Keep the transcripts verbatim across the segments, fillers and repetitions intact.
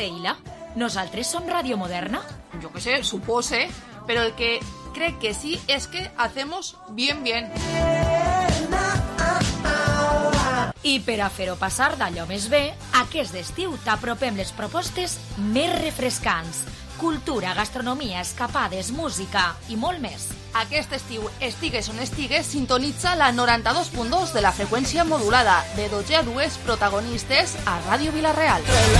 Seila? ¿Nosaltres som Radio Moderna? Yo qué sé, supose, pero el que cree que sí es que hacemos bien bien. I per a fer-ho passar d'allò més bé, aquest estiu t'apropem les propostes més refrescants. Cultura, gastronomia, escapades, música i molt més. Aquest estiu, estigues on estigues, sintonitza la noranta-dos punt dos de la freqüència modulada de dotze a dues protagonistes a Ràdio Vila-real.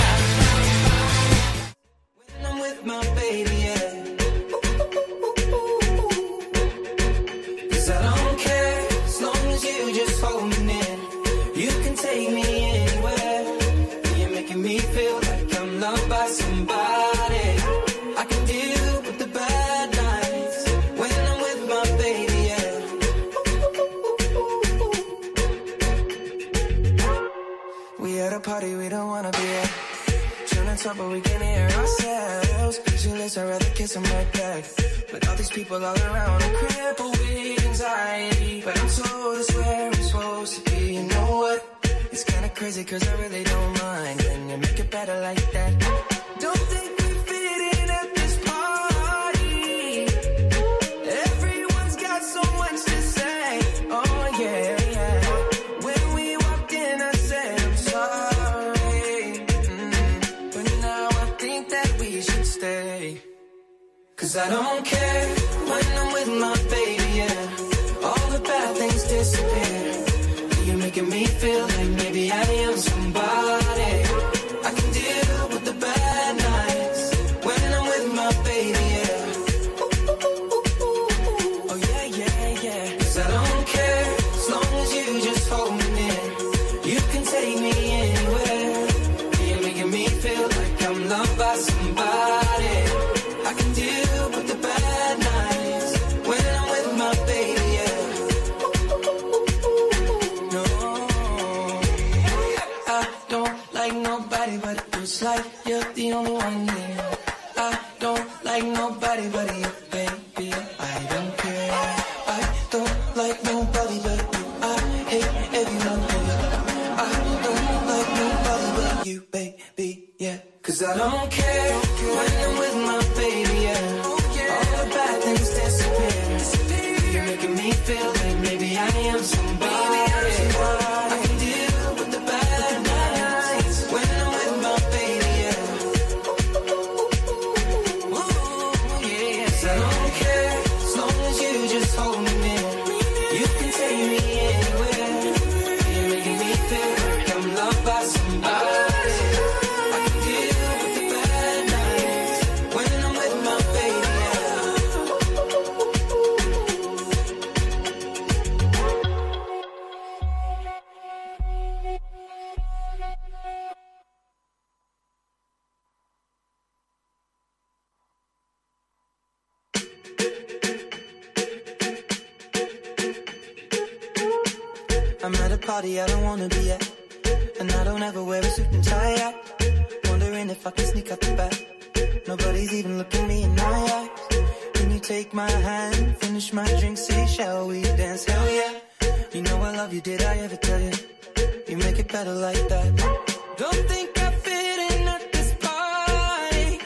Party we don't wanna be at. Trying to talk but we can hear ourselves. Pictureless, I'd rather kiss them right back. But all these people all around, I'm crippled with anxiety. But I'm told it's where I'm supposed to be. You know what? It's kinda crazy cause I really don't mind. Can you make it better like that? Don't think we fit in at this party. Everyone's got so much to say. Oh yeah, yeah. When we walked in I said I'm sorry. Cause I don't care when I'm with my baby, yeah. All the bad things disappear. You're making me feel like maybe I am somebody. I can deal with the bad nights when I'm with my baby, yeah. Oh yeah, yeah, yeah. Cause I don't care as long as you just hold me near. You can take me anywhere. You're making me feel like I'm loved by somebody. I can deal with the bad nights when I'm with my baby, yeah. No, I don't like nobody but it feels like you're the only one here. I don't like nobody but you, baby. I don't care. I don't like nobody but you. I hate everyone but you. I don't like nobody but you, baby, yeah. Cause I don't care when I'm with my baby, yeah. All the bad things disappear. You're making me feel like maybe I am somebody. I can deal with the bad nights when I'm with my baby, yeah. Ooh, yeah. Cause I don't care as long as you just hold me near. You can take me anywhere. You're making me feel like I'm loved by somebody. I'm at a party I don't wanna be at, and I don't ever wear a suit and tie at. Wondering if I can sneak out the back. Nobody's even looking me in my eyes. Can you take my hand, finish my drink, say shall we dance? Hell yeah. You know I love you, did I ever tell you? You make it better like that. Don't think I fit in at this party.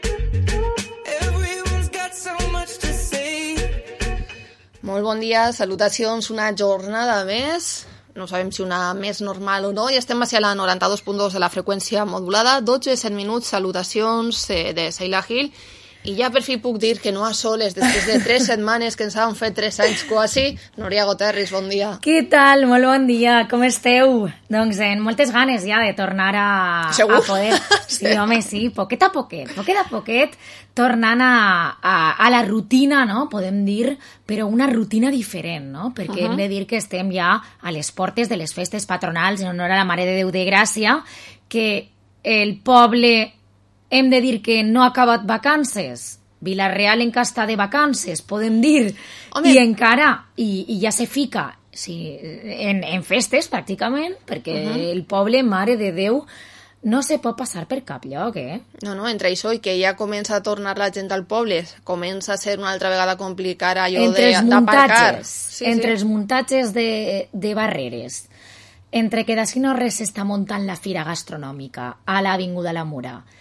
Everyone's got so much to say. Molt bon dia, salutacions, una jornada més. No sabem si una més normal o no, i estem a la noranta-dos punt dos de la freqüència modulada, dotze set minuts, salutacions de Seila Gil, i ja per fi puc dir que no a soles, després de tres setmanes que ens han fet tres anys quasi. Núria Goterris, bon dia. Què tal? Molt bon dia, com esteu? Doncs en moltes ganes ja de tornar a, a poder... Sí, home, sí, poquet a poquet, poquet a poquet, tornant a, a, a la rutina, no?, podem dir, però una rutina diferent, no?, perquè uh-huh. hem de dir que estem ja a les portes de les festes patronals en honor a la Mare de Déu de Gràcia, que el poble... Hem de dir que no ha acabat vacances. Vila-real encara està de vacances, podem dir. Home. I encara, i, i ja se fica sí, en, en festes, pràcticament, perquè uh-huh. el poble, Mare de Déu, no se pot passar per cap lloc, eh? No, no, entre això i que ja comença a tornar la gent al poble, comença a ser una altra vegada complicar allò d'aparcar. Sí, entre sí. els muntatges de, de barreres, entre que d'ací no res s'està muntant la fira gastronòmica a l'Avinguda La Mura,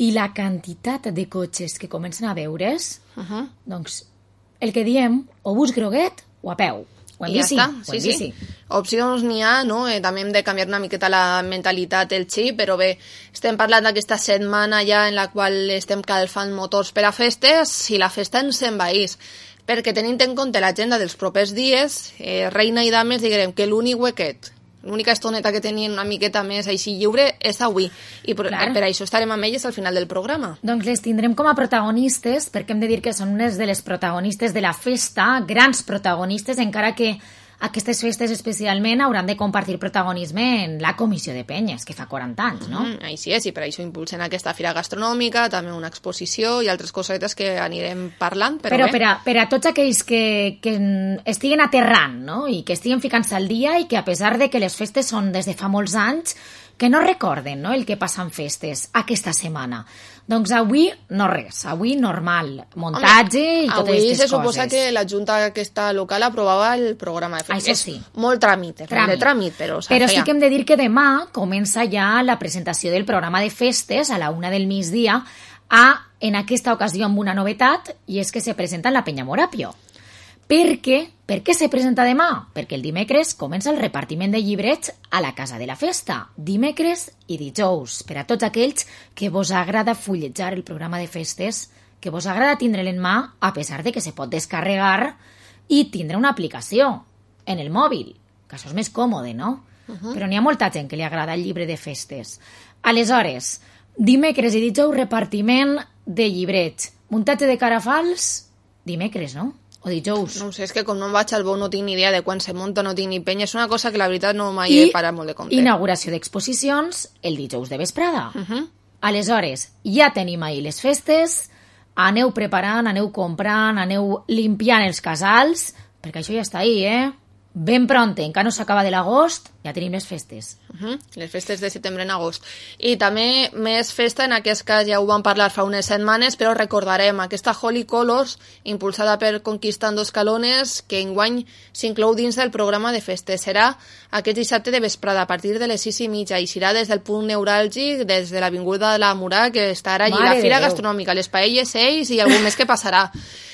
i la quantitat de cotxes que comencen a veure's, Uh -huh. doncs el que diem, o bus groguet o a peu. O en I ja bici, està, o sí, en sí. bici. Opcions n'hi ha, no? Eh, també hem de canviar una miqueta la mentalitat, el xip, però bé, estem parlant d'aquesta setmana ja en la qual estem calfant motors per a festes i la festa ens envaís. Perquè tenint en compte l'agenda dels propers dies, eh, reina i dames, diguem que l'únic huequet, l'única estoneta que tenien una miqueta més així lliure és avui. I per, Clar. per això estarem amb elles al final del programa. Doncs les tindrem com a protagonistes, perquè hem de dir que són unes de les protagonistes de la festa, grans protagonistes, encara que aquestes festes especialment hauran de compartir protagonisme en la comissió de penyes, que fa quaranta anys, no? Mm, així és, i per això impulsen aquesta fira gastronòmica, també una exposició i altres cosetes que anirem parlant, però, Però bé. per a, per a tots aquells que, que estiguen aterrant, no? I que estiguen ficant-se al dia i que a pesar de que les festes són des de fa molts anys, que no recorden, no?, el que passa en festes aquesta setmana. Doncs avui no res, avui normal, muntatge Home, i totes avui aquestes se suposa coses. que la Junta aquesta local aprovava el programa de festes. Això sí. És molt tràmit, és molt de tràmit, però s'ha Però feia. sí que hem de dir que demà comença ja la presentació del programa de festes a la una del migdia, a, en aquesta ocasió amb una novetat, i és que se presenta en la Penya Morapio. Per què? Per què se presenta demà? Perquè el dimecres comença el repartiment de llibrets a la Casa de la Festa. Dimecres i dijous. Per a tots aquells que vos agrada fulletjar el programa de festes, que vos agrada tindre'l en mà, a pesar de que se pot descarregar i tindre una aplicació en el mòbil, que això és més còmode, no? Uh -huh. Però n'hi ha molta gent que li agrada el llibre de festes. Aleshores, dimecres i dijous repartiment de llibrets. Muntatge de carafals, dimecres, no? O dijous. No ho sé, és que com no em vaig al bo no tinc ni idea de quan se munta, no tinc ni penya. És una cosa que la veritat no mai I he parat molt de compte. inauguració d'exposicions el dijous de vesprada. Uh -huh. Aleshores, ja tenim ahir les festes, aneu preparant, aneu comprant, aneu limpiant els casals, perquè això ja està ahí, eh? Ben pronte, encara no s'acaba de l'agost, ja tenim les festes. Uh -huh. Les festes de setembre en agost. I també més festa, en aquest cas ja ho vam parlar fa unes setmanes, però recordarem aquesta Holy Colors, impulsada per Conquistando Escalones, que enguany s'inclou dins del programa de festes. Serà aquest dissabte de vesprada, a partir de les sis i mitja, i serà des del punt neuràlgic, des de l'Avinguda de la Murà, que estarà allí Mare la fira de Déu. gastronòmica, les paelles, ells i algú més que passarà.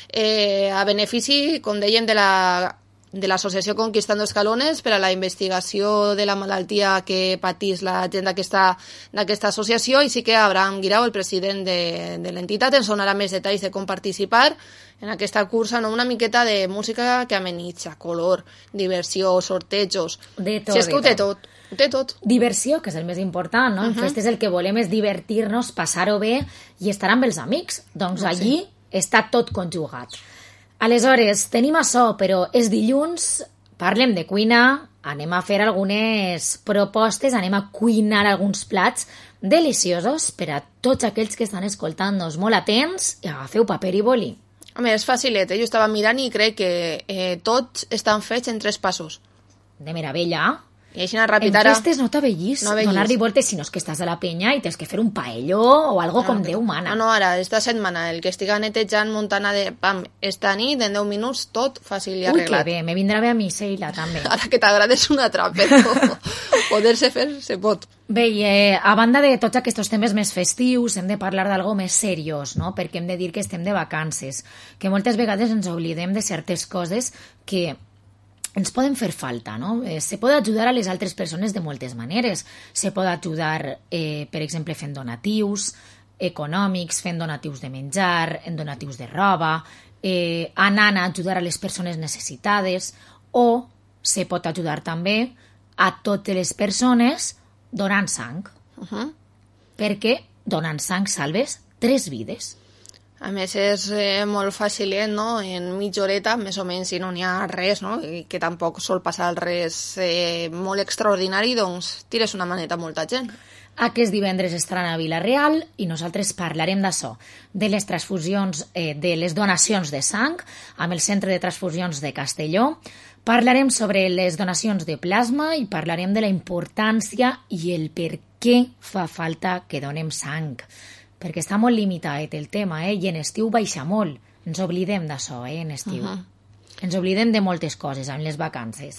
Eh, a benefici, com dèiem, de la de l'associació Conquistando Escalones per a la investigació de la malaltia que patís la gent d'aquesta associació, i sí que Abraham Guirao, el president de, de l'entitat, ens donarà més detalls de com participar en aquesta cursa, no? Una miqueta de música que amenitza, color, diversió, sortejos... De tot, si és que ho de té tot. tot, ho té tot. Diversió, que és el més important, no? En Uh-huh. festes el que volem és divertir-nos, passar-ho bé i estar amb els amics. Doncs No, allí està tot conjugat. Aleshores, tenim això, però és dilluns, parlem de cuina, anem a fer algunes propostes, anem a cuinar alguns plats deliciosos per a tots aquells que estan escoltant-nos molt atents, i agafeu paper i boli. Home, és facilet, eh? Jo estava mirant i crec que eh, tots estan fets en tres passos. De meravella. I així anar ràpid En ara... festes no t'avellís No avellís. donar-li voltes, sinó és que estàs a la penya i tens que fer un paelló o algo com Déu mana. No, no, ara, esta setmana, el que estiga netejant, muntant, de, pam, esta nit, en deu minuts, tot fàcil i Ui, que arreglat. bé, me vindrà bé a mi, Sheila, també. Ara que t'agrades una altra, però poder-se fer, se pot. Bé, i, eh, a banda de tots aquests temes més festius, hem de parlar d'algo més seriós, no? Perquè hem de dir que estem de vacances, que moltes vegades ens oblidem de certes coses que ens poden fer falta, no? Eh, se pot ajudar a les altres persones de moltes maneres. Se pot ajudar, eh, per exemple, fent donatius econòmics, fent donatius de menjar, en donatius de roba, eh, anant a ajudar a les persones necessitades, o se pot ajudar també a totes les persones donant sang. Uh -huh. Perquè donant sang salves tres vides. A més, és eh, molt fàcil, no? En mitja horeta, més o menys, si no n'hi ha res, no? I que tampoc sol passar res eh, molt extraordinari, doncs tires una maneta a molta gent. Aquest divendres estaran a Vila-real i nosaltres parlarem d'això, de les transfusions, eh, de les donacions de sang amb el Centre de Transfusions de Castelló. Parlarem sobre les donacions de plasma i parlarem de la importància i el per què fa falta que donem sang. Perquè està molt limitat el tema, eh? I en estiu baixa molt. Ens oblidem d'això, eh? En estiu. Uh-huh. Ens oblidem de moltes coses amb les vacances.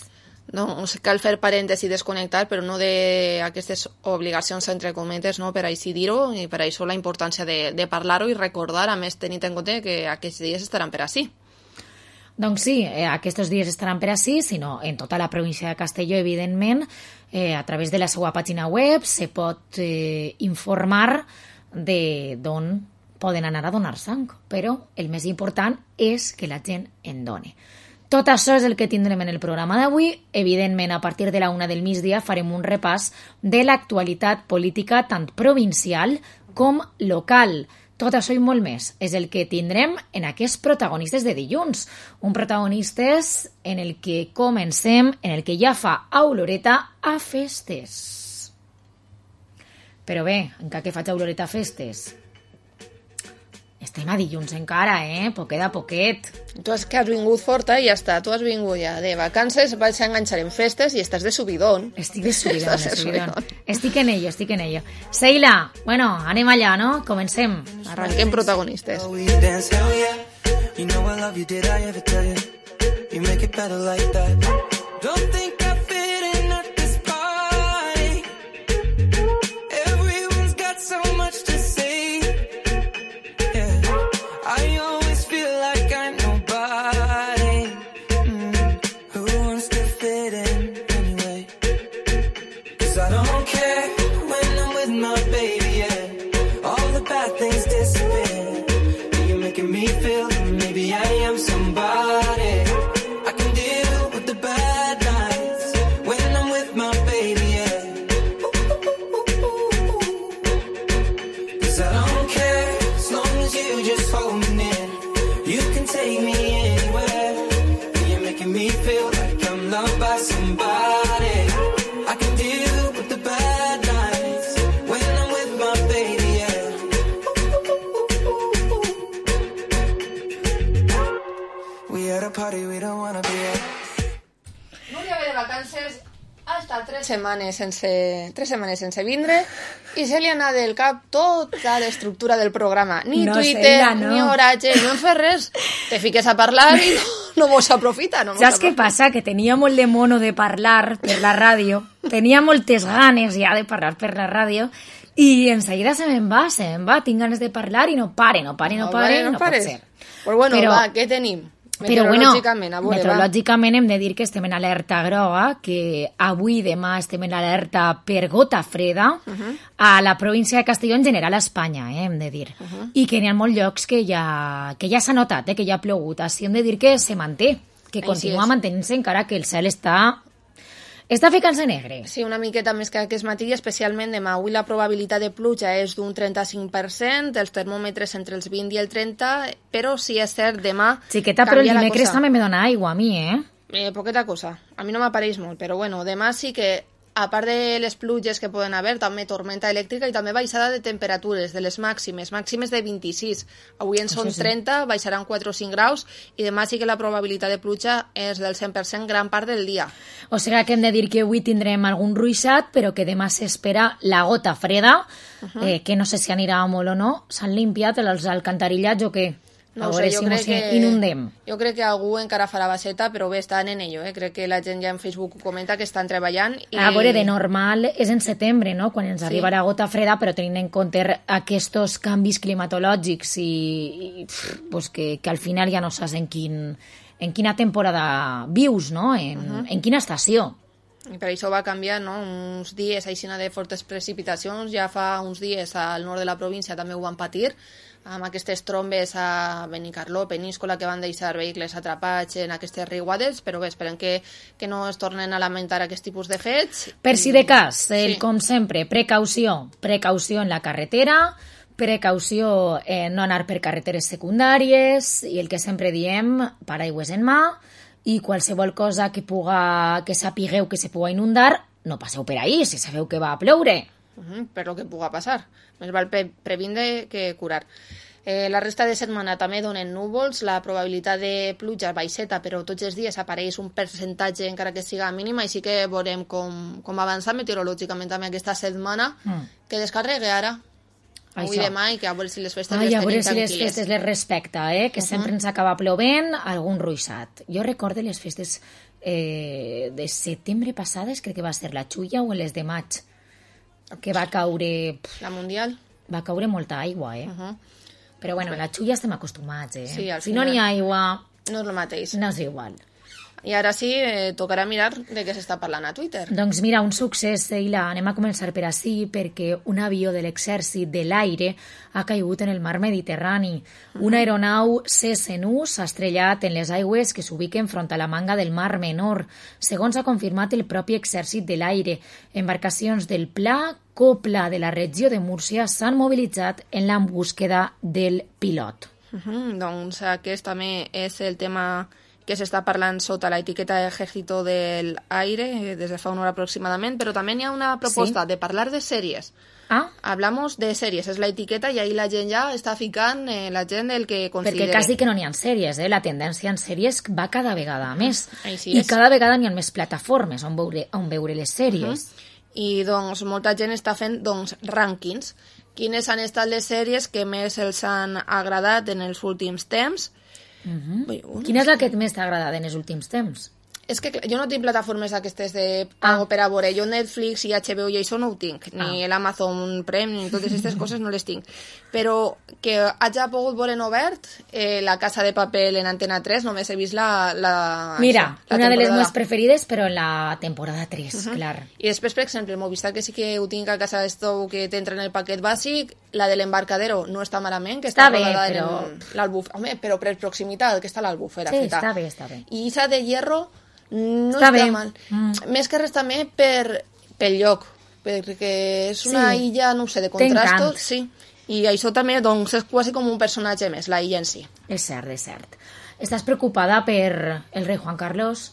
Doncs cal fer parèntesi i desconnectar, però no d'aquestes obligacions, entre cometes, no? Per així dir-ho, i per això la importància de, de parlar-ho i recordar, a més, tenint en compte que aquests dies estaran per així. Doncs sí, eh, aquests dies estaran per així, sinó en tota la província de Castelló, evidentment, eh, a través de la seva pàgina web se pot eh, informar de d'on poden anar a donar sang, però el més important és que la gent en doni. Tot això és el que tindrem en el programa d'avui. Evidentment, a partir de la una del migdia farem un repàs de l'actualitat política tant provincial com local. Tot això i molt més és el que tindrem en aquests protagonistes de dilluns. Un protagonistes en el que comencem, en el que ja fa oloreta a festes. Però bé, encara que faig oloreta a festes, estem a dilluns encara, eh? Poquet a poquet. Tu has que has vingut forta i ja està. Tu has vingut ja de vacances, vaig a enganxar en festes i estàs de subidón. Estic de subidón, de subidón. Estic en ello, estic en ello. Seila, bueno, anem allà, no? Comencem. Arranquem protagonistes. setmanes sense, tres setmanes sense vindre i se li ha anat del cap tota l'estructura del programa. Ni no Twitter, sé, ja no. Ni oratge, no en fes res. Te fiques a parlar i no, no mos aprofita. No mos Saps què passa? Que tenia molt de mono de parlar per la ràdio, tenia moltes ganes ja de parlar per la ràdio i enseguida se me'n va, se me'n va, tinc ganes de parlar i no pare, no pare, no, no pare, no, no pot ser. Pues bueno, Però, va, què tenim? Però bueno, meteorològicament hem de dir que estem en alerta groga, que avui i demà estem en alerta per gota freda uh-huh. a la província de Castelló, en general a Espanya, eh, hem de dir. Uh-huh. I que n'hi ha molts llocs que ja, que ja s'ha notat, eh, que ja ha plogut. Així hem de dir que se manté, que Així continua és. mantenint-se encara que el cel està... Està ficant-se negre. Sí, una miqueta més que aquest matí, especialment demà. Avui la probabilitat de pluja és d'un trenta-cinc per cent, els termòmetres entre els vint i el trenta, però sí és cert, demà Xiqueta, però el dimecres també me dona aigua a mi, eh? eh? Poqueta cosa. A mi no m'apareix molt, però bueno, demà sí que, a part de les pluges que poden haver, també tormenta elèctrica i també baixada de temperatures, de les màximes, màximes de vint-i-sis. Avui en són trenta, baixaran quatre o cinc graus i demà sí que la probabilitat de pluja és del cent per cent gran part del dia. O sigui que hem de dir que avui tindrem algun ruixat, però que demà s'espera la gota freda, uh-huh. eh, que no sé si anirà molt o no. S'han limpiat els alcantarillats o què? No a sé, veure jo si crec mos que inundem. Jo crec que algú encara farà baixeta, però bé, estan en ello, eh? Crec que la gent ja en Facebook comenta que estan treballant. I... A veure, de normal és en setembre, no?, quan ens sí. arriba la gota freda, però tenint en compte aquests canvis climatològics i, i pues que, que al final ja no saps en, quin, en quina temporada vius, no?, en, uh-huh. en quina estació. I per això va canviar, no?, uns dies així de fortes precipitacions, ja fa uns dies al nord de la província també ho van patir, amb aquestes trombes a Benicarló, Peníscola, que van deixar vehicles atrapats en aquestes riuades, però bé, esperem que, que no es tornen a lamentar aquest tipus de fets. Per si de cas, el, sí. com sempre, precaució, precaució en la carretera, precaució en no anar per carreteres secundàries, i el que sempre diem, paraigües en mà, i qualsevol cosa que puga, que sapigueu que se puga inundar, no passeu per ahí, si sabeu que va a ploure. Uh-huh, per lo que puga passar. Més val pre previndre que curar. Eh, la resta de setmana també donen núvols, la probabilitat de pluja baixeta, però tots els dies apareix un percentatge encara que siga mínima, i sí que veurem com, com avança meteorològicament també aquesta setmana, mm. que descarregue ara. Avui i demà, i que a veure si les festes Ai, les tenim tranquil·les. A veure si les festes les respecta, eh? Que uh-huh. sempre ens acaba plovent algun ruixat. Jo recordo les festes eh, de setembre passades, crec que va ser la Xulla o les de maig, que va caure... La Mundial? Va caure molta aigua, eh? Uh-huh. Però bueno, la Xulla estem acostumats, eh? Sí, al si final... no n'hi ha aigua... No és el mateix. No és igual. I ara sí, eh, tocarà mirar de què s'està parlant a Twitter. Doncs mira, un succés, Seila. Anem a començar per ací, perquè un avió de l'exèrcit de l'aire ha caigut en el mar Mediterrani. Uh-huh. Un aeronau C S N U s'ha estrellat en les aigües que s'ubiquen front a la manga del mar Menor. Segons ha confirmat el propi exèrcit de l'aire, embarcacions del Pla, Copla de la regió de Múrcia s'han mobilitzat en la búsqueda del pilot. Uh-huh. Doncs aquest també és el tema que s'està parlant sota l'etiqueta Ejército del Aire des de fa una hora aproximadament, però també hi ha una proposta sí? de parlar de sèries. Ah? Hablamos de sèries, és l'etiqueta i ahí la gent ja està ficant eh, la gent el que considera. Perquè quasi que no n'hi ha sèries, eh? La tendència en sèries va cada vegada més. Així I és. cada vegada n'hi ha més plataformes on veure, on veure les sèries. Uh-huh. I doncs molta gent està fent doncs, rànquings. Quines han estat les sèries que més els han agradat en els últims temps. Uh-huh. Bueno, quina és la que més t'ha agradat en els últims temps? És que jo no tinc plataformes d'aquestes de pago ah. per a veure. Jo Netflix i H B O i això no ho tinc. Ni ah. l'Amazon Prime, ni totes aquestes coses no les tinc. Però que hagi pogut veure en obert eh, La Casa de Papel en Antena tres, només he vist la... la Mira, això, la una de les meves preferides, però en la temporada tres, uh-huh. clar. I després, per exemple, el Movistar, que sí que ho tinc a casa d'esto, que t'entra en el paquet bàsic, la de l'Embarcadero no està malament, que està, està rodada bé, però... en l'Albufera. Home, però per proximitat, que està l'Albufera. Sí, feta. està bé, està bé. I Isa de Hierro no està, està bé. mal. Mm. Més que res també per, pel lloc, perquè és una sí. illa, no sé, de contrastos. Sí. I això també doncs, és quasi com un personatge més, la illa en si. És cert, és cert. Estàs preocupada per el rei Juan Carlos?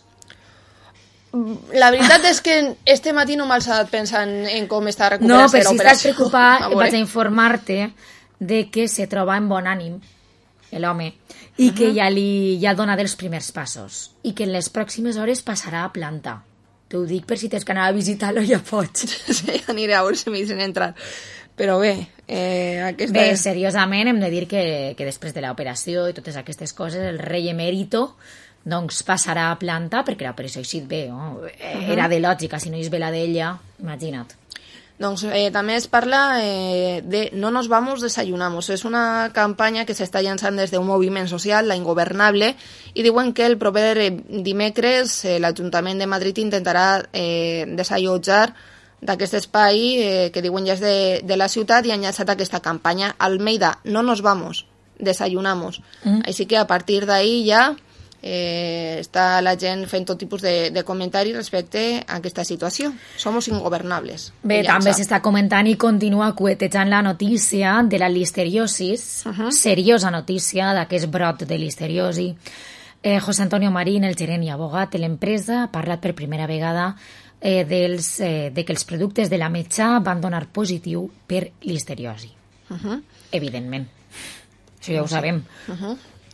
La veritat és que este matí no m'ha alçat pensant en com està recuperant-se l'operació. No, però si estàs preocupada, vaig a informar-te de que se troba en bon ànim l'home i que uh-huh. ja li ja dona dels primers passos i que en les pròximes hores passarà a planta. T'ho dic per si tens que anar a visitar-lo, ja pots. Sí, aniré a veure si m'hi deixen entrar. Però bé, eh, aquesta... Bé, seriosament hem de dir que, que després de l'operació i totes aquestes coses, el rei emèrito doncs passarà a planta, perquè l'operació ha eixit bé, no? Uh-huh. Era de lògica, si no és bé la d'ella, imagina't. Doncs eh, també es parla eh, de No nos vamos, desayunamos. És una campanya que s'està llançant des d'un moviment social, la Ingobernable, i diuen que el proper eh, dimecres eh, l'Ajuntament de Madrid intentarà eh, desallotjar d'aquest espai eh, que diuen ja és de, de la ciutat i han llançat aquesta campanya. Almeida, no nos vamos, desayunamos. Mm. Així que a partir d'ahí ja eh, està la gent fent tot tipus de, de comentaris respecte a aquesta situació. Somos ingobernables. Bé, també s'està comentant i continua cuetejant la notícia de la listeriosis, uh-huh. seriosa notícia d'aquest brot de listeriosi. Eh, José Antonio Marín, el gerent i abogat de l'empresa, ha parlat per primera vegada eh, dels, eh, de que els productes de la metxa van donar positiu per listeriosi. Uh-huh. Evidentment. Això ja ho sabem. Uh-huh.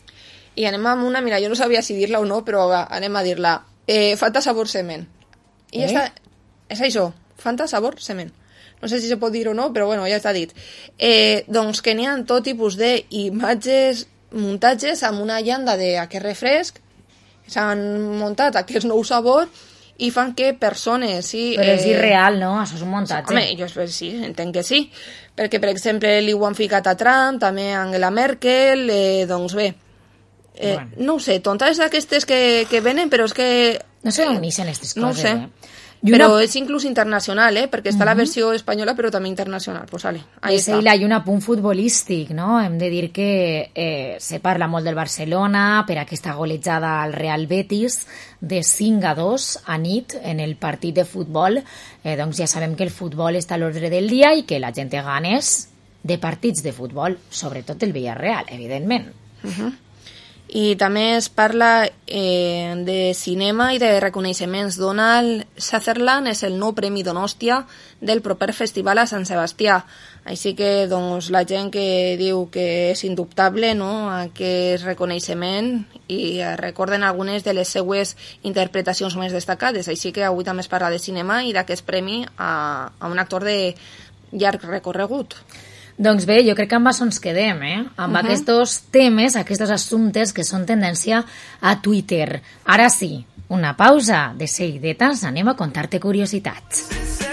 I anem amb una, mira, jo no sabia si dir-la o no, però va, anem a dir-la. Eh, Fanta sabor semen. I eh? està, és això, Fanta sabor semen. No sé si se pot dir o no, però bueno, ja està dit. Eh, doncs que n'hi ha tot tipus d'imatges, muntatges amb una llanda d'aquest refresc, s'han muntat aquest nou sabor i fan que persones... Sí, però és eh... irreal, no? Això és un muntatge. Home, jo sí, entenc que sí. Perquè, per exemple, li ho han ficat a Trump, també a Angela Merkel, eh, doncs bé, Eh, bueno. No ho sé, tontes d'aquestes que, que venen, però és que... No sé on neixen aquestes coses, no ho sé. eh? Però una... és inclús internacional, eh? Perquè està uh-huh. la versió espanyola, però també internacional. Pues vale, ahí està. I hi ha un apunt futbolístic, no? Hem de dir que eh, se parla molt del Barcelona per aquesta golejada al Real Betis de cinc a dos a nit en el partit de futbol. Eh, doncs ja sabem que el futbol està a l'ordre del dia i que la gent té ganes de partits de futbol, sobretot el Villarreal, evidentment. Uh-huh. I també es parla eh, de cinema i de reconeixements. Donald Sutherland és el nou Premi Donòstia del proper festival a Sant Sebastià. Així que doncs, la gent que diu que és indubtable, no?, aquest reconeixement, i recorden algunes de les seues interpretacions més destacades. Així que avui també es parla de cinema i d'aquest premi a, a un actor de llarg recorregut. Doncs bé, jo crec que amb això ens quedem, eh? Amb uh-huh. aquests temes, aquests assumptes que són tendència a Twitter. Ara sí, una pausa. De seguidetes anem a contar-te curiositats.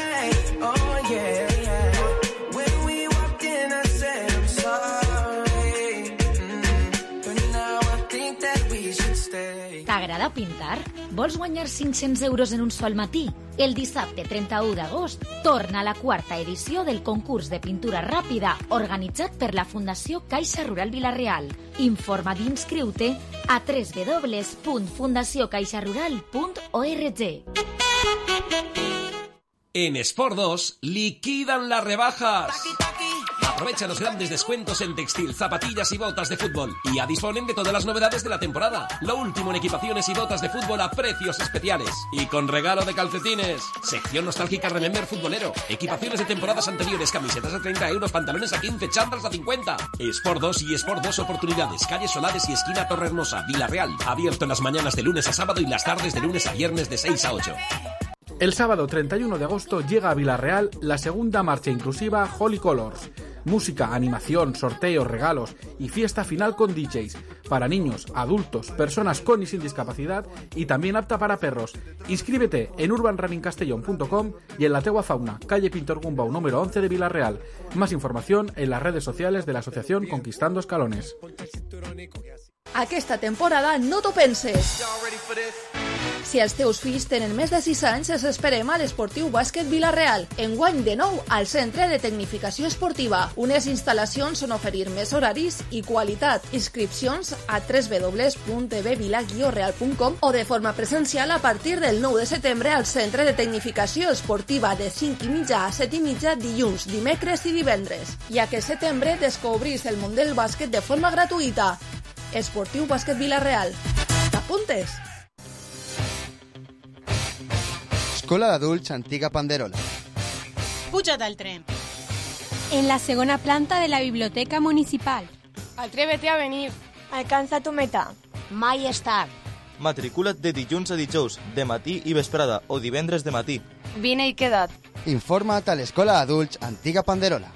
T'agrada pintar? Vols guanyar cinc-cents euros en un sol matí? El dissabte trenta-u d'agost torna la quarta edició del concurs de pintura ràpida organitzat per la Fundació Caixa Rural Vila-real. Informa d'inscriu-te a w w w punt fundació caixa rural punt org. En Sport dos liquidan las rebajas. Aprovecha los grandes descuentos en textil, zapatillas y botas de fútbol. Y ya disponen de todas las novedades de la temporada. Lo último en equipaciones y botas de fútbol a precios especiales. Y con regalo de calcetines. Sección nostálgica Remember futbolero. Equipaciones de temporadas anteriores, camisetas a treinta euros, pantalones a quince, chándals a cincuenta. Sport dos y Sport dos Oportunidades. Calle Solares y esquina Torrehermosa, Vila-real. Abierto en las mañanas de lunes a sábado y las tardes de lunes a viernes de seis a ocho. El sábado treinta y uno de agosto llega a Vila-real la segunda marcha inclusiva Holy Colors. Música, animación, sorteos, regalos y fiesta final con D Js. Para niños, adultos, personas con y sin discapacidad y también apta para perros. Inscríbete en urban running castellón punto com y en la Teua Fauna, calle Pintor Gumbau número once de Vila-real. Más información en las redes sociales de la asociación Conquistando Escalones. Aquesta temporada no t'ho penses. Si els teus fills tenen més de sis anys, els esperem a l'Esportiu Bàsquet Vila-real. Enguany de nou al Centre de Tecnificació Esportiva. Unes instal·lacions on oferir més horaris i qualitat. Inscripcions a w w w punt b vila guió real punt com o de forma presencial a partir del nou de setembre al Centre de Tecnificació Esportiva de cinc i mitja a set i mitja dilluns, dimecres i divendres. I aquest setembre descobrís el món del bàsquet de forma gratuïta. Esportiu Bàsquet Vila-real. T'apuntes? Escola d'Adults Antiga Panderola. Puja't al tren. En la segona planta de la Biblioteca Municipal. Atrévete a venir. Alcanza tu meta. Mai és tard. Matricula't de dilluns a dijous, de matí i vesprada, o divendres de matí. Vine i queda't. Informa't a l'Escola d'Adults Antiga Panderola.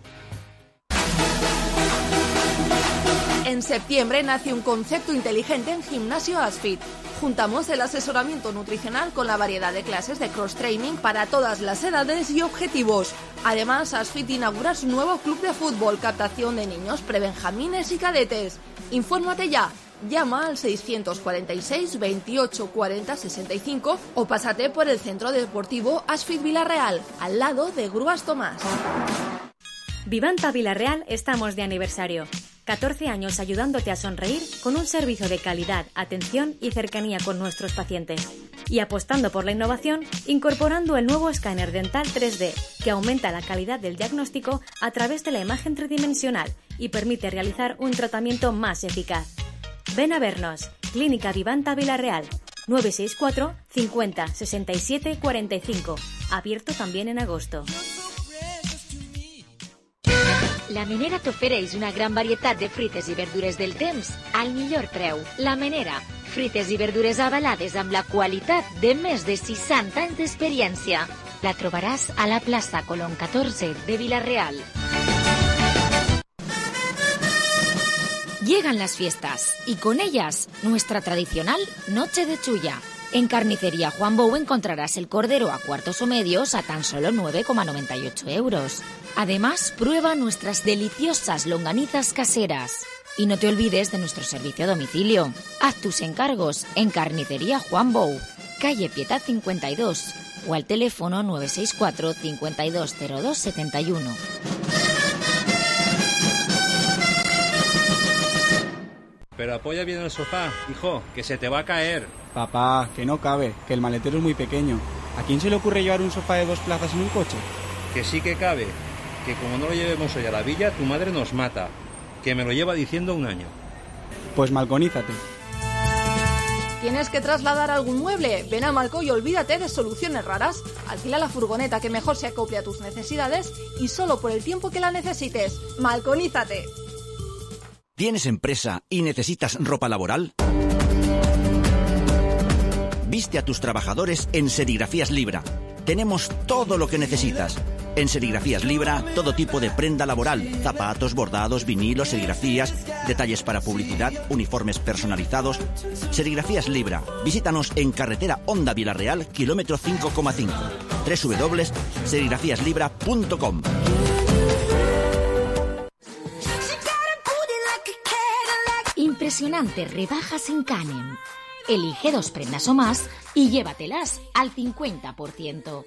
En septiembre nace un concepto inteligente en Gimnasio Asfit. Juntamos el asesoramiento nutricional con la variedad de clases de cross-training para todas las edades y objetivos. Además, Asfit inaugura su nuevo club de fútbol, captación de niños, prebenjamines y cadetes. Infórmate ya. Llama al seiscientos cuarenta y seis, veintiocho, cuarenta, sesenta y cinco o pásate por el Centro Deportivo Asfit Vila-real, al lado de Grúas Tomás. Vivanta Vila-real estamos de aniversario. catorce años ayudándote a sonreír con un servicio de calidad, atención y cercanía con nuestros pacientes. Y apostando por la innovación, incorporando el nuevo escáner dental tres D, que aumenta la calidad del diagnóstico a través de la imagen tridimensional y permite realizar un tratamiento más eficaz. Ven a vernos. Clínica Vivanta Vila-real. nueve seis cuatro, cincuenta, sesenta y siete, cuarenta y cinco. Abierto también en agosto. La Menera t'ofereix una gran varietat de fruites i verdures del temps al millor preu. La Menera, fruites i verdures avalades amb la qualitat de més de seixanta anys d'experiència. La trobaràs a la plaça Colón catorze de Vila-real. Llegan las fiestas y con ellas nuestra tradicional Noche de Chulla. En Carnicería Juan Bou encontrarás el cordero a cuartos o medios a tan solo nueve coma noventa y ocho euros. Además, prueba nuestras deliciosas longanizas caseras. Y no te olvides de nuestro servicio a domicilio. Haz tus encargos en Carnicería Juan Bou, calle Pietad cincuenta y dos, o al teléfono nueve seis cuatro, cincuenta y dos, cero dos, setenta y uno. Pero apoya bien el sofá, hijo, que se te va a caer. Papá, que no cabe, que el maletero es muy pequeño. ¿A quién se le ocurre llevar un sofá de dos plazas en un coche? Que sí que cabe, que como no lo llevemos hoy a la villa, tu madre nos mata. Que me lo lleva diciendo un año. Pues malconízate. ¿Tienes que trasladar algún mueble? Ven a Malco y olvídate de soluciones raras. Alquila la furgoneta que mejor se acople a tus necesidades y solo por el tiempo que la necesites. Malconízate. ¿Tienes empresa y necesitas ropa laboral? Viste a tus trabajadores en Serigrafías Libra. Tenemos todo lo que necesitas. En Serigrafías Libra, todo tipo de prenda laboral, zapatos, bordados, vinilos, serigrafías, detalles para publicidad, uniformes personalizados. Serigrafías Libra. Visítanos en carretera Honda Vilarreal, kilómetro cinco coma cinco. doble u doble u doble u punto serigrafías libra punto com. Impresionantes rebajas en Canem. Elige dos prendas o más y llévatelas al cincuenta por ciento.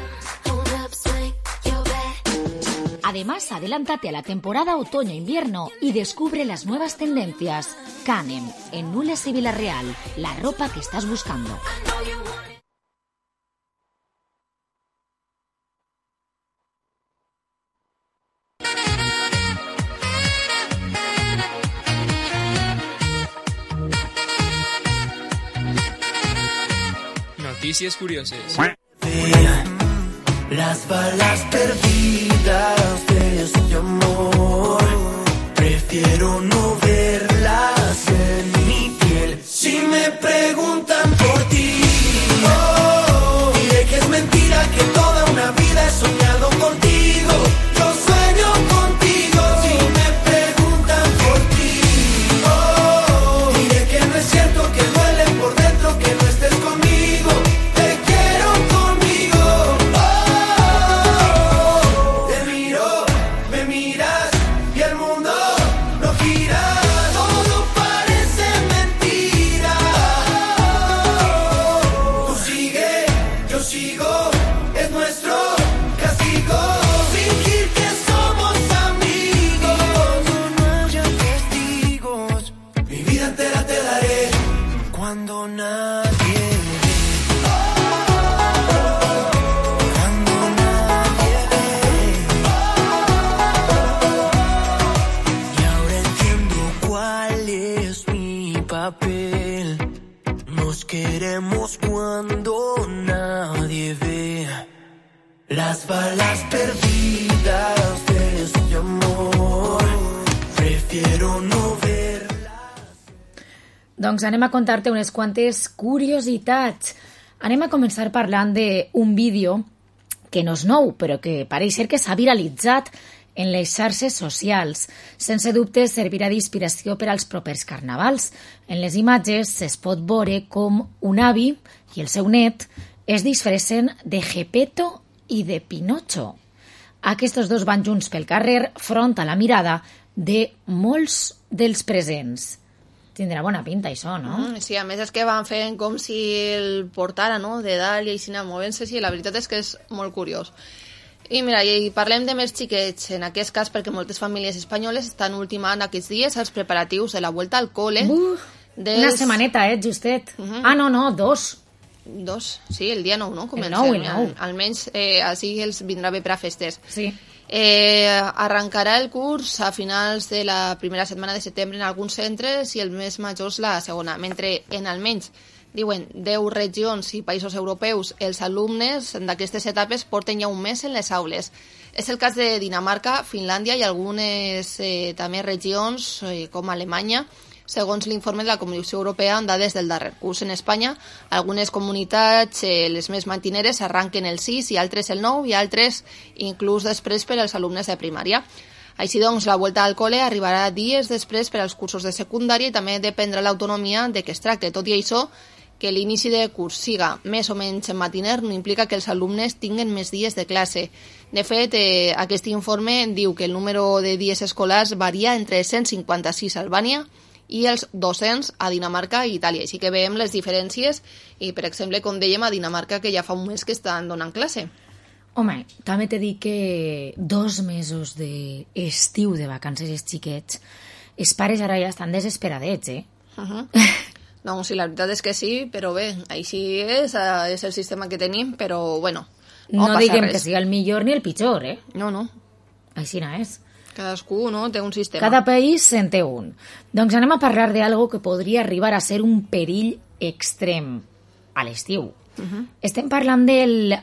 Además, adelántate a la temporada otoño-invierno y descubre las nuevas tendencias. Canem, en Nules y Vilarreal, la ropa que estás buscando. Noticias curiosas. Las balas perdidas de este amor, prefiero no verlas en mi piel. Si me preguntan por ti, oh, diré que es mentira, que toda una vida he soñado contigo. Yo sueño contigo. Si me preguntan por ti, oh, diré que no es cierto, que duele por dentro que no estés conmigo. Te quiero conmigo. Oh, te miro, me miras y el mundo no gira. Todo parece mentira. Tú sigue, yo sigo, es nuestro castigo. Fingir que somos amigos, no haya testigos. Mi vida entera te daré cuando nadie ve. Cuando nadie ve. Y ahora entiendo cuál es mi papel. Nos queremos cuando nadie ve. Las balas perdidas de este amor, prefiero no ver. Doncs anem a contar-te unes quantes curiositats. Anem a començar parlant d'un vídeo que no és nou, però que pareix ser que s'ha viralitzat en les xarxes socials. Sense dubte servirà d'inspiració per als propers carnavals. En les imatges es pot veure com un avi i el seu net es disfressen de Gepetto i de Pinocho. Aquests dos van junts pel carrer front a la mirada de molts dels presents. Tindrà bona pinta, això, no? Mm, sí, a més és que van fent com si el portara, no?, de dalt i així movent-se, sí, la veritat és que és molt curiós. I mira, i parlem de més xiquets, en aquest cas perquè moltes famílies espanyoles estan ultimant aquests dies els preparatius de la vuelta al cole. Uh, dels... Una setmaneta, eh, justet. Uh -huh. Ah, no, no, dos. Dos, sí, el dia nou, no? Comencem. El nou, el nou. Al, almenys eh, així els vindrà bé per a festes. Sí. Eh, arrencarà el curs a finals de la primera setmana de setembre en alguns centres i els més majors la segona, mentre en almenys, diuen, deu regions i països europeus els alumnes d'aquestes etapes porten ja un mes en les aules. És el cas de Dinamarca, Finlàndia i algunes eh, també regions eh, com Alemanya, segons l'informe de la Comissió Europea amb dades del darrer curs. En Espanya, algunes comunitats, eh, les més matineres, arranquen el sis i altres el nou i altres inclús després per als alumnes de primària. Així doncs, la volta al col·le arribarà dies després per als cursos de secundària i també dependrà l'autonomia de què es tracta. Tot i això, que l'inici de curs siga més o menys matiner no implica que els alumnes tinguen més dies de classe. De fet, eh, aquest informe diu que el número de dies escolars varia entre cent cinquanta-sis a Albània i els dos-cents a Dinamarca i Itàlia. Així que veiem les diferències i, per exemple, com dèiem, a Dinamarca que ja fa un mes que estan donant classe. Home, també t'he dit que dos mesos d'estiu de vacances els xiquets, els pares ara ja estan desesperadets, eh? Uh -huh. No, sí, la veritat és que sí, però bé, així és, és el sistema que tenim, però, bueno, no, no diguem res. Que sigui el millor ni el pitjor, eh? No, no. Així no és. Cadascú, no?, té un sistema. Cada país se'n té un. Doncs anem a parlar d'algo que podria arribar a ser un perill extrem a l'estiu. Uh -huh. Estem parlant del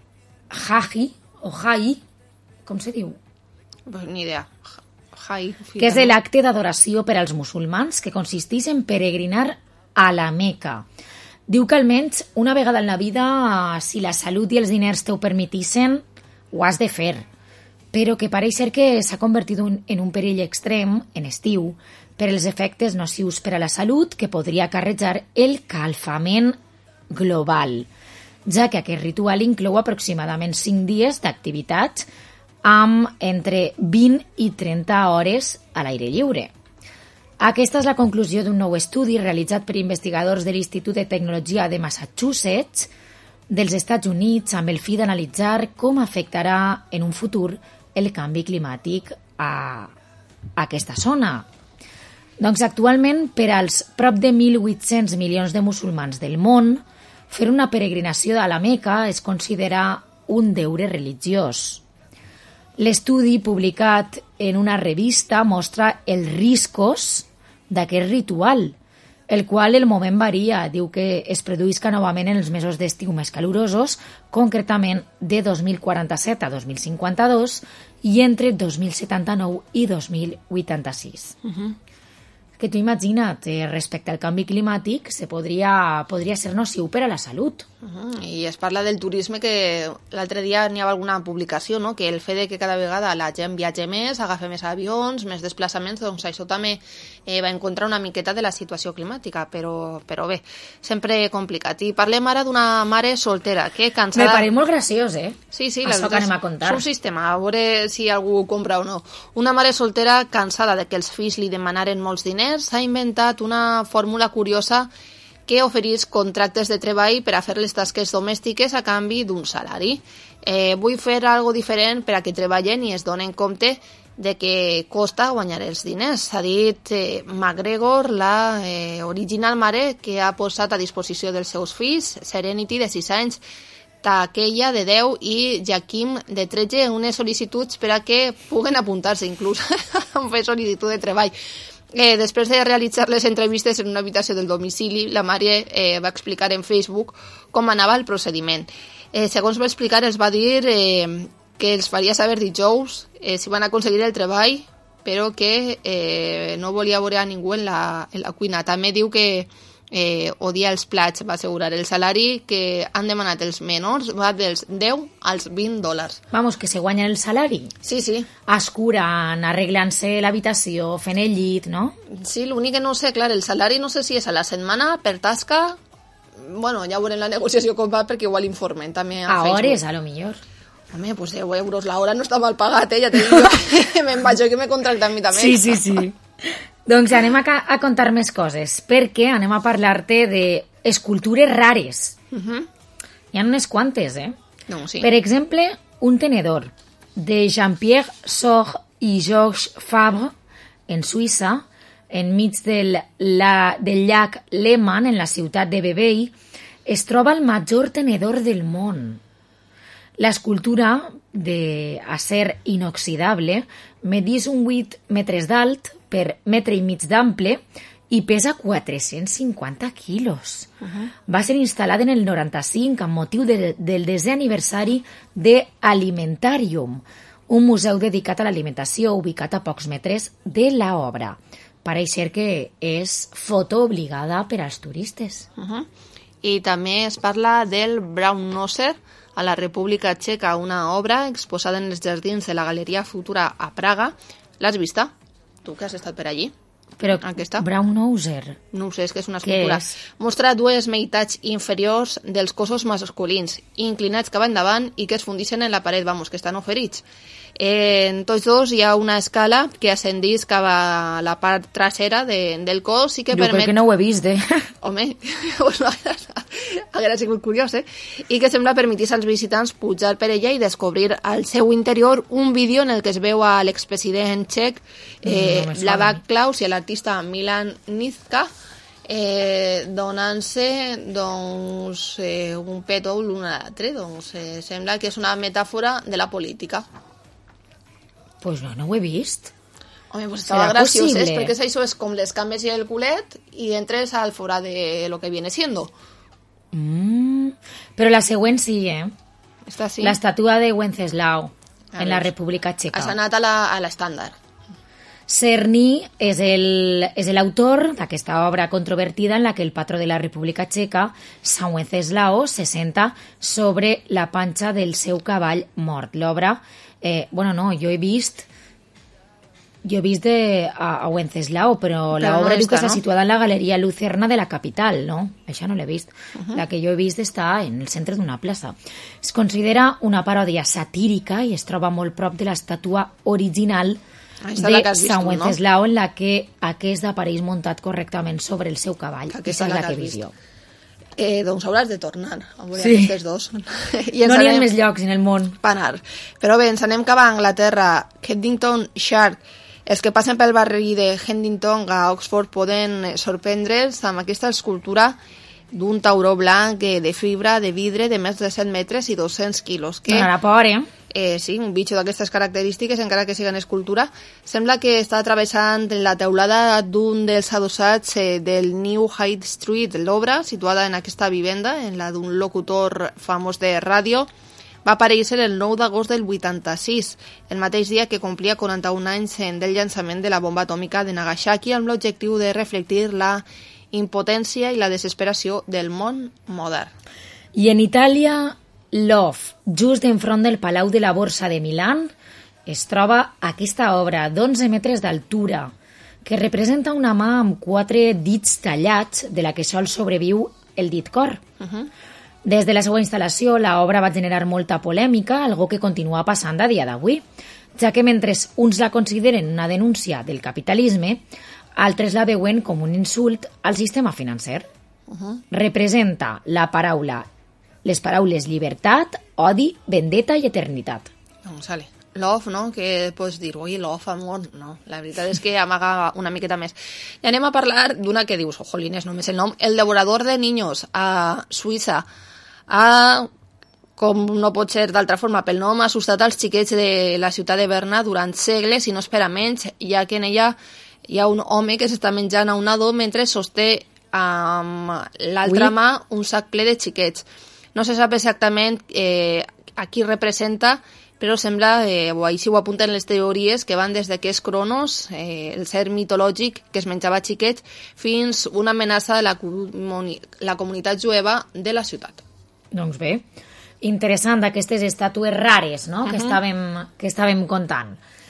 Hajj, o Hajj, com se diu? Pues ni idea. Hajj. Que és l'acte d'adoració per als musulmans que consisteix en peregrinar a la Meca. Diu que almenys una vegada en la vida, si la salut i els diners t'ho permetissin, ho has de fer, però que pareix ser que s'ha convertit un, en un perill extrem en estiu per els efectes nocius per a la salut que podria acarrejar el calfament global, ja que aquest ritual inclou aproximadament cinc dies d'activitats amb entre vint i trenta hores a l'aire lliure. Aquesta és la conclusió d'un nou estudi realitzat per investigadors de l'Institut de Tecnologia de Massachusetts dels Estats Units amb el fi d'analitzar com afectarà en un futur el canvi climàtic a aquesta zona. Doncs actualment, per als prop de mil vuit-cents milions de musulmans del món, fer una peregrinació a la Meca es considera un deure religiós. L'estudi publicat en una revista mostra els riscos d'aquest ritual, el qual el moment varia. Diu que es produïsca novament en els mesos d'estiu més calurosos, concretament de dos mil quaranta-set a dos mil cinquanta-dos i entre dos mil setanta-nou i dos mil vuitanta-sis. Uh-huh. Que tu imagina't, eh, respecte al canvi climàtic, se podria, podria ser nociu per a la salut. Uh-huh. I es parla del turisme, que l'altre dia n'hi havia alguna publicació, no? Que el fet de que cada vegada la gent viatge més, agafa més avions, més desplaçaments, doncs això també eh, va encontrar una miqueta de la situació climàtica, però, però bé, sempre complicat. I parlem ara d'una mare soltera, que cansada... Me pareix molt graciós, eh? Sí, sí, això que anem a contar. És un sistema, a veure si algú ho compra o no. Una mare soltera cansada de que els fills li demanaren molts diners s'ha inventat una fórmula curiosa que oferís contractes de treball per a fer les tasques domèstiques a canvi d'un salari. Eh, vull fer algo diferent per a que treballen i es donen compte de que costa guanyar els diners. S'ha dit eh, McGregor, la eh, original mare que ha posat a disposició dels seus fills, Serenity, de sis anys, Takeya, de deu, i Jaquim, de tretze, unes sol·licituds per a que puguen apuntar-se inclús a fer sol·licitud de treball. Eh, després de realitzar les entrevistes en una habitació del domicili, la mare eh, va explicar en Facebook com anava el procediment. Eh, segons va explicar, els va dir eh, que els faria saber dijous eh, si van aconseguir el treball, però que eh, no volia veure a ningú en la, en la cuina. També diu que eh, odia els plats, va assegurar. El salari que han demanat els menors va dels deu als vint dòlars. Vamos, que se guanya el salari. Sí, sí. Escurant, arreglant-se l'habitació, fent el llit, no? Sí, l'únic que no sé, clar, el salari no sé si és a la setmana, per tasca... Bueno, ja veurem la negociació com va, perquè igual informen també a, a Facebook. hores, a lo millor. Home, pues deu euros la hora no està mal pagat, eh? Ja te dic jo. Me'n vaig jo que me contracta a mi també. Sí, sí, sí. Doncs anem a, a contar més coses, perquè anem a parlar-te d'escultures rares. Uh-huh. Hi ha unes quantes, eh? No, sí. Per exemple, un tenedor de Jean-Pierre Sorg i Georges Fabre, en Suïssa, enmig del, la, del llac Léman, en la ciutat de Vevey, es troba el major tenedor del món. L'escultura d'acer inoxidable medís un vuit metres d'alt per metre i mig d'ample i pesa quatre-cents cinquanta quilos. Uh-huh. Va ser instal·lat en el noranta-cinc amb motiu de, del desè aniversari de Alimentarium, un museu dedicat a l'alimentació ubicat a pocs metres de l'obra. Pareix ser que és foto obligada per als turistes. Uh-huh. I també es parla del Braunnosser, a la República Txeca, una obra exposada en els jardins de la Galeria Futura a Praga. L'has vista? Tu que has estat per allí? Però Aquesta? Braunnosser? No ho sé, és que és una escultura. Mostra dues meitats inferiors dels cossos masculins, inclinats cap endavant i que es fundixen en la paret, vamos, que estan oferits. En tots dos hi ha una escala que ascendís cap a la part trasera de, del cos i que jo permet... Jo crec que no ho he vist, eh? Home, pues no, hauria sigut curiós, eh? I que sembla permetir als visitants pujar per ella i descobrir al seu interior un vídeo en el que es veu a l'expresident txec eh, no, no Václav Klaus i a l'artista Milan Knižka eh, donant-se doncs, eh, un petó l'un a l'altre. Doncs, eh, sembla que és una metàfora de la política. Pues no, no ho he vist. Home, pues estava graciós, eh? Perquè això és com les cames i el culet i entres al fora de lo que viene siendo. Mm, però la següent sí, eh? Esta sí. L'estatua de Wenceslao, en la República Txeca. Has anat a l'estàndard. Czerny és el- és l'autor d'aquesta obra controvertida en la que el patró de la República Txeca, Sant Wenceslao, se senta sobre la panxa del seu cavall mort. L'obra, eh, bueno, no, jo he vist jo he vist de, a, a Wenceslao, però, Però l'obra no diu que està, està no? situada en la Galeria Lucerna de la capital, no? Això no l'he vist. Uh-huh. La que jo he vist està en el centre d'una plaça. Es considera una paròdia satírica i es troba molt prop de l'estàtua original Aquesta és la de que has vist Sant tu, no? Wenceslao, en la que aquest apareix muntat correctament sobre el seu cavall. Aquesta Aquesta és és la la que que he has vist vist. jo. Eh, doncs hauràs de tornar a veure Sí. aquestes dos. I ens No n'hi ha anem- més llocs en el món. per anar. Però bé, ens anem cap a Anglaterra. Kensington Shard. Els que passen pel barri de Kensington a Oxford poden eh, sorprendre's amb aquesta escultura d'un tauró blanc eh, de fibra de vidre de més de set metres i dos-cents quilos. Que, Donarà por, eh? eh, sí, un bitxo d'aquestes característiques, encara que sigui en escultura, sembla que està travessant la teulada d'un dels adossats eh, del New High Street. L'obra, situada en aquesta vivenda, en la d'un locutor famós de ràdio, va aparèixer el nou d'agost del vuitanta-sis, el mateix dia que complia quaranta-un anys eh, del llançament de la bomba atòmica de Nagasaki, amb l'objectiu de reflectir la impotència i la desesperació del món modern. I en Itàlia, Love, just enfront del Palau de la Borsa de Milán, es troba aquesta obra d'onze metres d'altura, que representa una mà amb quatre dits tallats, de la que sol sobreviu el dit cor. Uh-huh. Des de la seva instal·lació, l'obra va generar molta polèmica, algo que continua passant a dia d'avui, ja que mentre uns la consideren una denúncia del capitalisme, altres la veuen com un insult al sistema financer. Uh-huh. Representa la paraula, les paraules llibertat, odi, vendetta i eternitat. Doncs sale. Love, no? Que pots dir, oi, love, amor, no. La veritat és que amaga una miqueta més. I anem a parlar d'una que dius, ojolines, només el nom, El devorador de niños, a Suïssa. Ha, com no pot ser d'altra forma pel nom, ha assustat als xiquets de la ciutat de Berna durant segles i no espera menys, ja que en ella hi ha un home que s'està menjant a un nadó mentre sosté amb l'altra Ui. mà un sac ple de xiquets. No se sap exactament eh, a qui representa, però sembla, eh, o així ho apunten les teories, que van des de que és Cronos, eh, el ser mitològic que es menjava xiquets, fins una amenaça de la, comuni la comunitat jueva de la ciutat. Doncs bé, interessant aquestes estàtues rares, no?, que, Mhm. estàvem, que estàvem contant.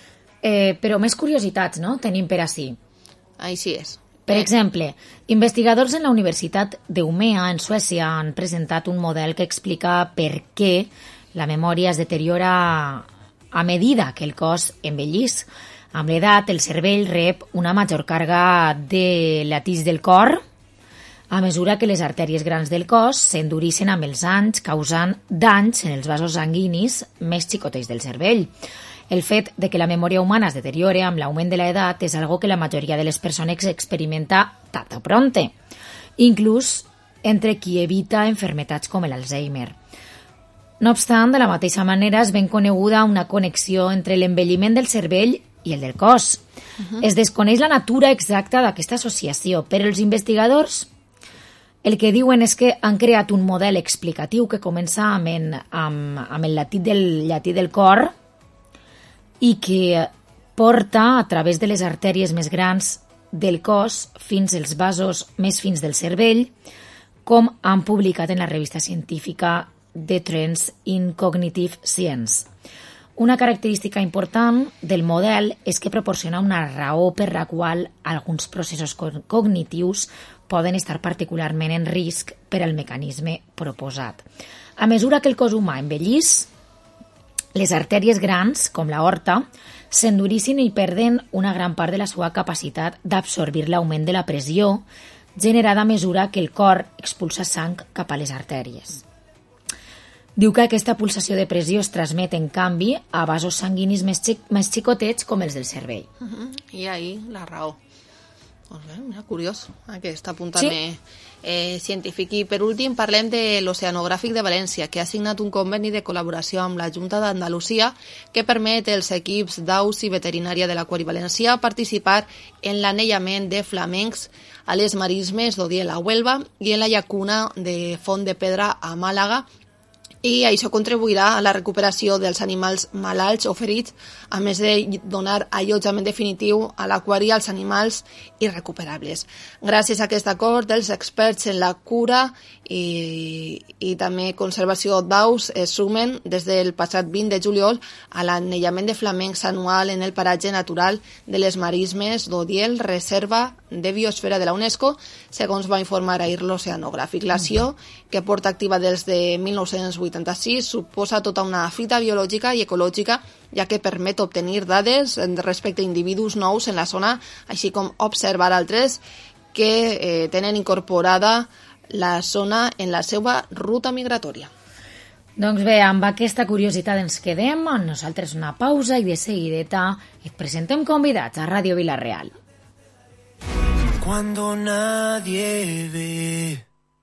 Eh, però més curiositats, no?, tenim per ací. Així és. Per exemple, investigadors en la Universitat d'Umea, en Suècia, han presentat un model que explica per què la memòria es deteriora a medida que el cos envellís. Amb l'edat, el cervell rep una major càrrega de latix del cor a mesura que les artèries grans del cos s'endureixen amb els anys, causant danys en els vasos sanguinis més xicotets del cervell. El fet de que la memòria humana es deteriore amb l'augment de l'edat és algo que la majoria de les persones experimenta tard o pronte, inclús entre qui evita enfermetats com l'Alzheimer. No obstant, de la mateixa manera és ben coneguda una connexió entre l'envelliment del cervell i el del cos. Uh-huh. Es desconeix la natura exacta d'aquesta associació, però els investigadors el que diuen és que han creat un model explicatiu que comença amb, en, amb, amb el llatí del, llatí del cor i que porta a través de les artèries més grans del cos fins als vasos més fins del cervell, com han publicat en la revista científica The Trends in Cognitive Science. Una característica important del model és que proporciona una raó per la qual alguns processos cognitius poden estar particularment en risc per al mecanisme proposat. A mesura que el cos humà envellís, les artèries grans, com l'aorta, s'endureixen i perden una gran part de la seva capacitat d'absorbir l'augment de la pressió generada a mesura que el cor expulsa sang cap a les artèries. Diu que aquesta pulsació de pressió es transmet, en canvi, a vasos sanguinis més, xic més xicotets com els del cervell. Uh-huh. I ahí la raó. Doncs bé, mira, curiós, aquest apunt Sí. també eh, científic. I per últim parlem de l'Oceanogràfic de València, que ha signat un conveni de col·laboració amb la Junta d'Andalusia que permet als equips d'aus i veterinària de l'Aquari Valencià participar en l'anellament de flamencs a les marismes d'Odiel a Huelva i en la llacuna de Font de Pedra a Màlaga, i això contribuirà a la recuperació dels animals malalts o ferits, a més de donar allotjament definitiu a l'aquari als animals irrecuperables. Gràcies a aquest acord, els experts en la cura i, i també conservació d'aus es sumen des del passat vint de juliol a l'anellament de flamencs anual en el paratge natural de les Marismes d'Odiel, reserva de biosfera de la UNESCO, segons va informar ahir l'Oceanogràfic. L'acció, que porta activa des de mil nou-cents vuitanta-sis, suposa tota una fita biològica i ecològica, ja que permet obtenir dades respecte a individus nous en la zona, així com observar altres que eh, tenen incorporada la zona en la seva ruta migratòria. Doncs bé, amb aquesta curiositat ens quedem, nosaltres una pausa i de seguideta et presentem convidats a Ràdio Vila-real. Cuando nadie ve.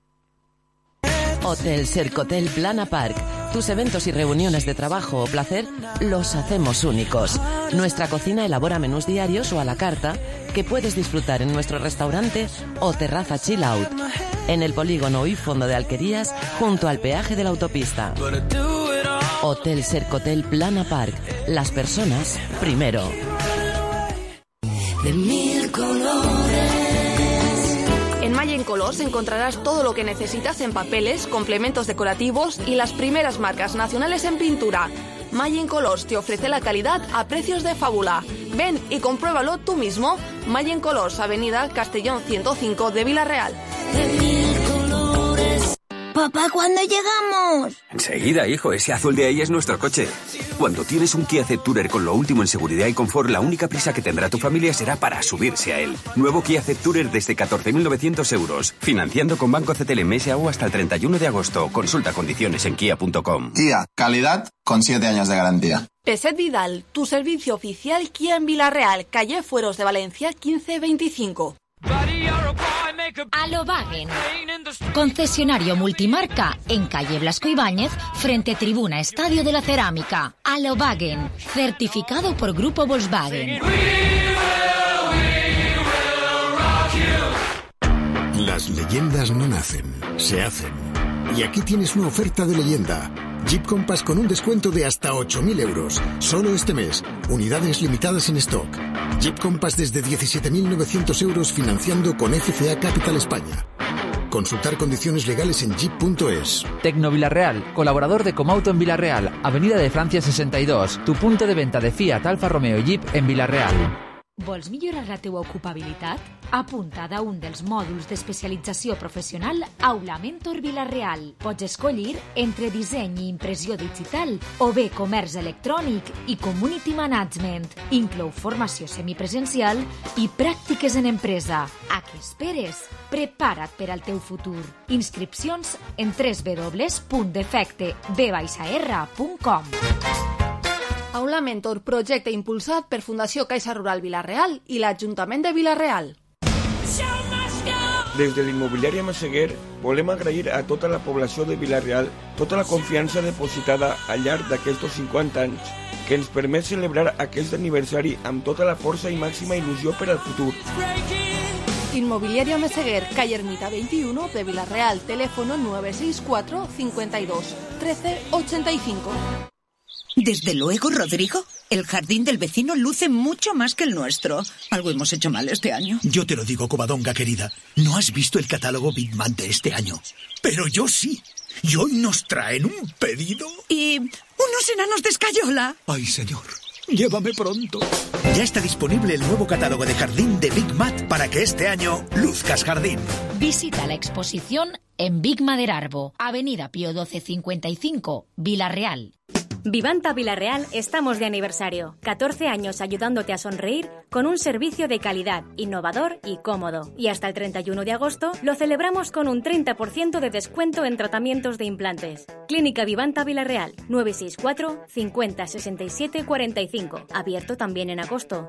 Hotel Sercotel Plana Park. Tus eventos y reuniones de trabajo o placer los hacemos únicos. Nuestra cocina elabora menús diarios o a la carta que puedes disfrutar en nuestro restaurante o terraza chill out. En el polígono y fondo de Alquerías, junto al peaje de la autopista. Hotel Sercotel Plana Park. Las personas primero. De mil colores. En Mayen Colors encontrarás todo lo que necesitas en papeles, complementos decorativos y las primeras marcas nacionales en pintura. Mayen Colors te ofrece la calidad a precios de fábula. Ven y compruébalo tú mismo. Mayen Colors, Avenida Castellón ciento cinco de Vila-real. De mil colores. Papá, ¿cuándo llegamos? Enseguida, hijo, ese azul de ahí es nuestro coche. Cuando tienes un Kia Cept-Tourer con lo último en seguridad y confort, la única prisa que tendrá tu familia será para subirse a él. Nuevo Kia Cept-Tourer desde catorce mil novecientos euros. Financiando con Banco C T L M S A U hasta el treinta y uno de agosto. Consulta condiciones en kia punto com. Kia, calidad con siete años de garantía. Peset Vidal, tu servicio oficial Kia en Vila-real, calle Fueros de Valencia quince veinticinco. Alobagen, concesionario multimarca en calle Blasco Ibáñez, frente Tribuna Estadio de la Cerámica. Alobagen, certificado por Grupo Volkswagen. Las leyendas no nacen, se hacen. Y aquí tienes una oferta de leyenda. Jeep Compass con un descuento de hasta ocho mil euros. Solo este mes. Unidades limitadas en stock. Jeep Compass desde diecisiete mil novecientos euros financiando con F C A Capital España. Consultar condiciones legales en jeep punto es. Tecno Vila-real, colaborador de Comauto en Vila-real, Avenida de Francia sesenta y dos, tu punto de venta de Fiat, Alfa Romeo i Jeep en Vila-real. Vols millorar la teua ocupabilitat? Apunta a un dels mòduls d'especialització professional Aula Mentor Vila-real. Pots escollir entre disseny i impressió digital o bé comerç electrònic i community management. Inclou formació semipresencial i pràctiques en empresa. A què esperes? Prepara't per al teu futur. Inscripcions en w w w punt defecte b r punt com. Aula Mentor, projecte impulsat per Fundació Caixa Rural Vila-real i l'Ajuntament de Vila-real. Des de l'immobiliària Massaguer volem agrair a tota la població de Vila-real tota la confiança depositada al llarg d'aquests cinquanta anys que ens permet celebrar aquest aniversari amb tota la força i màxima il·lusió per al futur. Inmobiliaria Meseguer, calle Ermita veintiuno de Vila-real, teléfono nueve seis cuatro cincuenta y dos trece ochenta y cinco. Desde luego, Rodrigo, el jardín del vecino luce mucho más que el nuestro. Algo hemos hecho mal este año. Yo te lo digo, Covadonga querida. No has visto el catálogo Big Man de este año. Pero yo sí. Y hoy nos traen un pedido. Y unos enanos de escayola. Ay, señor. Llévame pronto. Ya está disponible el nuevo catálogo de jardín de Big Mat para que este año luzcas jardín. Visita la exposición en Big Maderarbo, Avenida Pío doce cincuenta y cinco, Vila-real. Vivanta Vila-real estamos de aniversario. catorce años ayudándote a sonreír con un servicio de calidad, innovador y cómodo. Y hasta el treinta y uno de agosto lo celebramos con un treinta por ciento de descuento en tratamientos de implantes. Clínica Vivanta Vila-real, nueve seis cuatro cincuenta sesenta y siete cuarenta y cinco. Abierto también en agosto.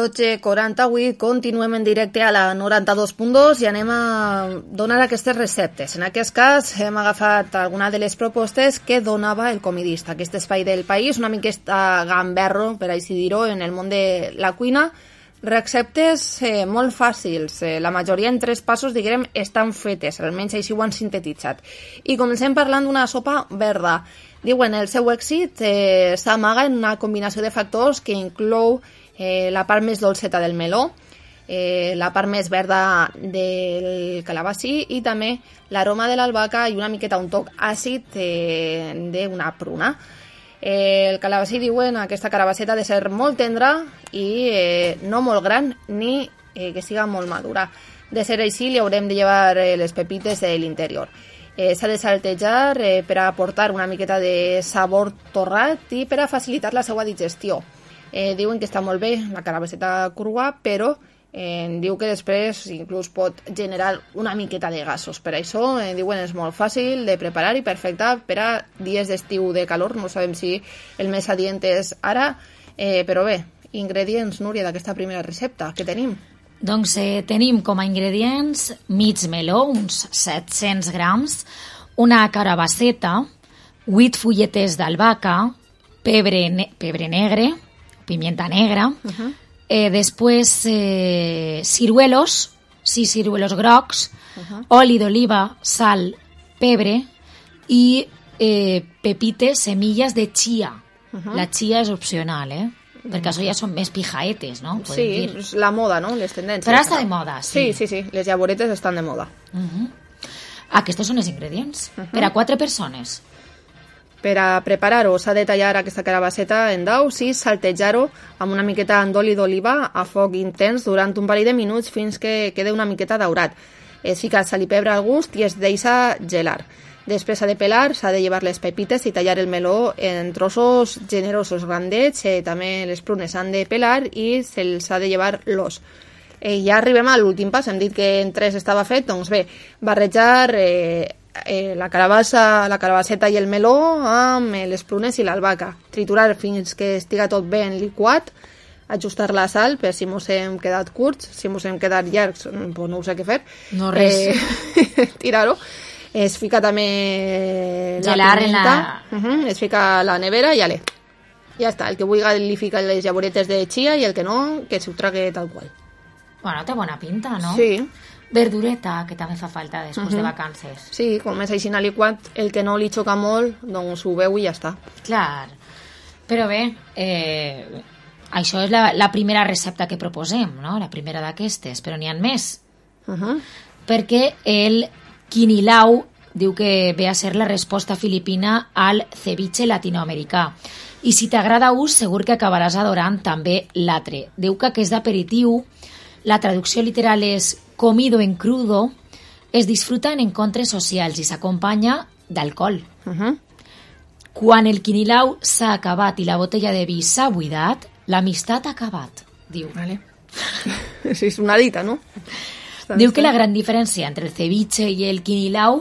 dotze quaranta-vuit, continuem en directe a la noranta-dos punt dos i anem a donar aquestes receptes. En aquest cas hem agafat alguna de les propostes que donava el comidista, aquest espai del país, una miqueta gamberro, per així dir-ho, en el món de la cuina. Receptes eh, molt fàcils, eh, la majoria en tres passos, diguem, estan fetes, almenys així ho han sintetitzat. I comencem parlant d'una sopa verda. Diuen, el seu èxit eh, s'amaga en una combinació de factors que inclou eh, la part més dolceta del meló, eh, la part més verda del calabací i també l'aroma de l'albahaca i una miqueta un toc àcid eh, d'una pruna. Eh, el calabací, diuen, aquesta carabasseta ha de ser molt tendra i eh, no molt gran ni eh, que siga molt madura. De ser així, li haurem de llevar eh, les pepites de l'interior. Eh, s'ha de saltejar eh, per a aportar una miqueta de sabor torrat i per a facilitar la seva digestió. Eh, diuen que està molt bé la carabasseta crua, però eh, diu que després inclús pot generar una miqueta de gasos. Per això, eh, diuen, és molt fàcil de preparar i perfecta per a dies d'estiu de calor. No sabem si el més adient és ara, eh, però bé, ingredients, Núria, d'aquesta primera recepta, què tenim? Doncs eh, tenim com a ingredients mig meló, uns set-cents grams, una carabasseta, vuit fulletes d'albahaca, pebre, ne pebre negre, pimienta negra, uh-huh. eh, després eh, ciruelos, sis ciruelos grocs, uh-huh. oli d'oliva, sal, pebre i eh, pepites, semilles de chia. Uh-huh. La chia és opcional, eh? Perquè això ja són més pijaetes, no? Podem sí, dir. És la moda, no? Les tendències. Però està de moda, sí. Sí, sí, sí. Les llavoretes estan de moda. Uh-huh. Aquests són els ingredients. Uh-huh. Per a quatre persones. Per a preparar-ho s'ha de tallar aquesta carabasseta en daus i saltejar-ho amb una miqueta d'oli d'oliva a foc intens durant un parell de minuts fins que quede una miqueta daurat. Es fica sal i pebre al gust i es deixa gelar. Després s'ha de pelar, s'ha de llevar les pepites i tallar el meló en trossos generosos grandets. Eh, també les prunes s'han de pelar i se'ls ha de llevar l'os. Eh, ja arribem a l'últim pas. Hem dit que en tres estava fet. Doncs bé, barrejar eh, eh, la carabassa, la carabasseta i el meló amb les prunes i l'albahaca. Triturar fins que estiga tot ben liquat. Ajustar la sal per si mos hem quedat curts. Si mos hem quedat llargs, doncs no ho sé què fer. No res. Eh, tirar-ho. Es fica també gelar la pimenta, la... uh-huh. Es fica a la nevera i ale. Ja està, el que vulgui li fica les llavoretes de chia i el que no, que s'ho trague tal qual. Bueno, té bona pinta, no? Sí. Verdureta, que també fa falta després uh-huh. de vacances. Sí, com és així liquat, el que no li xoca molt, doncs ho veu i ja està. Clar, però bé, eh, això és la, la primera recepta que proposem, no? La primera d'aquestes, però n'hi ha més. Uh-huh. Perquè el quinilau diu que ve a ser la resposta filipina al ceviche latinoamericà. I si t'agrada ús, segur que acabaràs adorant també l'altre. Diu que aquest aperitiu, la traducció literal és comido en crudo, es disfruta en encontres socials i s'acompanya d'alcohol. Uh-huh. Quan el quinilau s'ha acabat i la botella de vi s'ha buidat, l'amistat ha acabat, diu. Vale. Sí, és una dita, no? Diu que la gran diferència entre el ceviche i el quinilau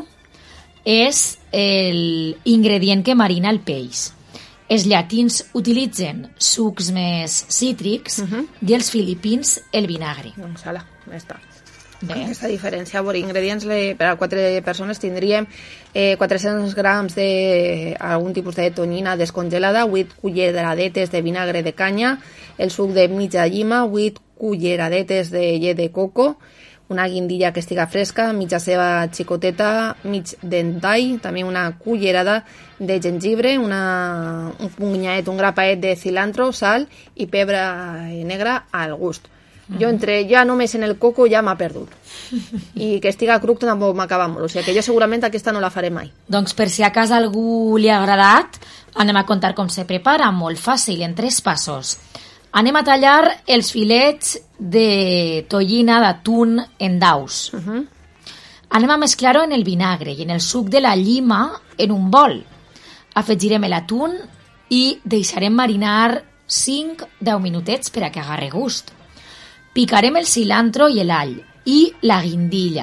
és l'ingredient que marina el peix. Els llatins utilitzen sucs més cítrics uh-huh. i els filipins el vinagre. Doncs ala, ja està. Bé. Aquesta diferència, per ingredients, per a quatre persones tindríem eh, quatre-cents grams d'algun tipus de tonyina descongelada, vuit culleradetes de vinagre de canya, el suc de mitja llima, vuit culleradetes de llet de coco, una guindilla que estiga fresca, mitja ceba xicoteta, mig d'entall, també una cullerada de gengibre, una, un punyaet, un grapaet de cilantro, sal i pebre negre al gust. Mm-hmm. Jo entre ja només en el coco ja m'ha perdut. I que estiga cruc tampoc m'acaba molt. O sigui que jo segurament aquesta no la faré mai. Doncs per si a casa algú li ha agradat, anem a contar com se prepara. Molt fàcil, en tres passos. Anem a tallar els filets de tonyina d'atún en daus. Uh-huh. Anem a mesclar-ho en el vinagre i en el suc de la llima en un bol. Afegirem l'atún i deixarem marinar cinc a deu minutets per a que agarre gust. Picarem el cilantro i l'all i la guindilla.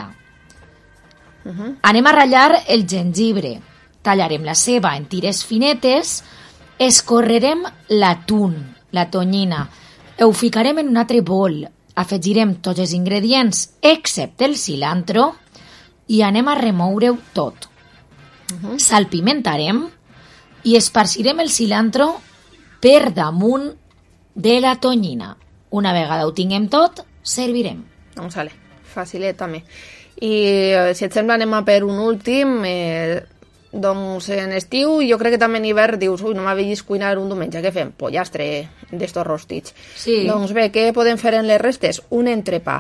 Uh-huh. Anem a ratllar el gengibre. Tallarem la ceba en tires finetes. Escorrerem l'atún, la tonyina, Ho ficarem en un altre bol, afegirem tots els ingredients excepte el cilantro i anem a remoure-ho tot. Uh-huh. Salpimentarem i esparcirem el cilantro per damunt de la tonyina. Una vegada ho tinguem tot, servirem. Doncs vale, facilet també. I eh, si et sembla anem a per un últim... Eh... Doncs en estiu, jo crec que també en hivern dius, ui, no m'ha vist cuinar un diumenge, què fem? Pollastre d'estos rostits. Sí. Doncs bé, què podem fer en les restes? Un entrepà.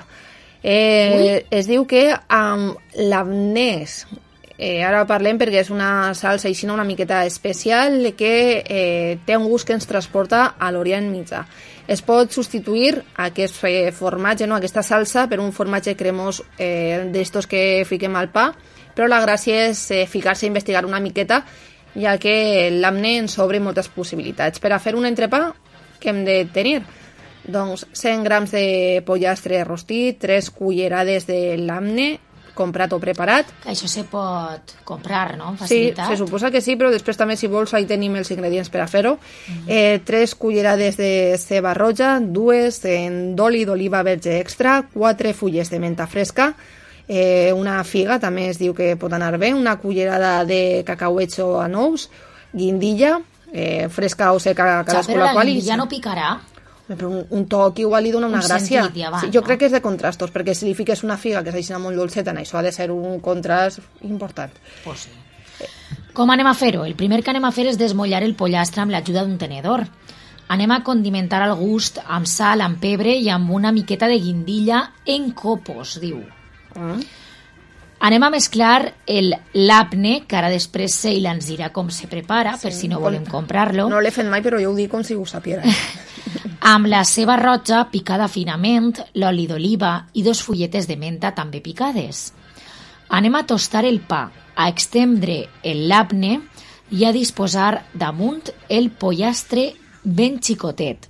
Eh, es diu que amb l'amnès, eh, ara parlem perquè és una salsa així una miqueta especial que eh, té un gust que ens transporta a l'Orient Mitjà. Es pot substituir aquest formatge, no, aquesta salsa, per un formatge cremós eh, d'estos que fiquem al pa, però la gràcia és eh, ficar-se a investigar una miqueta, ja que l'amne ens obre moltes possibilitats. Per a fer un entrepà, què hem de tenir? Doncs cent grams de pollastre rostit, tres cullerades de l'amne, comprat o preparat. Això se pot comprar, no? Facilitat. Sí, se suposa que sí, però després també, si vols, ahí tenim els ingredients per a fer-ho. Mm-hmm. eh, tres cullerades de ceba roja, dues d'oli d'oliva verge extra, quatre fulles de menta fresca, Eh, una figa, també es diu que pot anar bé, una cullerada de cacauetxo a nous, guindilla, eh, fresca o seca, cadascú la qual. Però la guindilla no picarà? Però un, un toc igual li dona una un gràcia. Sentit, ja va, sí, jo no? crec que és de contrastos, perquè si li fiques una figa que s'aixina molt dolceta, això ha de ser un contrast important. Pues sí. Com anem a fer-ho? El primer que anem a fer és desmollar el pollastre amb l'ajuda d'un tenedor. Anem a condimentar al gust amb sal, amb pebre i amb una miqueta de guindilla en copos, diu. Mm. Anem a mesclar el lapne, que ara després Seila ens dirà com se prepara, sí, per si no volem comprar-lo. No l'he fet mai, però jo ho dic com si ho sapiera. Amb la ceba roja picada finament, l'oli d'oliva i dos fulletes de menta també picades. Anem a tostar el pa, a extendre el lapne i a disposar damunt el pollastre ben xicotet.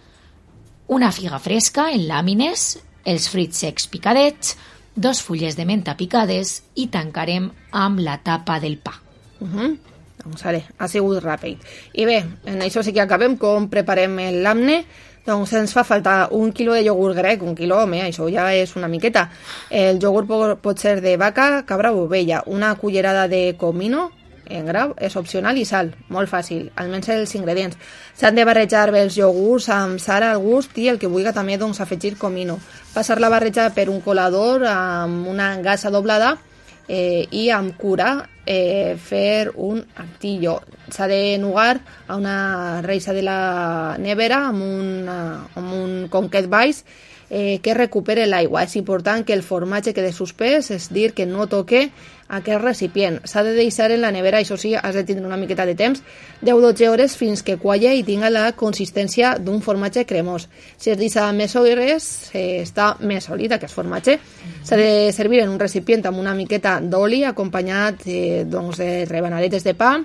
Una figa fresca en làmines, els fruits secs picadets, dos fulles de menta picades i tancarem amb la tapa del pa. Uh-huh. Doncs ara, ha sigut ràpid. I bé, en això sí que acabem com preparem el lamne. Doncs ens fa falta un quilo de iogurt grec, un quilo, home, això ja és una miqueta. El iogurt pot ser de vaca, cabra o ovella, una cullerada de comino, en grau, és opcional, i sal, molt fàcil, almenys els ingredients. S'han de barrejar bé els iogurts amb sal al gust i el que vulgui també doncs, afegir comino. Passar la barreja per un colador amb una gasa doblada eh, i amb cura eh, fer un artillo. S'ha de nugar a una reixa de la nevera amb un, amb un conquet baix eh, que recupere l'aigua. És important que el formatge quede suspès, és dir, que no toque aquest recipient. S'ha de deixar en la nevera, això sí, has de tindre una miqueta de temps, deu a dotze hores fins que qualla i tinga la consistència d'un formatge cremós. Si es deixa més hores, eh, està més sòlid aquest formatge. S'ha de servir en un recipient amb una miqueta d'oli, acompanyat eh, doncs, de rebanadetes de pa,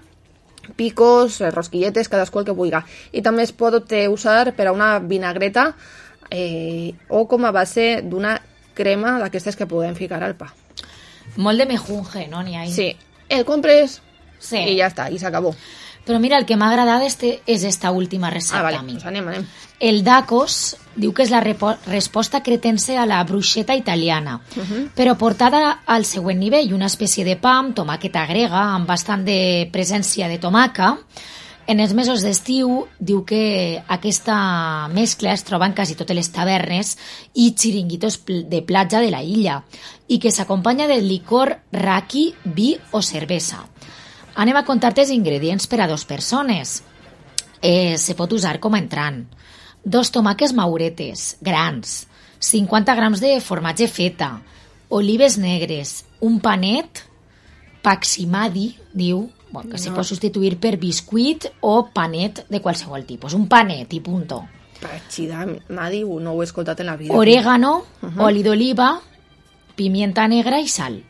picos, rosquilletes, cadascú el que vulgui. I també es pot usar per a una vinagreta eh, o com a base d'una crema d'aquestes que podem ficar al pa. Molt de mejunje, no? N'hi ha ahí. Sí, el compres sí. i ja està, i s'acabó. Però mira, el que m'ha agradat este, és esta última recepta ah, vale. a mi. Pues anem, anem. El Dacos diu que és la repo- resposta cretense a la bruixeta italiana, uh-huh. però portada al següent nivell, una espècie de pa amb tomàqueta grega, amb bastant de presència de tomaca. En els mesos d'estiu diu que aquesta mescla es troba en quasi totes les tavernes i xiringuitos de platja de la illa i que s'acompanya del licor raki, vi o cervesa. Anem a contar-te els ingredients per a dues persones. Eh, se pot usar com a entrant. Dos tomàquets mauretes, grans, cinquanta grams de formatge feta, olives negres, un panet, paximadi, diu, bueno, que no. se pot substituir per biscuit o panet de qualsevol tipus. Un panet i punto. Paximadi, no ho he escoltat en la vida. Orégano, uh-huh. oli d'oliva, pimienta negra i sal.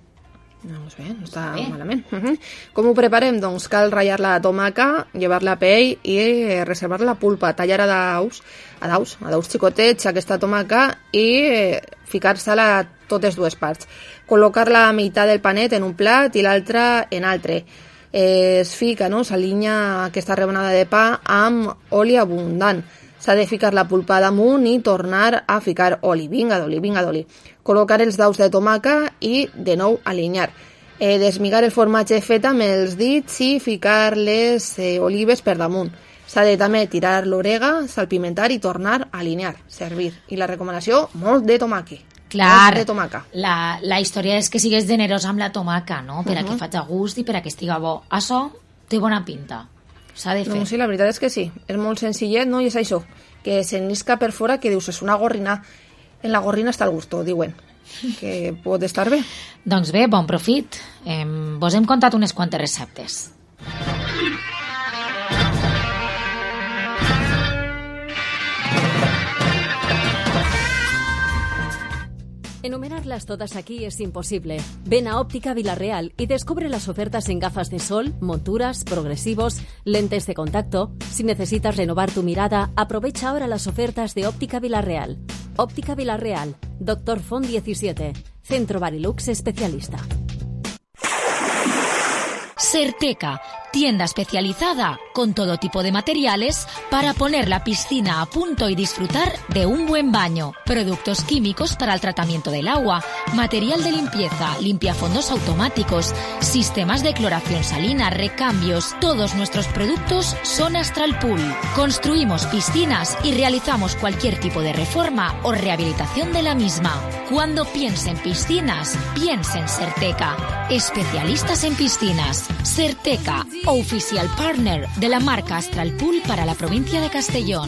Doncs bé, no està bé. Malament. Uh-huh. Com ho preparem? Doncs cal ratllar la tomaca, llevar-la a pell i reservar la pulpa, tallar a daus, a daus, a daus xicotets aquesta tomaca i ficar-se-la a totes dues parts. Col·locar la meitat del panet en un plat i l'altra en altre. Eh, es fica, no? S'alinya aquesta rebanada de pa amb oli abundant. S'ha de ficar la pulpa damunt i tornar a ficar oli. Vinga d'oli, vinga d'oli. Col·locar els daus de tomaca i, de nou, alinyar. Eh, desmigar el formatge fet amb els dits i ficar les eh, olives per damunt. S'ha de també tirar l'orega, salpimentar i tornar a alinear, servir. I la recomanació, molt de tomaqui. Clar, molt de tomaca. La, la història és que sigues generosa amb la tomaca, no? Per uh -huh. a que faig gust i per a que estiga bo. Això té bona pinta. S'ha de fer. No, sí, la veritat és que sí. És molt senzillet, no? I és això, que s'ennisca per fora, que dius, és una gorrina. En la gorrina està el gusto, diuen. Que pot estar bé. Doncs bé, bon profit. Eh, vos hem contat unes quantes receptes. Enumerarlas todas aquí es imposible. Ven a Óptica Vilarreal y descubre las ofertas en gafas de sol, monturas, progresivos, lentes de contacto. Si necesitas renovar tu mirada, aprovecha ahora las ofertas de Óptica Vilarreal. Óptica Vilarreal, Doctor Font diecisiete, Centro Barilux Especialista. Certeca, tienda especializada con todo tipo de materiales para poner la piscina a punto y disfrutar de un buen baño. Productos químicos para el tratamiento del agua, material de limpieza, limpiafondos automáticos, sistemas de cloración salina, recambios. Todos nuestros productos son Astral Pool. Construimos piscinas y realizamos cualquier tipo de reforma o rehabilitación de la misma. Cuando piense en piscinas, piense en Certeca. Especialistas en piscinas. Certeca, oficial partner de la marca Astral Pool para la provincia de Castellón.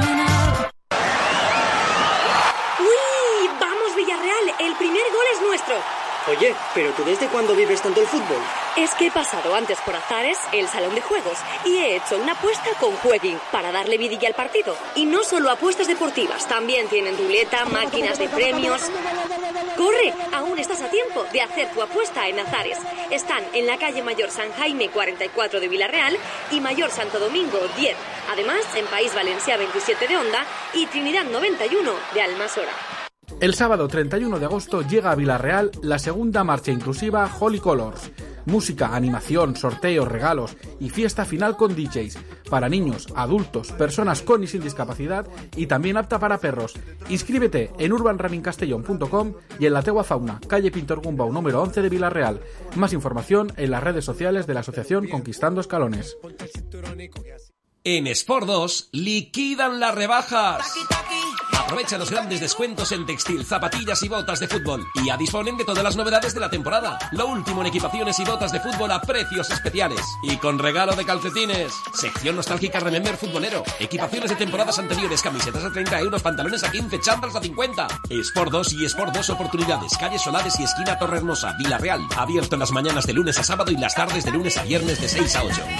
¡Uy! ¡Vamos, Villarreal! ¡El primer gol es nuestro! Oye, ¿pero tú desde cuándo vives tanto el fútbol? Es que he pasado antes por Azares, el salón de juegos, y he hecho una apuesta con Jueguin para darle vidilla al partido. Y no solo apuestas deportivas, también tienen ruleta, máquinas de premios. ¡Corre! Aún estás a tiempo de hacer tu apuesta en Azares. Están en la calle Mayor San Jaime cuarenta y cuatro de Villarreal y Mayor Santo Domingo diez. Además, en País Valencià veintisiete de Onda y Trinidad noventa y uno de Almasora. El sábado treinta y uno de agosto llega a Villarreal la segunda marcha inclusiva Holy Colors. Música, animación, sorteos, regalos y fiesta final con D Js. Para niños, adultos, personas con y sin discapacidad y también apta para perros. Inscríbete en urban running castellón punto com y en la Teua Fauna, calle Pintor Gumbau número once de Villarreal. Más información en las redes sociales de la asociación Conquistando Escalones. En Sport dos liquidan las rebajas. Aprovecha los grandes descuentos en textil, zapatillas y botas de fútbol. Y ya disponen de todas las novedades de la temporada. Lo último en equipaciones y botas de fútbol a precios especiales. Y con regalo de calcetines. Sección nostálgica Remember futbolero. Equipaciones de temporadas anteriores, camisetas a treinta euros, pantalones a quince, chándals a cincuenta. Sport dos y Sport dos Oportunidades. Calle Solares y esquina Torrehermosa, Villarreal. Abierto en las mañanas de lunes a sábado y las tardes de lunes a viernes de seis a ocho.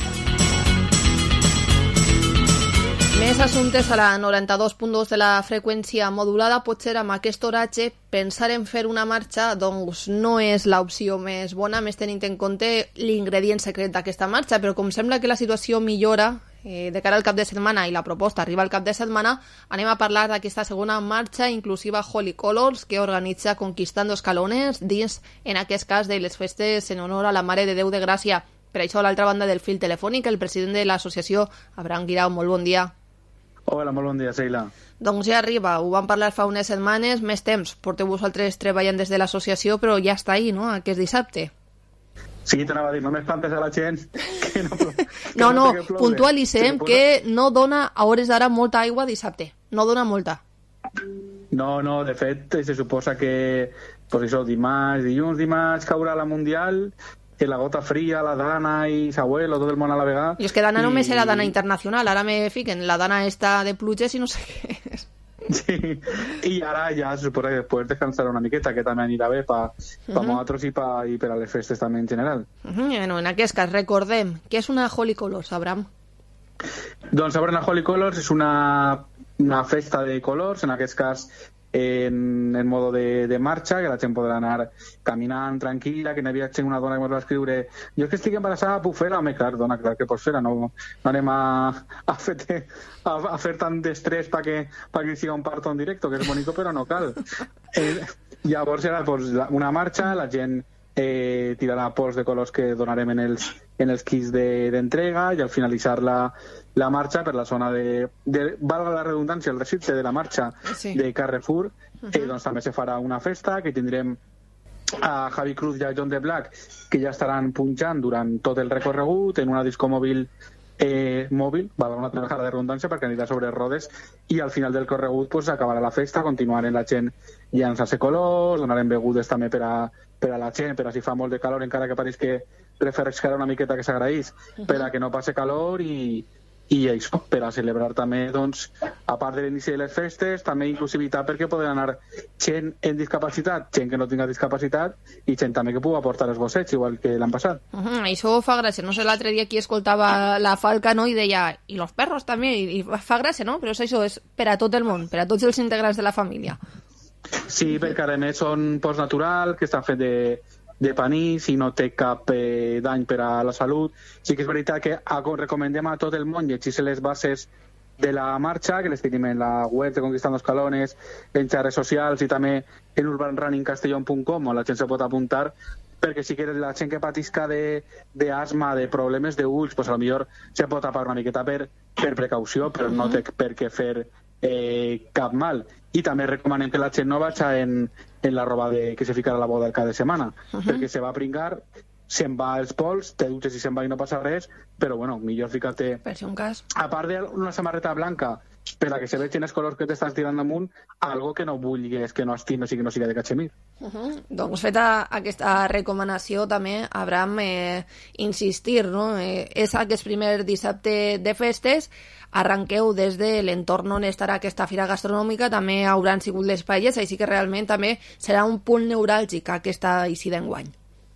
Més assumptes a la noranta-dos punt dos de la freqüència modulada. Potser amb aquest oratge pensar en fer una marxa doncs no és l'opció més bona, més tenint en compte l'ingredient secret d'aquesta marxa, però com sembla que la situació millora eh, de cara al cap de setmana i la proposta arriba al cap de setmana, anem a parlar d'aquesta segona marxa inclusiva Holy Colors que organitza Conquistando Escalones dins, en aquest cas, de les festes en honor a la Mare de Déu de Gràcia. Per això, a l'altra banda del fil telefònic, el president de l'associació, Abraham Guirao. Molt bon dia. Hola, molt bon dia, Sheila. Doncs ja arriba, ho vam parlar fa unes setmanes, més temps. Porteu vosaltres treballant des de l'associació, però ja està ahí, no?, aquest dissabte. Sí, t'anava a dir, no m'espantes a la gent que no, que no, no, no puntualitzem que, que no dona a hores d'ara molta aigua dissabte. No dona molta. No, no, de fet, se suposa que pues això, dimarts, dilluns, dimarts caurà la Mundial, que la gota fria, la Dana i Sabuelo, tot el món a la vegada. I és que Dana i... només era Dana internacional, ara me fiquen la Dana esta de pluges i no sé què és. Sí, i ara ja se suposa que després descansar una miqueta, que també anirà bé per pa uh -huh. nosaltres i, pa, i per a les festes també en general. Uh -huh. Bueno, en aquest cas, recordem, què és una Holy Colors, Abraham? Doncs, sobre una Holy Colors és una, una festa de colors, en aquest cas en, en modo de, de marxa, que la gent podrà anar caminant tranquil·la, que n'hi havia una dona que ens va escriure jo és que estic embarassada, puc fer-la? Home, clar, dona, clar que pots fer-la, no, no anem a, a, fer, a, a fer tant d'estrès perquè pa que siga un parto en directo, que és bonico, però no cal. Eh, llavors era pues, una marxa, la gent eh, tirarà pols de colors que donarem en els, en els kits d'entrega de, i al finalitzar la, la marxa per la zona de, de valga la redundància, el recinte de la marxa sí. de Carrefour, uh-huh. eh, doncs també se farà una festa que tindrem a Javi Cruz i a John de Black, que ja estaran punxant durant tot el recorregut en una disco mòbil eh, mòbil, valga una altra vegada de redundància, perquè anirà sobre rodes, i al final del corregut pues, acabarà la festa, continuarem la gent llançant-se colors, donarem begudes també per a, per a la gent, per a si fa molt de calor, encara que pareix que refrescarà una miqueta que s'agraís, uh-huh. per a que no passe calor i i això, per a celebrar també, doncs, a part de l'inici de les festes, també inclusivitat perquè poden anar gent amb discapacitat, gent que no tinga discapacitat i gent també que pugui aportar els gossets, igual que l'han passat. Uh-huh, això fa gràcia, no sé, l'altre dia aquí escoltava la Falca, no?, i deia, i los perros també, i, i fa gràcia, no?, però això és per a tot el món, per a tots els integrants de la família. Sí, perquè a més són post natural, que estan fets de de panís i no té cap eh, dany per a la salut. Sí que és veritat que recomendem a tot el món llegir-se les bases de la marxa, que les tenim en la web de Conquistando Escalones, en xarxes socials i també en urban running castellón punt com, on la gent se pot apuntar, perquè sí que la gent que patisca d'asma, de, de problemes d'ulls, pues a lo millor se pot tapar una miqueta per, per precaució, però no té per què fer eh, cap mal. I també recomanem que la gent no vagi en, en la roba de, que se ficarà a la boda cada setmana, uh-huh. perquè se va a pringar, se'n va els pols, te dutxes i se'n va i no passa res, però bueno, millor ficar-te... Per si un cas. A part d'una samarreta blanca, per a que se vegin els colors que t'estàs tirant damunt, algo que no vulguis, que no estimes i que no sigui de cachemir. Uh-huh. Doncs feta aquesta recomanació també, Abraham, eh, insistir, no? Eh, és aquest primer dissabte de festes, arranqueu des de l'entorn on estarà aquesta fira gastronòmica, també hauran sigut les paelles, així que realment també serà un punt neuràlgic aquesta eixida d'enguany.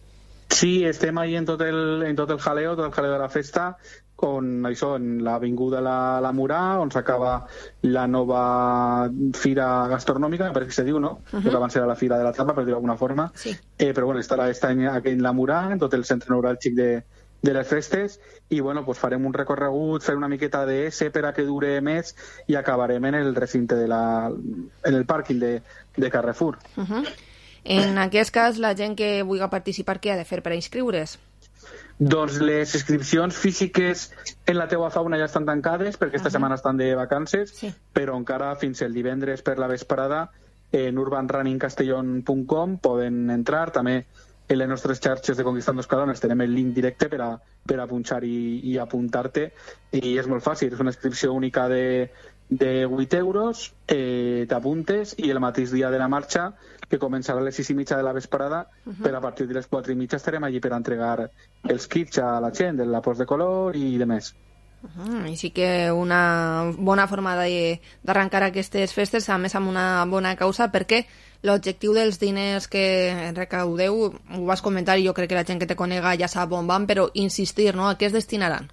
Sí, estem ahí en tot el, en tot el jaleo, tot el jaleo de la festa, on això, en l'avinguda La, la Murà, on s'acaba la nova fira gastronòmica, per que se diu, no? Uh-huh. Que abans era la fira de la tapa, per dir d'alguna forma. Sí. Eh, però bueno, estarà aquest any aquí en la Murà, en tot el centre neuràlgic de, de les festes, i bueno, pues farem un recorregut, fer una miqueta de S per a que dure més i acabarem en el recinte de la... en el pàrquing de, de Carrefour. Uh-huh. En aquest cas, la gent que vulgui participar, què ha de fer per a inscriure's? Doncs les inscripcions físiques en la teua fauna ja estan tancades perquè aquesta uh-huh. setmana estan de vacances, sí. però encara fins el divendres per la vesprada en urban running castellón punt com poden entrar. També en les nostres xarxes de Conquistando Escalones tenim el link directe per a, per a punxar i, i apuntar-te, i és molt fàcil, és una inscripció única de, de vuit euros, eh, t'apuntes i el mateix dia de la marxa, que començarà a les sis i mitja de la vesprada, uh-huh. per a partir de les quatre i mitja estarem allí per a entregar els kits a la gent, la post de color i de més. Uh-huh. Així que una bona forma d'arrencar aquestes festes, a més amb una bona causa, perquè l'objectiu dels diners que recaudeu, ho vas comentar i jo crec que la gent que te conega ja sap on van, però insistir, no? A què es destinaran?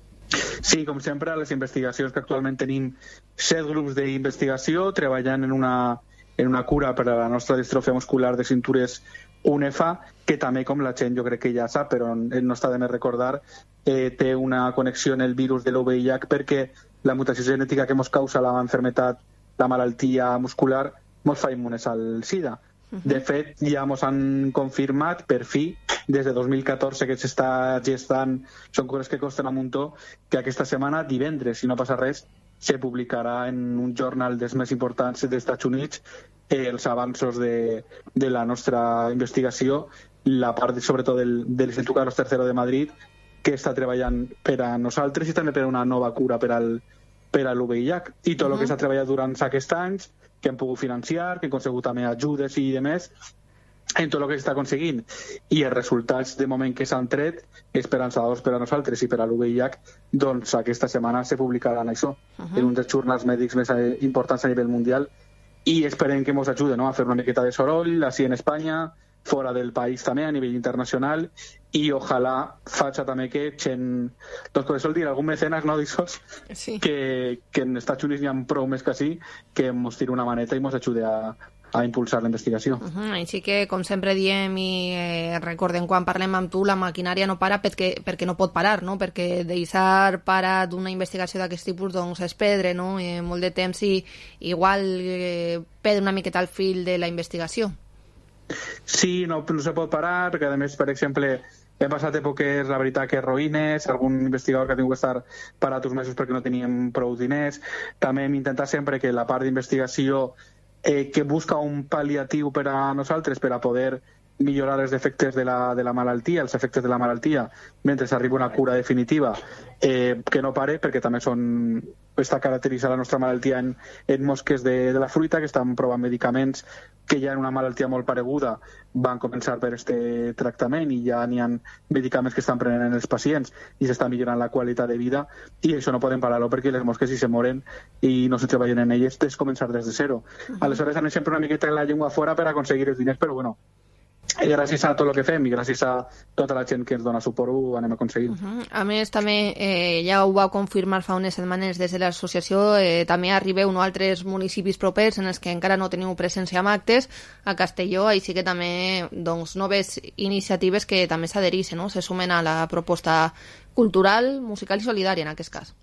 Sí, com sempre, les investigacions que actualment tenim set grups d'investigació treballant en una en una cura per a la nostra distròfia muscular de cintures U N E F A, que també, com la gent jo crec que ja sap, però no està de més recordar, eh, té una connexió en el virus de l'U V I H perquè la mutació genètica que ens causa la malaltia, la malaltia muscular, ens fa immunes al SIDA. Uh-huh. De fet, ja ens han confirmat, per fi, des de dos mil catorze que s'està gestant, són coses que costen un muntó, que aquesta setmana, divendres, si no passa res, se publicarà en un jornal dels més importants dels Estats Units eh, els avanços de, de la nostra investigació, la part sobretot del, de l'Institut Carlos tercero de Madrid, que està treballant per a nosaltres i també per a una nova cura per al, per a l'U V I H, i tot el uh-huh. que s'ha treballat durant aquests anys, que hem pogut financiar, que hem aconsegut també ajudes i demés, en tot el que s'està aconseguint, i els resultats de moment que s'han tret esperançadors per a nosaltres i per a l'U V I H, doncs aquesta setmana se publicaran això, uh-huh. en un dels jornals mèdics més importants a nivell mundial, i esperem que ens ajuden, no?, a fer una miqueta de soroll, així en Espanya, fora del país també, a nivell internacional, i ojalà faci també que gent, doncs com sol dir, algun mecenas, no, d'aixòs, sí. que, que en Estats Units n'hi ha prou més que sí, que ens tiri una maneta i ens ajude a a impulsar la investigació. Uh-huh. Així que, com sempre diem i eh, recordem quan parlem amb tu, la maquinària no para perquè, perquè no pot parar, no? Perquè deixar parat una investigació d'aquest tipus doncs és perdre, no? Eh, molt de temps i igual eh, perdre una miqueta el fil de la investigació. Sí, no, no se pot parar, perquè a més, per exemple, hem passat èpoques, la veritat, que ruïnes, algun investigador que ha tingut que estar parat uns mesos perquè no teníem prou diners. També hem intentat sempre que la part d'investigació eh, que busca un pal·liatiu per a nosaltres, per a poder millorar els efectes de la, de la malaltia, els efectes de la malaltia, mentre s'arriba una cura definitiva, eh, que no pare, perquè també són, està caracteritzada la nostra malaltia en, en mosques de, de la fruita, que estan provant medicaments que ja en una malaltia molt pareguda van començar per aquest tractament i ja n'hi ha medicaments que estan prenent els pacients i s'està millorant la qualitat de vida, i això no podem parar-ho perquè les mosques, si se moren i no se treballen en elles, és començar des de zero. Uh-huh. Aleshores anem sempre una miqueta la llengua fora per aconseguir els diners, però bueno, gràcies a tot el que fem i gràcies a tota la gent que ens dona suport ho anem aconseguint. Uh-huh. A més, també, eh, ja ho vau confirmar fa unes setmanes des de l'associació, eh, també arribeu a altres municipis propers en els que encara no teniu presència amb actes, a Castelló, així que també doncs, noves iniciatives que també s'adhereixen, no? Se sumen a la proposta cultural, musical i solidària en aquest cas.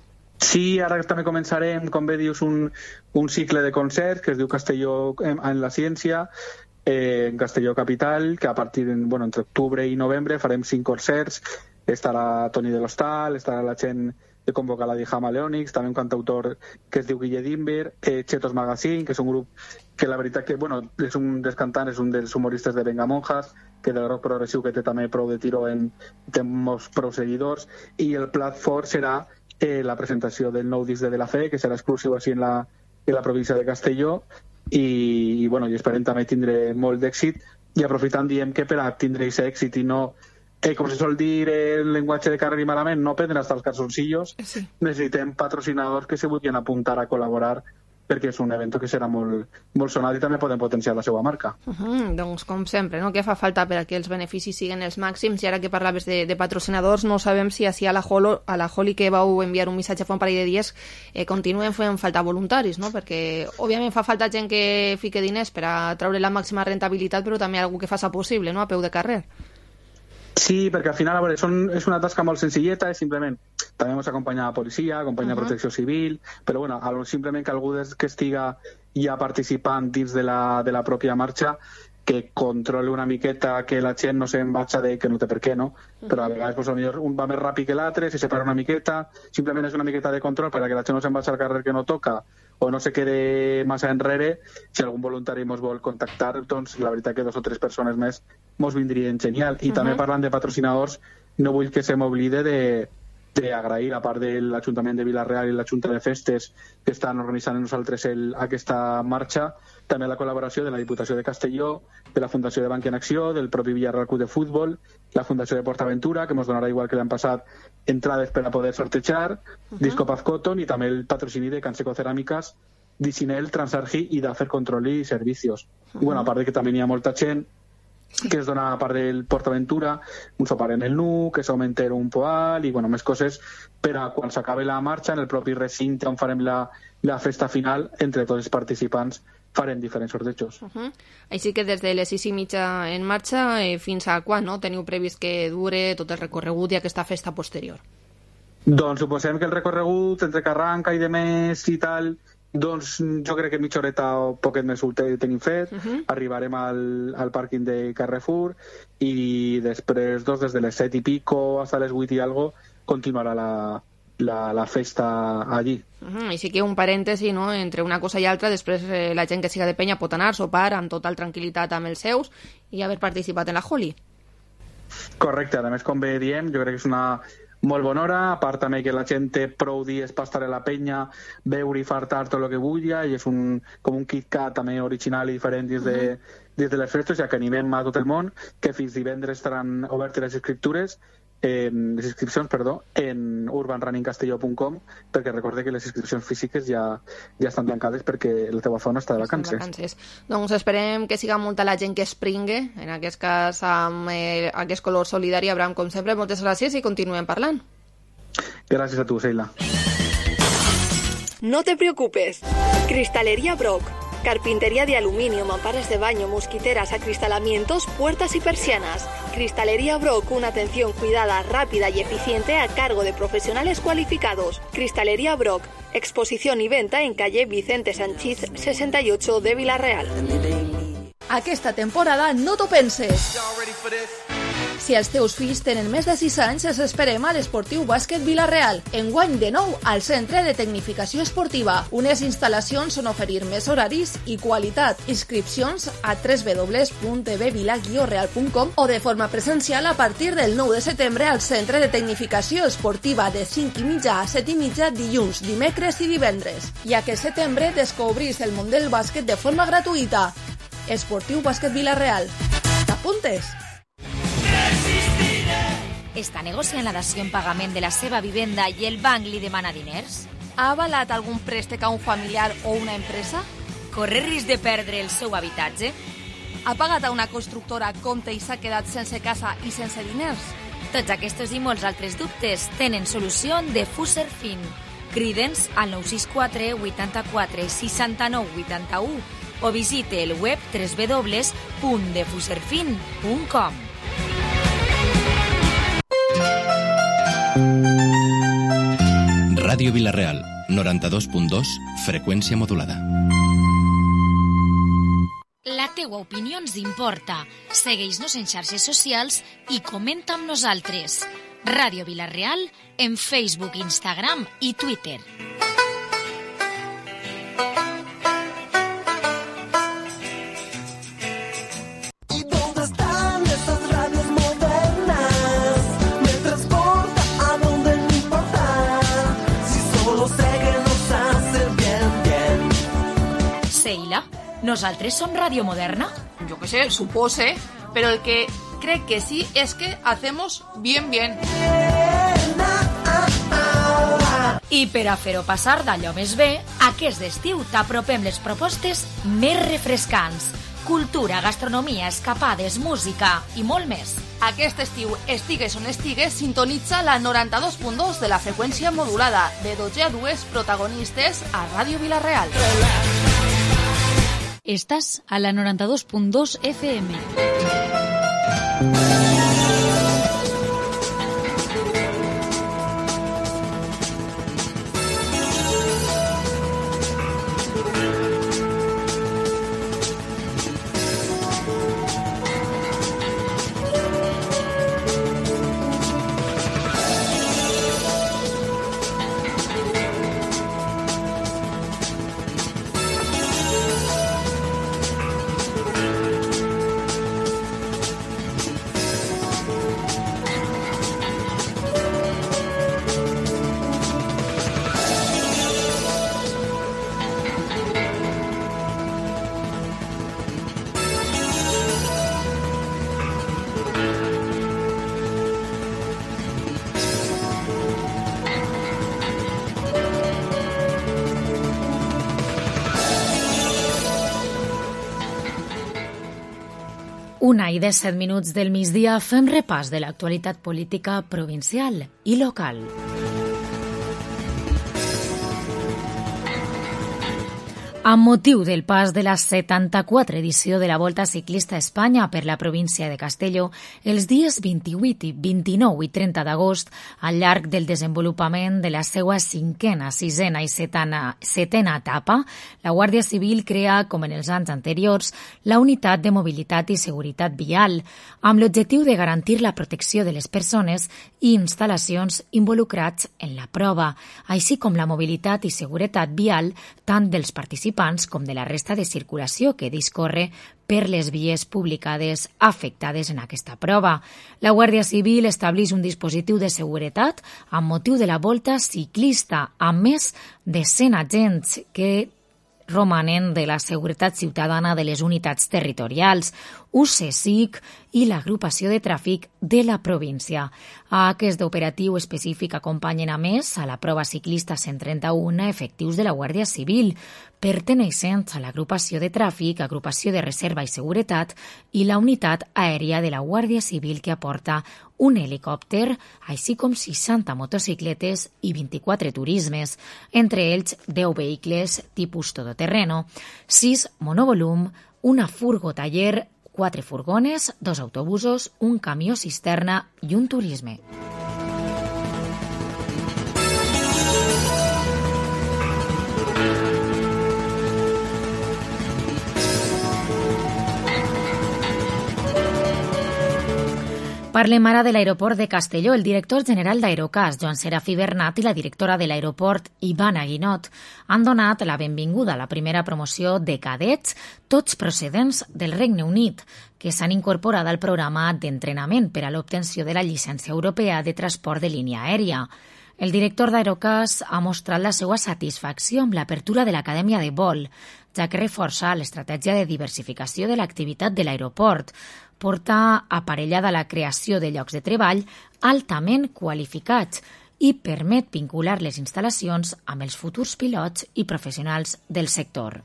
Sí, ara també començarem, com bé dius, un, un cicle de concerts que es diu Castelló en, en la ciència, Eh, en Castelló Capital, que a partir de, bueno, entre octubre i novembre farem cinc concerts. Estarà Toni de l'Hostal, estarà la gent que convoca la Dijama Leonix, també un cantautor que es diu Guille Dimber, eh, Chetos Magazine, que és un grup que la veritat que, bueno, és un dels cantants, és un dels humoristes de Vengamonjas, que del rock progressiu, que té també prou de tiro, en, té molts prou seguidors, i el plat fort serà eh, la presentació del nou disc de De La Fe, que serà exclusiu així en la, en la província de Castelló, i, i, bueno, i esperem també tindre molt d'èxit, i aprofitant diem que per a tindre aquest èxit i no, eh, com se sol dir el llenguatge de carrer i malament, no prendre hasta els calzoncillos, sí. Necessitem patrocinadors que se vulguin apuntar a col·laborar, perquè és un event que serà molt, molt sonat i també podem potenciar la seva marca. Uh-huh. Doncs, com sempre, no? Què fa falta per a que els beneficis siguin els màxims? I ara que parlaves de, de patrocinadors, no sabem si així a la, Holo, a la Holi, que vau enviar un missatge fa un parell de dies, eh, continuen fent falta voluntaris, no? Perquè, òbviament, fa falta gent que fique diners per a treure la màxima rentabilitat, però també algú que faça possible, no?, a peu de carrer. Sí, perquè al final, a veure, són, és una tasca molt senzilleta, és simplement, també ens acompanya la policia, acompanya uh-huh. protecció civil, però bueno, simplement que algú que estiga ja participant dins de la, de la pròpia marxa, que controli una miqueta que la gent no se'n vagi de que no té per què, no? Uh-huh. Però a vegades pues, potser un va més ràpid que l'altre, se separa una miqueta, simplement és una miqueta de control perquè la gent no se'n vagi al carrer que no toca o no se quede massa enrere. Si algun voluntari ens vol contactar, doncs la veritat que dos o tres persones més ens vindrien genial. I uh-huh. també parlant de patrocinadors, no vull que se m'oblide de d'agrair, a part de l'Ajuntament de Vila-real i la Junta de Festes que estan organitzant nosaltres el, aquesta marxa, també la col·laboració de la Diputació de Castelló, de la Fundació de Banc en Acció, del propi Villarreal Club de Futbol, la Fundació de PortAventura, que ens donarà, igual que l'han passat, entrades per a poder sortejar, uh-huh. Disco Paz Cotton, i també el patrocini de Canseco Ceràmiques, Dicinel, Transargi i d'Afer Control i Servicios. Uh-huh. I bueno, a part de que també hi ha molta gent que es dona a part del PortAventura, un sopar en el N U, que s'augmenta un poal i bueno, més coses per a quan s'acabe la marxa, en el propi recinte on farem la, la festa final, entre tots els participants farem diferents sortejos. Uh-huh. Així que des de les sis i mitja en marxa eh, fins a quan, no? Teniu previst que dure tot el recorregut i aquesta festa posterior? Doncs suposem que el recorregut entre que arranca i de més i tal, doncs jo crec que mitja horeta o poquet més ho tenim fet. Uh-huh. Arribarem al, al pàrquing de Carrefour i després doncs, des de les set i pico fins a les vuit i algo continuarà la, la, la festa allí. Uh-huh. Així que un parèntesi, no?, entre una cosa i altra, després eh, la gent que siga de penya pot anar, sopar amb total tranquil·litat amb els seus i haver participat en la Holi. Correcte, a més com bé diem, jo crec que és una molt bona hora, a part també que la gent té prou dies per estar a la penya, beure i fartar tot el que vulgui, i és un, com un KitKat també original i diferent dins de, uh-huh. dins de les festes, ja que animem a tot el món, que fins divendres estaran obertes les inscriptures, eh, les inscripcions, perdó, en urban running castelló punt com, perquè recorde que les inscripcions físiques ja, ja estan tancades perquè la teva zona està de vacances. vacances. Doncs esperem que siga molta la gent que es pringue, en aquest cas amb eh, aquest color solidari. Abraham, com sempre, moltes gràcies i continuem parlant. Gràcies a tu, Sheila. No te preocupes. Cristalería Brock. Carpintería de aluminio, mamparas de baño, mosquiteras, acristalamientos, puertas y persianas. Cristalería Brock, una atención cuidada, rápida y eficiente a cargo de profesionales cualificados. Cristalería Brock, exposición y venta en calle Vicente Sanchís sesenta y ocho de Vila-real. Aquesta temporada no t'ho penses. Si els teus fills tenen més de sis anys, els esperem a l'Esportiu Bàsquet Vila-real. Enguany de nou al Centre de Tecnificació Esportiva. Unes instal·lacions on oferir més horaris i qualitat. Inscripcions a w w w punt t v vila guió real punt com o de forma presencial a partir del nou de setembre al Centre de Tecnificació Esportiva de cinc i mitja a set i mitja dilluns, dimecres i divendres. I aquest setembre descobrís el món del bàsquet de forma gratuïta. Esportiu Bàsquet Vila-real. T'apuntes? Està negociant la dació en pagament de la seva vivenda i el banc li demana diners? Ha avalat algun préstec a un familiar o una empresa? Corre risc de perdre el seu habitatge? Ha pagat a una constructora a compte i s'ha quedat sense casa i sense diners? Tots aquests i molts altres dubtes tenen solució de Fuserfin. Crida'ns al nou sis quatre vuitanta-quatre seixanta-nou vuitanta-u o visite el web w w w punt defuserfin punt com. Ràdio Vila-real, noranta-dos punt dos, freqüència modulada. La teua opinió ens importa. Segueix-nos en xarxes socials i comenta amb nosaltres. Ràdio Vila-real en Facebook, Instagram i Twitter. ¿Nosaltres som Radio Moderna? Yo qué sé, supose, pero el que cree que sí es que hacemos bien, bien. I per a fer-ho passar d'allò més bé, aquest estiu t'apropem les propostes més refrescants. Cultura, gastronomia, escapades, música i molt més. Aquest estiu, estigues on estigues, sintonitza la noranta-dos punt dos de la freqüència modulada, de dotze a dues, protagonistes a Ràdio Vila-real. Estàs a la noranta-dos punt dos F M. Una i disset minuts del migdia fem repàs de l'actualitat política provincial i local. Amb motiu del pas de la setanta-quatre edició de la Volta Ciclista a Espanya per la província de Castelló, els dies vint-i-vuit, vint-i-nou i trenta d'agost, al llarg del desenvolupament de la seva cinquena, sisena i setena, setena etapa, la Guàrdia Civil crea, com en els anys anteriors, la Unitat de Mobilitat i Seguretat Vial, amb l'objectiu de garantir la protecció de les persones i instal·lacions involucrats en la prova, així com la mobilitat i seguretat vial tant dels participants com de la resta de circulació que discorre per les vies publicades afectades en aquesta prova. La Guàrdia Civil estableix un dispositiu de seguretat amb motiu de la volta ciclista, amb més de cent agents que romanen de la seguretat ciutadana de les unitats territorials, U C S I C i l'agrupació de tràfic de la província. A aquest operatiu específic acompanyen a més a la prova ciclista cent trenta-un efectius de la Guàrdia Civil, perteneixents a l'agrupació de tràfic, agrupació de reserva i seguretat i la unitat aèria de la Guàrdia Civil que aporta un helicòpter, així com seixanta motocicletes i vint-i-quatre turismes, entre ells deu vehicles tipus todoterreno, sis monovolum, una furgo taller, quatre furgones, dos autobusos, un camió cisterna i un turisme. Parlem ara de l'aeroport de Castelló. El director general d'Aerocas, Joan Serafí Bernat, i la directora de l'aeroport, Ivana Guinot, han donat la benvinguda a la primera promoció de cadets, tots procedents del Regne Unit, que s'han incorporat al programa d'entrenament per a l'obtenció de la llicència europea de transport de línia aèria. El director d'Aerocas ha mostrat la seva satisfacció amb l'apertura de l'Acadèmia de Vol, ja que reforça l'estratègia de diversificació de l'activitat de l'aeroport, porta aparellada la creació de llocs de treball altament qualificats i permet vincular les instal·lacions amb els futurs pilots i professionals del sector.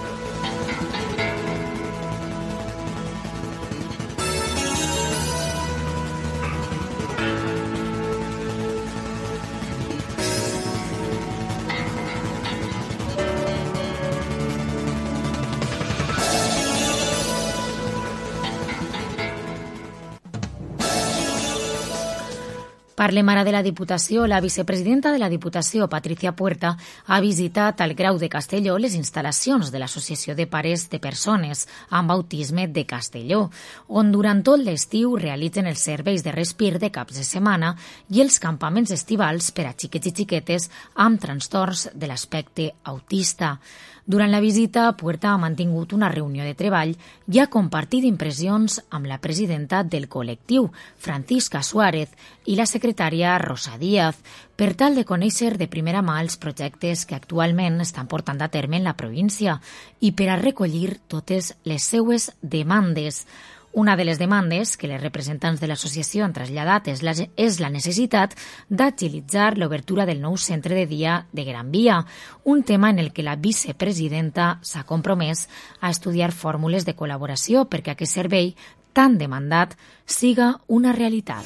Parlem ara de la Diputació. La vicepresidenta de la Diputació, Patricia Puerta, ha visitat al Grau de Castelló les instal·lacions de l'Associació de Pares de Persones amb Autisme de Castelló, on durant tot l'estiu realitzen els serveis de respir de caps de setmana i els campaments estivals per a xiquets i xiquetes amb trastorns de l'aspecte autista. Durant la visita, Puerta ha mantingut una reunió de treball i ha compartit impressions amb la presidenta del col·lectiu, Francisca Suárez, i la secretària Rosa Díaz, per tal de conèixer de primera mà els projectes que actualment estan portant a terme en la província i per a recollir totes les seues demandes. Una de les demandes que les representants de l'associació han traslladat és la, és la necessitat d'agilitzar l'obertura del nou centre de dia de Gran Via, un tema en el que la vicepresidenta s'ha compromès a estudiar fórmules de col·laboració perquè aquest servei tan demandat siga una realitat.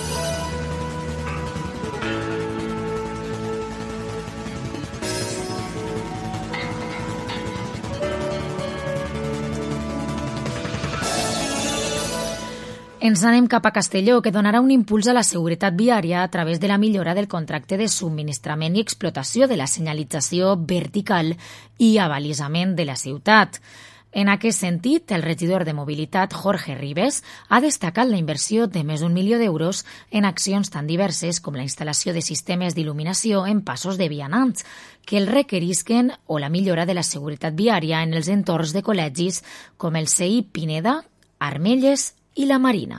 Ens anem cap a Castelló, que donarà un impuls a la seguretat viària a través de la millora del contracte de subministrament i explotació de la senyalització vertical i avalisament de la ciutat. En aquest sentit, el regidor de Mobilitat, Jorge Ribes, ha destacat la inversió de més d'un milió d'euros en accions tan diverses com la instal·lació de sistemes d'il·luminació en passos de vianants, que el requerisquen, o la millora de la seguretat viària en els entorns de col·legis com el C I Pineda, Armelles i la Marina.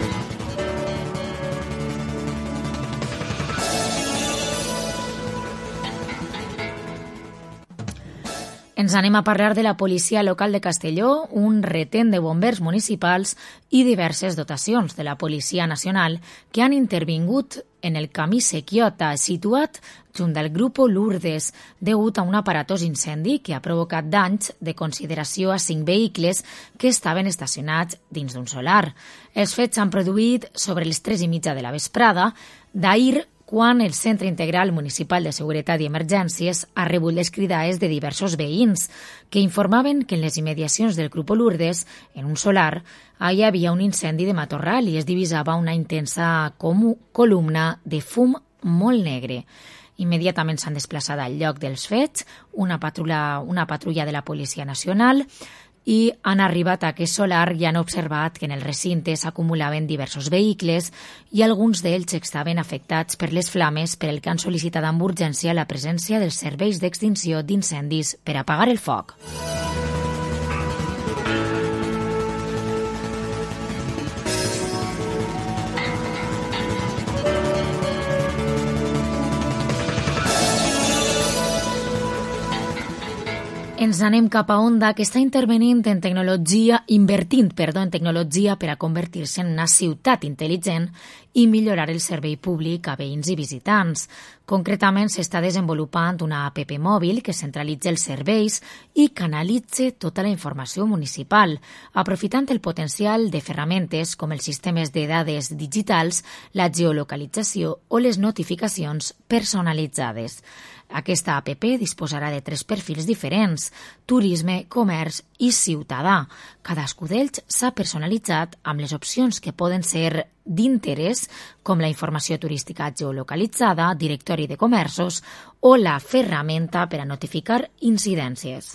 Ens anem a parlar de la policia local de Castelló, un retent de bombers municipals i diverses dotacions de la Policia Nacional que han intervingut en el camí Sequiota, situat junt al grupo Lourdes, degut a un aparatós incendi que ha provocat danys de consideració a cinc vehicles que estaven estacionats dins d'un solar. Els fets s'han produït sobre les tres i mitja de la vesprada d'ahir, quan el Centre Integral Municipal de Seguretat i Emergències ha rebut les cridades de diversos veïns que informaven que en les immediacions del grupo Lourdes, en un solar, hi havia un incendi de matorral i es divisava una intensa columna de fum molt negre. Immediatament s'han desplaçat al lloc dels fets una patrulla, una patrulla de la Policia Nacional i han arribat a aquest solar i han observat que en el recinte s'acumulaven diversos vehicles i alguns d'ells estaven afectats per les flames, per el que han sol·licitat amb urgència la presència dels serveis d'extinció d'incendis per apagar el foc. Ens anem cap a Onda, que està intervenint en tecnologia, invertint, perdó, en tecnologia per a convertir-se en una ciutat intel·ligent i millorar el servei públic a veïns i visitants. Concretament, s'està desenvolupant una app mòbil que centralitza els serveis i canalitza tota la informació municipal, aprofitant el potencial de ferramentes com els sistemes de dades digitals, la geolocalització o les notificacions personalitzades. Aquesta app disposarà de tres perfils diferents: turisme, comerç i ciutadà. Cadascú d'ells s'ha personalitzat amb les opcions que poden ser d'interès, com la informació turística geolocalitzada, directori de comerços o la ferramenta per a notificar incidències.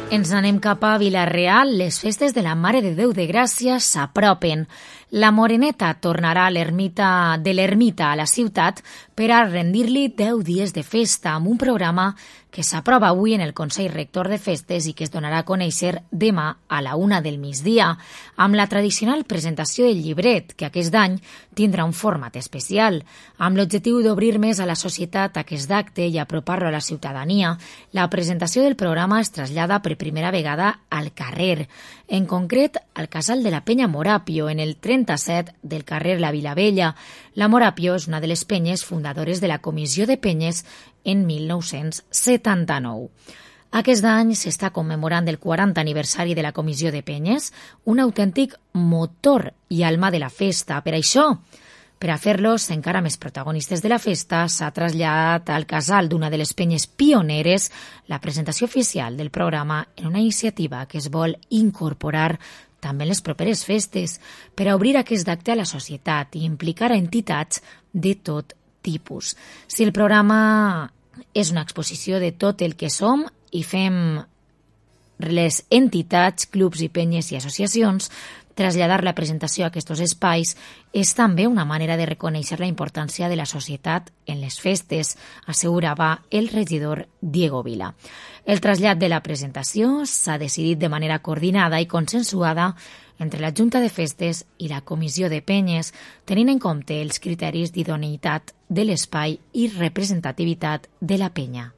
Ens anem cap a Vila-real. Les festes de la Mare de Déu de Gràcia s'apropen. La Moreneta tornarà a l'ermita de l'ermita a la ciutat per a rendir-li deu dies de festa amb un programa que s'aprova avui en el Consell Rector de Festes i que es donarà a conèixer demà a la una del migdia, amb la tradicional presentació del llibret, que aquest any tindrà un format especial. Amb l'objectiu d'obrir més a la societat aquest acte i apropar-lo a la ciutadania, la presentació del programa es trasllada per primera vegada al carrer, en concret al casal de la Penya Morapio, en el trenta-set del carrer La Vilavella. La Morapio és una de les penyes fundadores de la Comissió de Penyes en mil nou-cents setanta-nou. Aquest any s'està commemorant el quaranta aniversari de la Comissió de Penyes, un autèntic motor i alma de la festa. Per això, per a fer-los encara més protagonistes de la festa, s'ha traslladat al casal d'una de les penyes pioneres la presentació oficial del programa en una iniciativa que es vol incorporar també en les properes festes per a obrir aquest acte a la societat i implicar a entitats de tot tipus. Si el programa és una exposició de tot el que som i fem les entitats, clubs i penyes i associacions, traslladar la presentació a aquests espais és també una manera de reconèixer la importància de la societat en les festes, assegurava el regidor Diego Vila. El trasllat de la presentació s'ha decidit de manera coordinada i consensuada entre la Junta de Festes i la Comissió de Penyes, tenint en compte els criteris d'idoneïtat de l'espai i representativitat de la penya.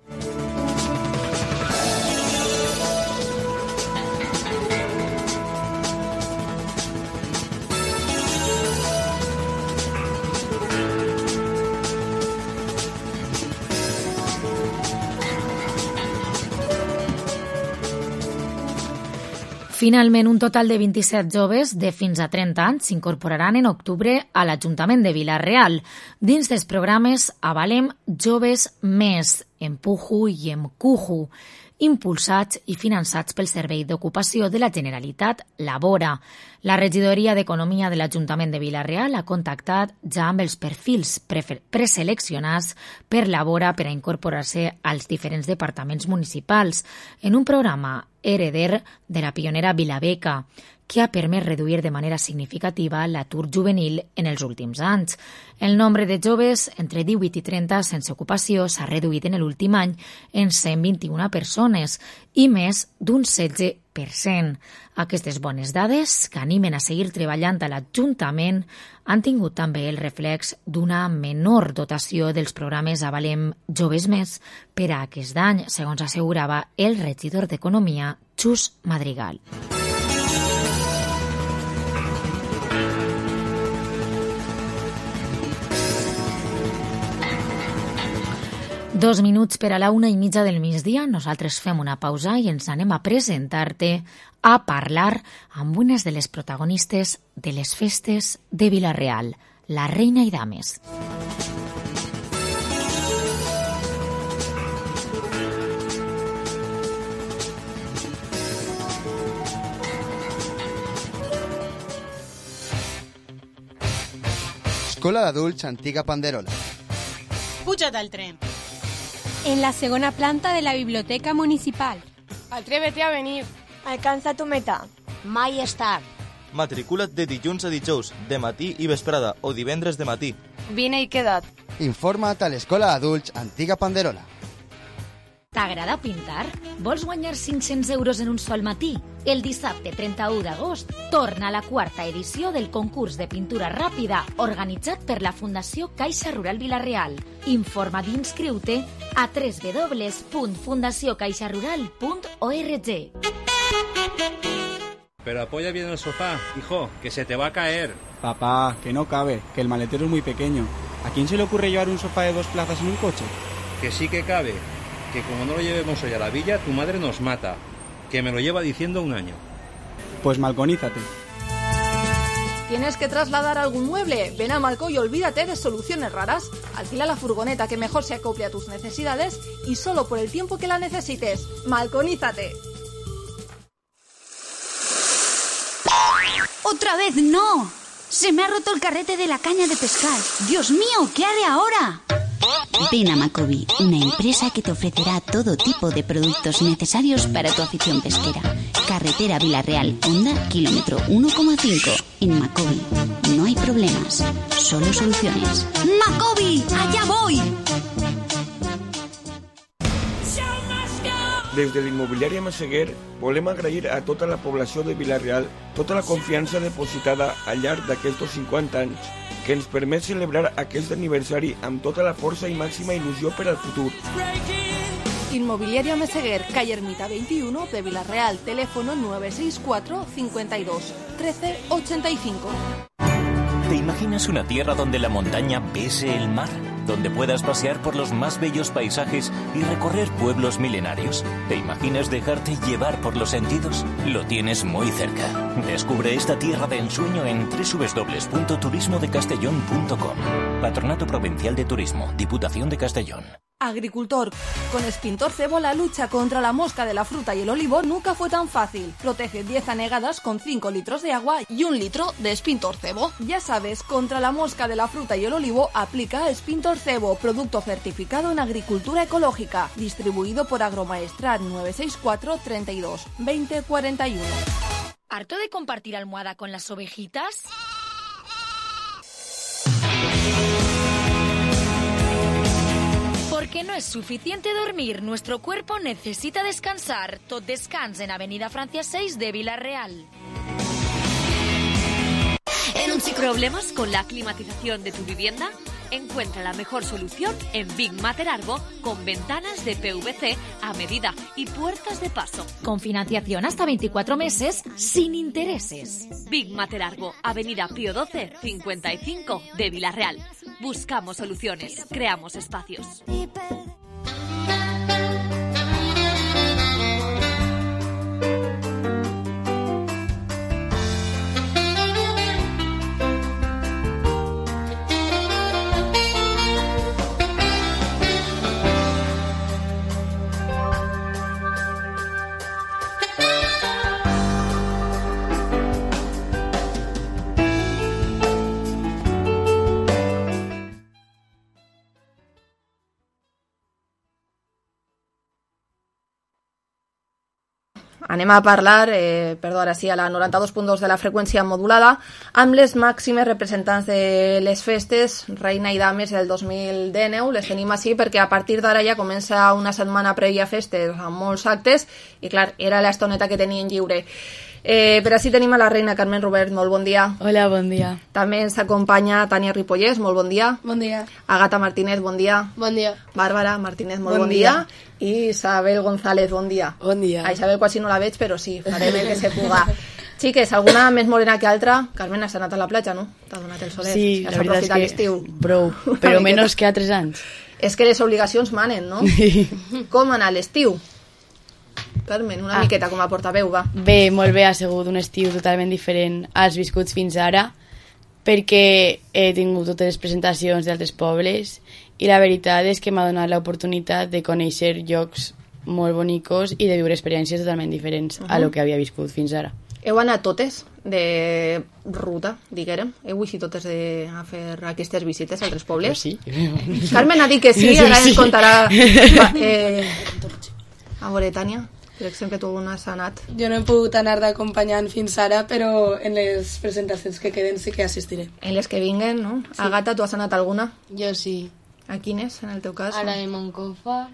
Finalment, un total de vint-i-set joves de fins a trenta anys s'incorporaran en octubre a l'Ajuntament de Vila-real. Dins dels programes Avalem Joves Més, Empujo i Emcujo, impulsats i finançats pel Servei d'Ocupació de la Generalitat Labora. La regidoria d'Economia de l'Ajuntament de Vila-real ha contactat ja amb els perfils preseleccionats per Labora per a incorporar-se als diferents departaments municipals en un programa hereder de la pionera Vilabeca, que ha permès reduir de manera significativa l'atur juvenil en els últims anys. El nombre de joves entre divuit i trenta sense ocupació s'ha reduït en l'últim any en cent vint-i-una persones i més d'un setze per cent. Aquestes bones dades, que animen a seguir treballant a l'Ajuntament, han tingut també el reflex d'una menor dotació dels programes Avalem Joves Més per a aquest any, segons assegurava el regidor d'Economia, Xus Madrigal. Dos minuts per a la una i mitja del migdia, nosaltres fem una pausa i ens anem a presentar-te, a parlar amb unes de les protagonistes de les festes de Vila-real, la reina i dames. Escola d'Adults Antiga Panderola. Puja't al tren. En la segona planta de la Biblioteca Municipal. Atrévete a venir. Alcanza tu meta. Mai és tard. Matricula't de dilluns a dijous, de matí i vesprada, o divendres de matí. Vine i queda't. Informa't a l'Escola d'Adults Antiga Panderola. T'agrada pintar? Vols guanyar cinc-cents euros en un sol matí? El dissabte trenta-u d'agost torna la quarta edició del concurs de pintura ràpida organitzat per la Fundació Caixa Rural Vila-real. Informa d'inscriu-te a w w w punt fundació caixa rural punt org. Pero apoya bien el sofá, hijo, que se te va a caer. Papá, que no cabe, que el maletero es muy pequeño. ¿A quién se le ocurre llevar un sofá de dos plazas en un coche? Que sí que cabe. Que como no lo llevemos hoy a la villa, tu madre nos mata. Que me lo lleva diciendo un año. Pues malconízate. ¿Tienes que trasladar algún mueble? Ven a Malco y olvídate de soluciones raras. Alquila la furgoneta que mejor se acople a tus necesidades y solo por el tiempo que la necesites. Malconízate. ¡Otra vez no! Se me ha roto el carrete de la caña de pescar. ¡Dios mío! ¿Qué haré ahora? Ven a Macobi, una empresa que te ofrecerá todo tipo de productos necesarios para tu afición pesquera. Carretera Villarreal, Honda, kilómetro uno coma cinco. En Macobi no hay problemas, solo soluciones. ¡Macobi! ¡Allá voy! Des de l'immobiliària Massaguer volem agrair a tota la població de Vila-real tota la confiança depositada al llarg d'aquests cinquanta anys que ens permet celebrar aquest aniversari amb tota la força i màxima il·lusió per al futur. Inmobiliaria Meseguer, calle Ermita veintiuno de Vila-real, teléfono nueve seis cuatro, cincuenta y dos, trece ochenta y cinco. ¿Te imaginas una tierra donde la montaña bese el mar? Donde puedas pasear por los más bellos paisajes y recorrer pueblos milenarios. ¿Te imaginas dejarte llevar por los sentidos? Lo tienes muy cerca. Descubre esta tierra de ensueño en doble u doble u doble u punto turismo de castellón punto com. Patronato Provincial de Turismo, Diputación de Castellón. Agricultor, con Extintor Cebo la lucha contra la mosca de la fruta y el olivo nunca fue tan fácil. Protege diez anegadas con cinco litros de agua y un litro de Extintor Cebo. Ya sabes, contra la mosca de la fruta y el olivo aplica Extintor Cebo, producto certificado en agricultura ecológica, distribuido por Agromaestrat nueve seis cuatro, treinta y dos, veinte, cuarenta y uno. ¿Harto de compartir almohada con las ovejitas? Porque no es suficiente dormir, nuestro cuerpo necesita descansar. Tot Descans en Avenida Francia seis de Vila-real. ¿Problemas con la climatización de tu vivienda? Encuentra la mejor solución en Big Mater Arbo, con ventanas de P V C a medida y puertas de paso. Con financiación hasta veinticuatro meses, sin intereses. Big Mater Arbo, Avenida Pío doce, cincuenta y cinco de Vila-real. Buscamos soluciones, creamos espacios. Anem a parlar, eh, perdó, ara sí, a la noranta-dos punt dos de la freqüència modulada, amb les màximes representants de les festes, Reina i Dames del dos mil dinou. Les tenim així perquè a partir d'ara ja comença una setmana prèvia a festes amb molts actes i, clar, era l'estoneta que tenien lliure. Eh, per així tenim a la reina Carmen Robert, molt bon dia. Hola, bon dia. També ens acompanya Tània Ripollès, molt bon dia. Bon dia. Agata Martínez, bon dia. Bon dia. Bàrbara Martínez, molt bon, bon dia. dia. I Isabel González, bon dia. Bon dia. A Isabel quasi no la veig, però sí, farem el que se puga. Xiques, alguna més morena que altra? Carmen, has anat a la platja, no? T'ha donat el solet. Sí, ja la veritat és que... l'estiu. Brou, però menys que altres anys. És que les obligacions manen, no? Com ha anat l'estiu? Carmen, una ah. miqueta com a portaveu, va. Bé, molt bé, ha sigut un estiu totalment diferent als viscuts fins ara, perquè he tingut totes les presentacions d'altres pobles i la veritat és que m'ha donat l'oportunitat de conèixer llocs molt bonicos i de viure experiències totalment diferents uh -huh. a lo que havia viscut fins ara. Heu anat totes de ruta, diguérem? Heu eixit totes de, a fer aquestes visites a altres pobles? Pues sí. Carmen ha dit que sí, ara ens contarà... Va, eh, a veure, Tània, per exemple, tu on has anat? Jo no he pogut anar d'acompanyant fins ara, però en les presentacions que queden sí que assistiré. En les que vinguen, no? Sí. Agata, tu has anat alguna? Jo sí. A quines, en el teu cas? A la de Moncofa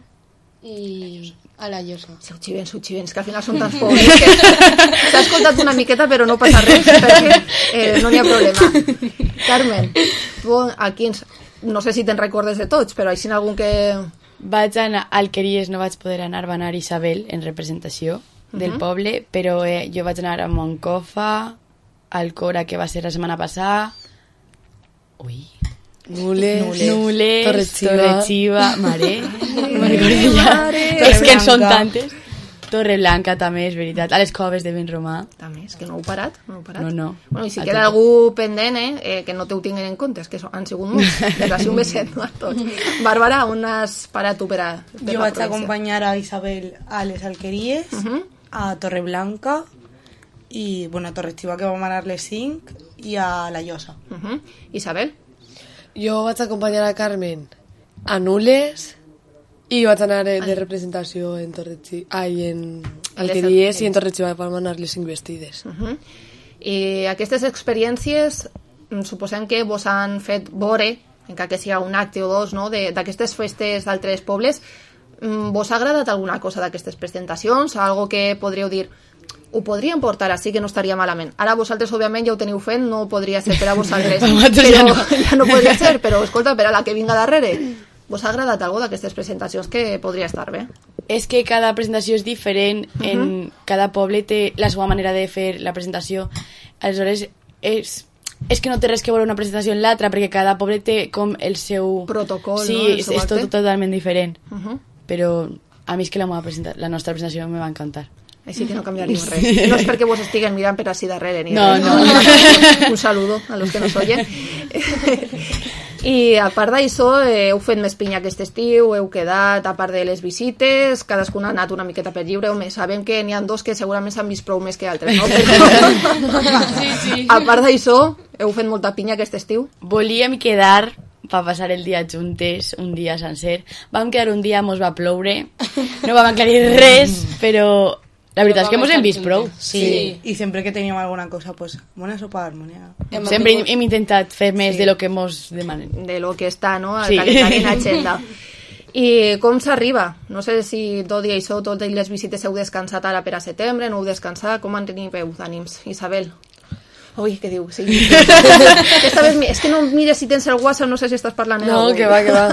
i a la Llosa. Seu xivents, seu xivents, que al final són tants pobres que s'ha escoltat una miqueta però no passa res, perquè eh, no n'hi ha problema. Carmen, tu a quins... No sé si te'n recordes de tots, però així en algun que... Vaig anar a Alqueries, no vaig poder anar, va anar Isabel en representació del uh -huh. poble, però eh, jo vaig anar a Moncofa, Alcora, que va ser la setmana passada... Ui... Nules, Nules, Nules Torre-xiva, Torre-xiva, Mare, Mare, és que en són tantes. Torreblanca també, és veritat, a les coves de Vinromà. També, és que no heu parat, no heu parat. No, no. Bueno, i si queda algú pendent, eh, eh, que no te ho tinguin en compte, és que han sigut molts, des d'ací un beset, no, a tots. Bàrbara, on has parat tu per a... Per jo vaig acompanyar a Isabel a les Alqueries, uh -huh. a Torreblanca, i, bueno, a Torre-xiva, que vam anar a les cinc, i a la Llosa. Uh -huh. Isabel? Jo vaig acompanyar a Carmen a Nules i vaig anar de, de representació en Torre-Xiva, ai, en Alqueries i en Torre-Xiva de Palma anar les cinc vestides. Uh-huh. I aquestes experiències suposem que vos han fet veure, encara que sigui un acte o dos, no? d'aquestes festes d'altres pobles. Vos ha agradat alguna cosa d'aquestes presentacions? Algo que podríeu dir, ho podríem portar així, que no estaria malament. Ara vosaltres, òbviament, ja ho teniu fent, no podria ser per a vosaltres. però ja no. ja no podria ser, però escolta, per a la que vinga darrere. Vos ha agradat algo d'aquestes presentacions que podria estar bé? És que cada presentació és diferent, uh-huh. en cada poble té la seva manera de fer la presentació. Aleshores, és... és que no té res que veure una presentació en l'altra, perquè cada poble té com el seu... protocol, sí, no? és, és tot totalment diferent. Uh-huh. Però a mi és que la, presenta- la nostra presentació me va encantar. Així que no canviaríem res. No és perquè vos estiguen mirant per així darrere, ni no, res. No, no. Un saludo a los que nos oyen. I a part d'això, eh, heu fet més pinya aquest estiu, heu quedat, a part de les visites, cadascuna ha anat una miqueta per lliure. Home, sabem que n'hi ha dos que segurament s'han vist prou més que altres, no? Però... sí, sí. A part d'això, heu fet molta pinya aquest estiu? Volíem quedar per passar el dia juntes, un dia sencer. Vam quedar un dia, mos va ploure, no vam aclarir res, però la veritat és que mos hem vist prou. Sí. sí, i sempre que teníem alguna cosa, pues, bona sopa d'harmonia. Sempre hem, hem intentat fer més sí. de lo que mos demanen. De lo que està, no?, al sí. calendari en agenda. I com s'arriba? No sé si tot i això, totes les visites heu descansat ara per a setembre, no heu descansat, com en teniu d'ànims? Isabel? Ui, què diu? Sí. Esta vez, és que no mires si tens el WhatsApp, no sé si estàs parlant. No, que va, que va.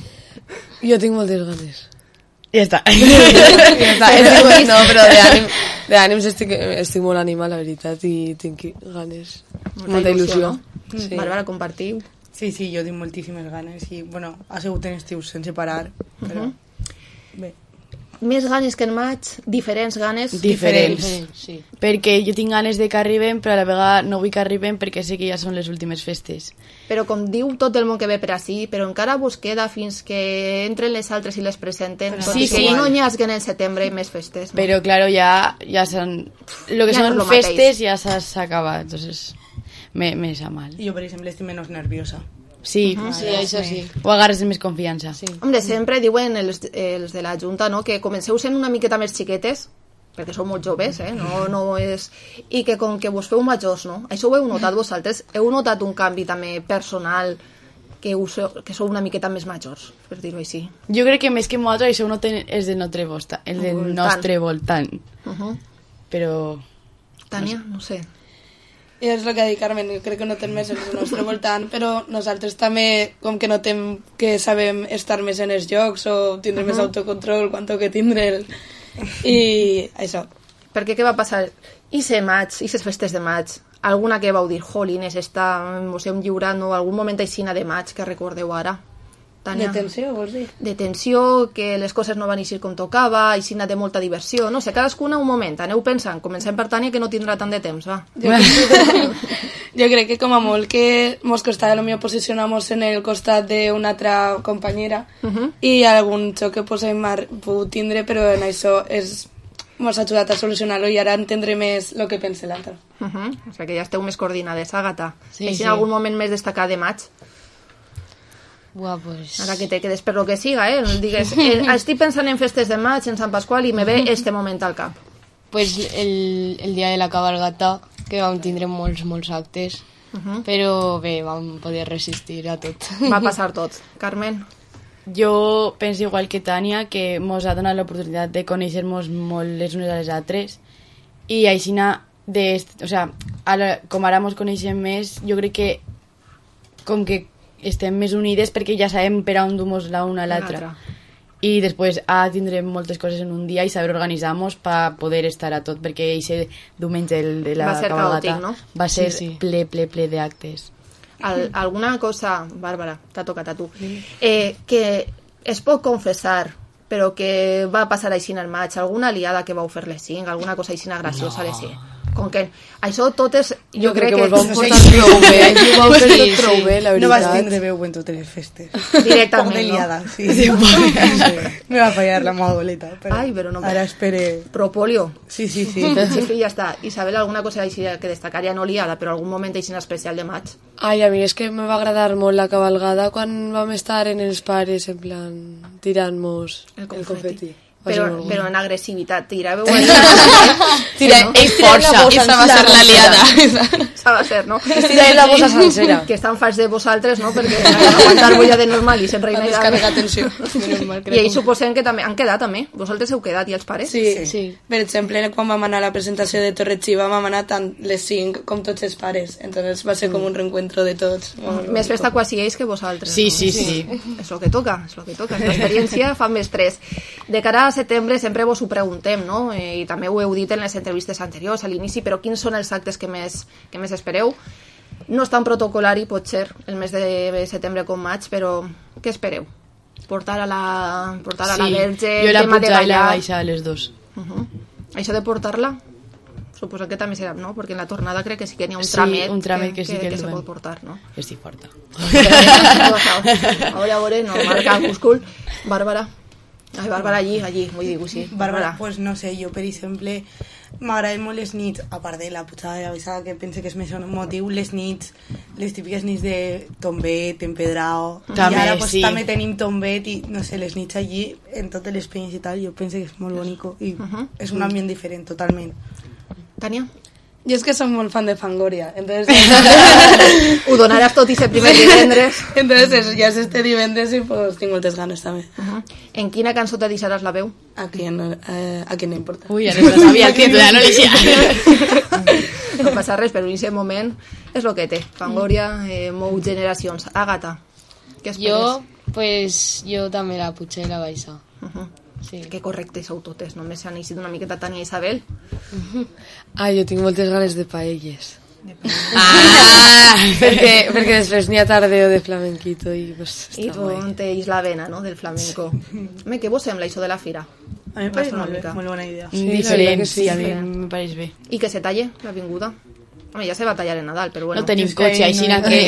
Jo tinc moltes ganes. Ja està. ja està. Estic, no, però d'ànims, d'ànims estic, estic molt animal, la veritat, i tinc ganes. Molta, molta il·lusió. No? Sí. Bàrbara, compartiu? Sí, sí, jo tinc moltíssimes ganes i, bueno, ha sigut en estius sense parar, però uh-huh. bé. Més ganes que en maig, diferents ganes. Diferents, diferents. Sí. Perquè jo tinc ganes de que arriben, però a la vegada no vull que arriben perquè sé que ja són les últimes festes. Però com diu tot el món que ve per ací, però encara vos queda fins que entren les altres i les presenten, però sí, sí. que no n'hi hagi en el setembre més festes. No? Però, claro, ja, ja són... Lo que ja són no festes ja s'ha acabat, entonces me, me sa mal. Jo, per exemple, estic menys nerviosa. Sí, uh-huh. sí, això sí. O agarres més confiança. Sí. Hombre, sempre diuen els, els de la Junta, no?, que comenceu sent una miqueta més xiquetes, perquè sou molt joves, eh? No, no és... I que com que vos feu majors, no? Això ho heu notat vosaltres? Heu notat un canvi també personal, que, us, que sou una miqueta més majors, per dir-ho així? Jo crec que més que nosaltres això ho noten és del nostre voltant. El del voltant. nostre voltant. Uh-huh. Però... Tània, no sé... I és el que ha dit Carmen, jo crec que notem més el nostre voltant, però nosaltres també, com que notem que sabem estar més en els jocs o tindre uh-huh. més autocontrol quan toque tindre'l, i això. Perquè què va passar? I se maig, i ses festes de maig, alguna que vau dir, jolines, esta, mos hem lliurat, no? Algun moment aixina de maig que recordeu ara? Tania? De tensió, vols dir? De tensió, que les coses no van eixir com tocava, aixina de molta diversió, no sé, cadascuna un moment, aneu pensant, comencem per Tània que no tindrà tant de temps, va. Jo crec, jo crec que com a molt que mos costarà potser posicionar-nos en el costat d'una altra companyera uh-huh. i algun xoc que pues, hem pogut tindre, però en això és, mos ha ajudat a solucionar-lo i ara entendre més el que pensa l'altre. Uh-huh. O sigui que ja esteu més coordinades, Àgata. Sí, Així sí. en algun moment més destacat de maig? Buah, pues... Ara que te quedes per lo que siga, eh? Digues, eh, estic pensant en festes de maig, en Sant Pasqual, i me ve este moment al cap. Pues el, el dia de la cabalgata, que vam tindre molts, molts actes, uh-huh. però bé, vam poder resistir a tot. Va passar tot. Carmen? Jo penso igual que Tània, que mos ha donat l'oportunitat de conèixer-nos molt les unes a les altres, i així, de, o sea, ara, com ara mos coneixem més, jo crec que com que estem més unides perquè ja sabem per on dumos la una a l'altra. I després a tindrem moltes coses en un dia i saber organitzar-nos per poder estar a tot, perquè aquest diumenge el de la va ser cabalgata caòtic, no? va ser sí, sí. ple, ple, ple d'actes. Al, alguna cosa, Bàrbara, t'ha tocat a tu, eh, que es pot confessar, però que va passar així en el maig, alguna aliada que vau fer les cinc, alguna cosa així graciosa no. a les cinc? Com que això tot és... Jo, jo crec que, que vos vau portar prou bé. Vau fer tot prou bé, la veritat. No vas tindre veu en totes les festes. Directament, de liada, no? Sí, sí, sí. Me va fallar la mogoleta. Però Ai, però no... Ara espere... Propolio. Sí, sí, sí. Sí, sí, ja està. Isabel, alguna cosa així que destacaria, no liada, però algun moment així especial de maig? Ai, a mi és que me va agradar molt la cabalgada quan vam estar en els pares, en plan, tirant-nos el confeti. El confeti. Però, però en agressivitat, tiràveu Tira, no? Ells tiraven la bossa esa va ser la liada. Esa va ser, no? Ells tiraven la bossa sencera. Que estan fals de vosaltres, no? Perquè aguantar bolla de normal i se'n reina i descarregar tensió. I ells suposem que també han quedat, també. Vosaltres heu quedat, i els pares? Sí, sí. sí. Per exemple, quan vam anar a la presentació de Torre-Xiva vam anar tant les cinc com tots els pares. Entonces va ser com un reencuentro de tots. Més festa quasi ells que vosaltres. Sí, no? sí, sí. És el que toca, és el que toca. L'experiència fa més tres. De cara a setembre sempre vos ho preguntem, no? Eh, i també ho heu dit en les entrevistes anteriors a l'inici, però quins són els actes que més, que més espereu? No és tan protocolari, pot ser, el mes de setembre com maig, però què espereu? Portar a la, portar a la sí, Verge, jo la tema de pujar i la ballar... baixar a les dos. Uh -huh. Això de portar-la, suposo que també serà, no? Perquè en la tornada crec que sí que n'hi ha un sí, tramet, un tramet que, que, sí que, que, que se ven. pot portar, no? Estic forta. A veure, a veure, no, marca el múscul. Bàrbara. Ai, Bàrbara, allí, allí, vull dir-ho, sí. Bàrbara, pues no sé, jo, per exemple, m'agraden molt les nits, a part de la pujada de la baixada, que pense que és més un motiu, les nits, les típiques nits de tombet, empedrao, també, i ara pues, sí. també tenim tombet i, no sé, les nits allí, en totes les penyes i tal, jo penso que és molt bonico i uh -huh. és un ambient diferent, totalment. Tània? Jo és que som molt fan de Fangoria, entonces... Ho donaràs tot i ser primer divendres. Entonces ja és este divendres i pues, tinc moltes ganes també. Uh -huh. En quina cançó te deixaràs la veu? A qui no, eh, a qui no importa. Ui, ja no sabia el títol, ja no l'eixia. No passa res, però en aquest moment és el que té. Fangoria eh, mou generacions. Àgata, què esperes? Jo, pues, jo també la puja i la baixa. Uh -huh. Sí. Que correctes sou totes, només s'han eixit una miqueta Tània i Isabel. Uh-huh. Ah, jo tinc moltes ganes de paelles. De paelles. Ah! perquè, perquè després n'hi ha tardeo de flamenquito i pues, I tu on teix la vena, no?, del flamenco. Home, què vos sembla això de la fira? A mi em pareix molt, bé, molt bona idea. Sí, diferent, sí, a mi em pareix bé. I que se talle l'avinguda? Home, ja se va tallar en Nadal, però bueno. No tenim cotxe, aixina que...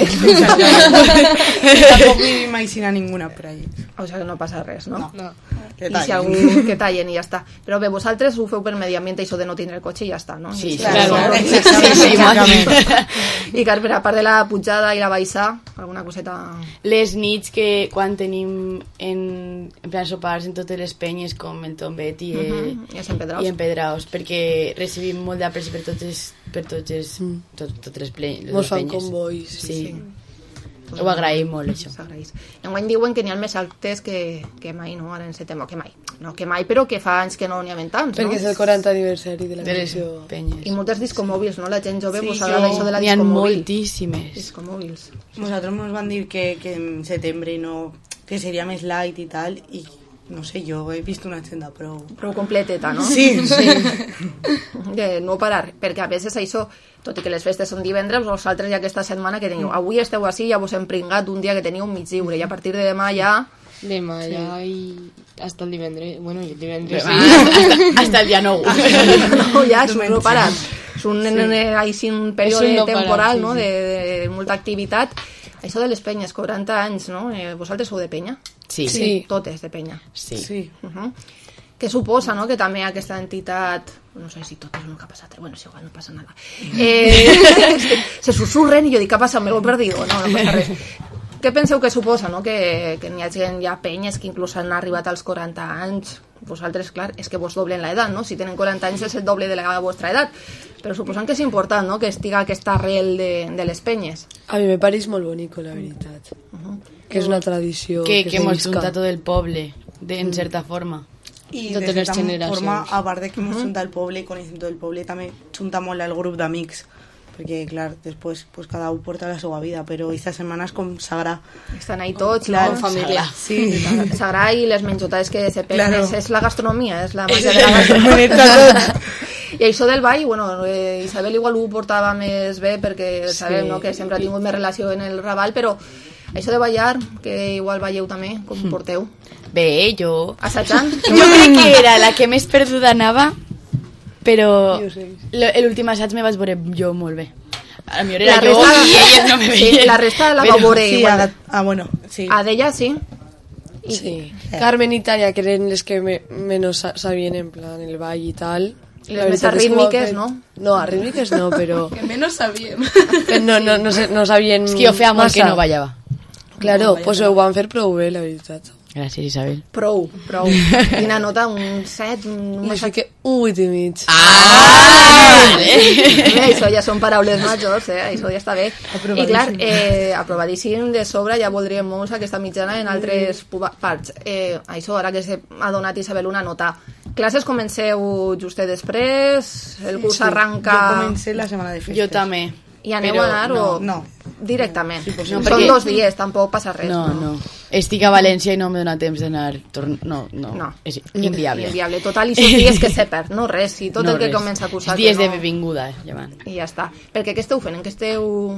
Tampoc vivim aixina ninguna per ahí. O sigui que no passa res, no? No. no. I si algú que tallen i ja està. Però bé, vosaltres ho feu per medi ambient, això de no tindre el cotxe i ja està, no? Sí, claro. claro. Exactament. Sí, sí, I clar, per a part de la pujada i la baixada, alguna coseta... Les nits que quan tenim en, en plan sopars en totes les penyes com el tombet i, el, uh -huh. I els empedraus. i empedraus, perquè recibim molt d'apreci per totes, per totes, mm. tot, totes les, ple, les Mos penyes. Fan convois. Sí. sí. Pues ho agraïm molt, això. S'agraïs. Enguany diuen que n'hi ha més actes que, que mai, no? Ara en setembre, que mai. No, que mai, però que fa anys que no n'hi ha tants, perquè no? és el quaranta aniversari de la creació. I moltes discomòbils, no? La gent jove sí, vos agrada això de la discomòbil. N'hi ha moltíssimes. Discomòbils. Nosaltres ens van dir que, que en setembre no... que seria més light i tal, i no sé, jo he vist una agenda prou... Prou completeta, no? Sí, sí. De no parar, perquè a vegades això, tot i que les festes són divendres, vosaltres ja aquesta setmana que teniu, avui esteu així, ja vos hem pringat un dia que teniu un mig lliure, i a partir de demà ja... Demà sí. ja i hasta el divendres, bueno, i el divendres sí. hasta, hasta el dia nou. No, ja, és un no parar. És un, sí. un període no temporal, parar, sí, no?, sí. De, de molta activitat. Això de les penyes, quaranta anys, no? Eh, vosaltres sou de penya? Sí. sí. Totes de penya. Sí. sí. Uh -huh. Què suposa, no?, que també aquesta entitat... No sé si totes no que ha passat, bueno, és igual, no passa nada. Eh, se susurren i jo dic, què ha passat? Me l'ho he perdido. No, no passa res. Què penseu que suposa, no?, que, que n'hi ha gent, hi ha penyes que inclús han arribat als quaranta anys. Vosaltres, clar, és que vos doblen l'edat, no? Si tenen quaranta anys és el doble de la vostra edat. Però suposant que és important, no?, que estiga aquesta arrel de, de les penyes. A mi me pareix molt bonico, la veritat. Uh -huh. Que és una tradició que, que, que mos junta tot el poble, de, en certa forma. I de certa forma, a part de que mos junta el poble, i coneixem tot el poble, també junta molt el grup d'amics, perquè, clar, després pues, cada un porta la seva vida, però aquesta setmana és com sagrà. Estan ahí tots, clar, no? Família. Sí. Sagrà i les menjotades que se peguen, claro. és, és la gastronomia, és la màgia de la gastronomia. I això del ball, bueno, eh, Isabel igual ho portava més bé, perquè sí. sabem, no?, que sempre ha tingut més relació en el Raval, però això de ballar, que igual balleu també, com ho porteu? Bé, jo... Assajant? Jo crec que era la que més perduda anava Però l'últim assaig me vaig veure jo molt bé. A mi era La jo resta- i elles no me Sí, veien. la resta la Però- va veure Sí, igual. a, ah, bueno, sí. A d'ella sí. Sí. Carmen y Tania, que eren les que me, menos sa- sabien en plan el ball y tal. Les La més veritat és que ho arrítmiques, han no? fet- No, arrítmiques no, però... Que menos sabíem. No, no, no, sé, no sabien És que jo feia molt que massa. no ballava. Claro, pues ho van fer prou bé, la veritat. Gràcies, Isabel. Prou, prou. Quina nota? Un set? Un... I així que un vuit i mig. Ah! Bé, això ja són paraules majors, eh? Això ja està bé. I clar, eh, aprovadíssim, de sobre ja voldríem molts aquesta mitjana en altres puba- parts. Eh, això, ara que s'ha donat Isabel una nota. Classes comenceu justet després, el curs Sí, arranca... Jo comencé la setmana de festes. Jo també. I aneu Però a anar no, o...? no. Directament. No, Són perquè- dos dies, tampoc passa res. No, no. Estic a València i no m'he donat temps d'anar... Torn... No, no, No. És inviable. Inviable. Total, i són dies que se perd, no res. I tot No el que res. comença a cursar... És dies que de no... benvinguda, eh, llevant. I ja està. Perquè què esteu fent? En què esteu...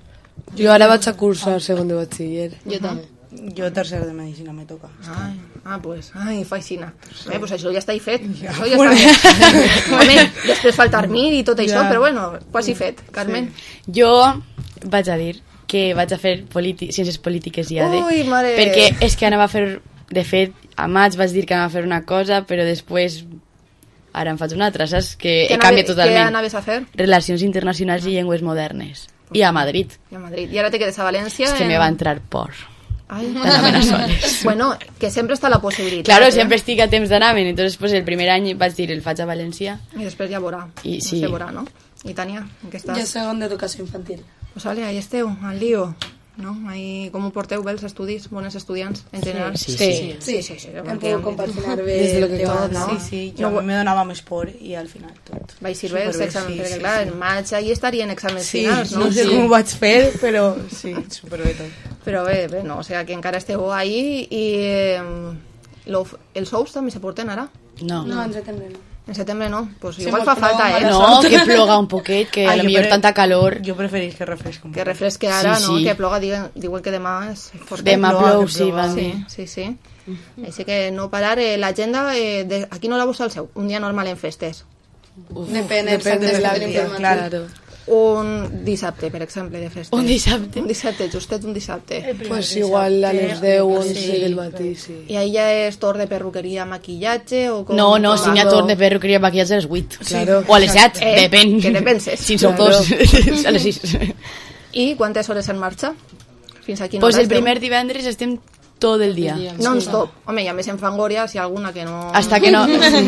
Jo ara vaig a cursar segon de batxiller. Jo també. Jo tercer de medicina me toca. Ai, ah, pues, ai, faixina. Sí. Eh, pues això ja està hi fet. Ja. Això ja Bueno. està fet. Home, després fa el termini i tot això, Ja. però bueno, quasi fet. Carmen. Jo vaig a dir que vaig a fer politi- ciències polítiques i A D. Ui, mare. Perquè és que anava a fer... De fet, a maig vaig dir que anava a fer una cosa, però després... Ara em faig una altra, saps? Que Què he canviat anave- totalment. Què anaves a fer? Relacions internacionals i llengües modernes. I a Madrid. I a Madrid. I ara te quedes a València. És que en... me va entrar por. Ai, d'anar a soles. Bueno, que sempre està la possibilitat. Claro, eh? sempre estic a temps d'anar-me'n. Entonces, pues, el primer any vaig dir, el faig a València. I després ja veurà. I sí. No se veurà, no? I Tània, en què estàs? Jo segon d'educació infantil. Pues vale, ahí esteu, al lío. No? Ahí, com ho porteu bé els estudis? Bones estudiants, en general? Sí, sí. sí. sí, sí, sí, Hem pogut compaginar bé Des de lo que tot, acaba, no? Sí, sí, jo no, me donava més por i al final tot. Vaig ser bé els Superbé, exàmens, sí, perquè sí, clar, sí. en maig ahí estarien exàmens Sí, finals, no? no sé com ho vaig fer, però sí, superbé tot. Però bé, bé, no, o sigui que encara esteu ahí i eh, lo, els ous també se porten ara? No. No, en setembre no. En setembre no? Pues Sí, igual molt fa falta, plou, eh? No, que ploga un poquet, que Ah, a lo jo millor pre- tanta calor. Jo preferís que refresque un Que poc. refresque ara, Sí, no? sí. Que ploga, diuen, diuen que demà és fort. Demà ploga, plou, que sí, ploga. van Sí, dir. sí, sí. Així que no parar. Eh, L'agenda, eh, de, aquí no la vos al seu, un dia normal en festes. Depèn, Depèn de del la dia, informació. claro. Un dissabte, per exemple, de festes. Un dissabte? Un dissabte, justet un dissabte. Pues igual a les deu o onze Sí. del matí, sí. I ahí ja és torn de perruqueria, maquillatge o com... No, no, com si n'hi ha va? torn de perruqueria maquillatge a les vuit. Claro. O a les set, Eh, depèn. que te penses. Si en sou Claro. dos, a les sis. I quantes hores en marxa? Fins a quina Pues hora el esteu? primer divendres estem tot el dia. Non-stop. Home, i a més en Fangoria, si hi ha alguna que no... Hasta que no...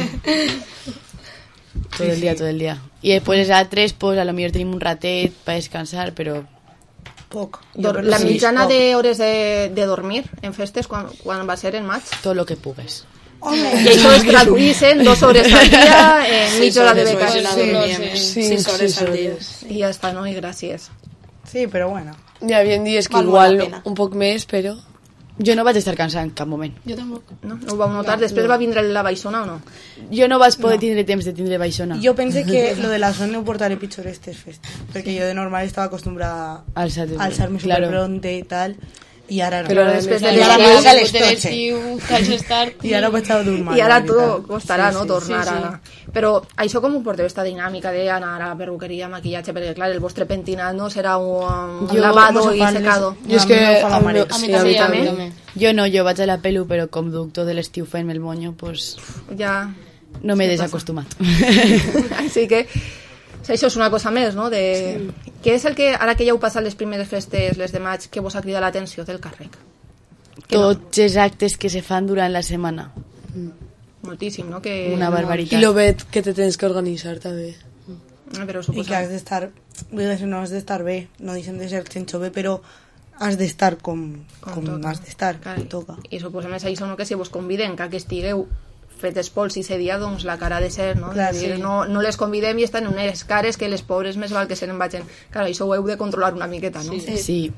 Todo el día, todo el día. Y después a tres, pues a lo mejor tenemos un ratet para descansar, pero... Poc. Dor la mitjana d'hores de, de dormir en festes, quan, quan va ser en maig? Todo lo que pugues. I això es traduís en dos hores al dia, en mitja hora de beca. Sí, Sis hores sí, al dia. I ja està, no? I gràcies. Sí, però bueno. Hi havia dies que Val molt la igual pena. un poc més, però... Jo no vaig estar cansada en cap moment. Jo tampoc. No, no ho vau notar? Després va vindre la baixona o no? Jo no vaig poder tindre temps de tindre baixona. Jo pense que lo de la zona ho portaré pitjor estes festes, perquè jo de normal estava acostumbrada a Alçar-te- alçar-me claro. superpronte i tal, i ara no. Però després de I ara l'estiu, m'aga de l'estoche. l'estiu, cal estar... I ara vaig a dormir. I ara la tot veritat. costarà, Sí, no?, sí, tornar sí, sí. a... Però això com ho porteu, esta dinàmica d'anar a la perruqueria, maquillatge, perquè clar, el vostre pentinat no serà un, un Jo- lavado ¿cómo se i fan secado. Jo és A mi que... no em fa la a mi- mare. A mi sí, també, a a mi mi també. també. Jo no, jo vaig a la pelu, però com doctor de l'estiu fent-me el monyo, pues Ja... no m'he Sí, passa. desacostumat. Així que això és una cosa més, no? De... Sí. Què és el que, ara que ja heu passat les primeres festes, les de maig, que vos ha cridat l'atenció del càrrec? Que Tots els actes que se fan durant la setmana. moltíssim, no? Que... Una I barbaritat. lo vet que te tens que organitzar també. Ah, però I suposo... que has d'estar, vull dir, no has d'estar bé, no deixen de ser sense bé, però has d'estar com, Com com, toca. has d'estar, Clar, com toca. I suposo més això, no? Que si vos conviden que, que estigueu fetes pols i dia, doncs la cara ha de ser, no? Clar, És a dir, sí. no, no les convidem i estan en unes cares que les pobres més val que se n'en vagin. Clar, això ho heu de controlar una miqueta, no? Sí. Sí.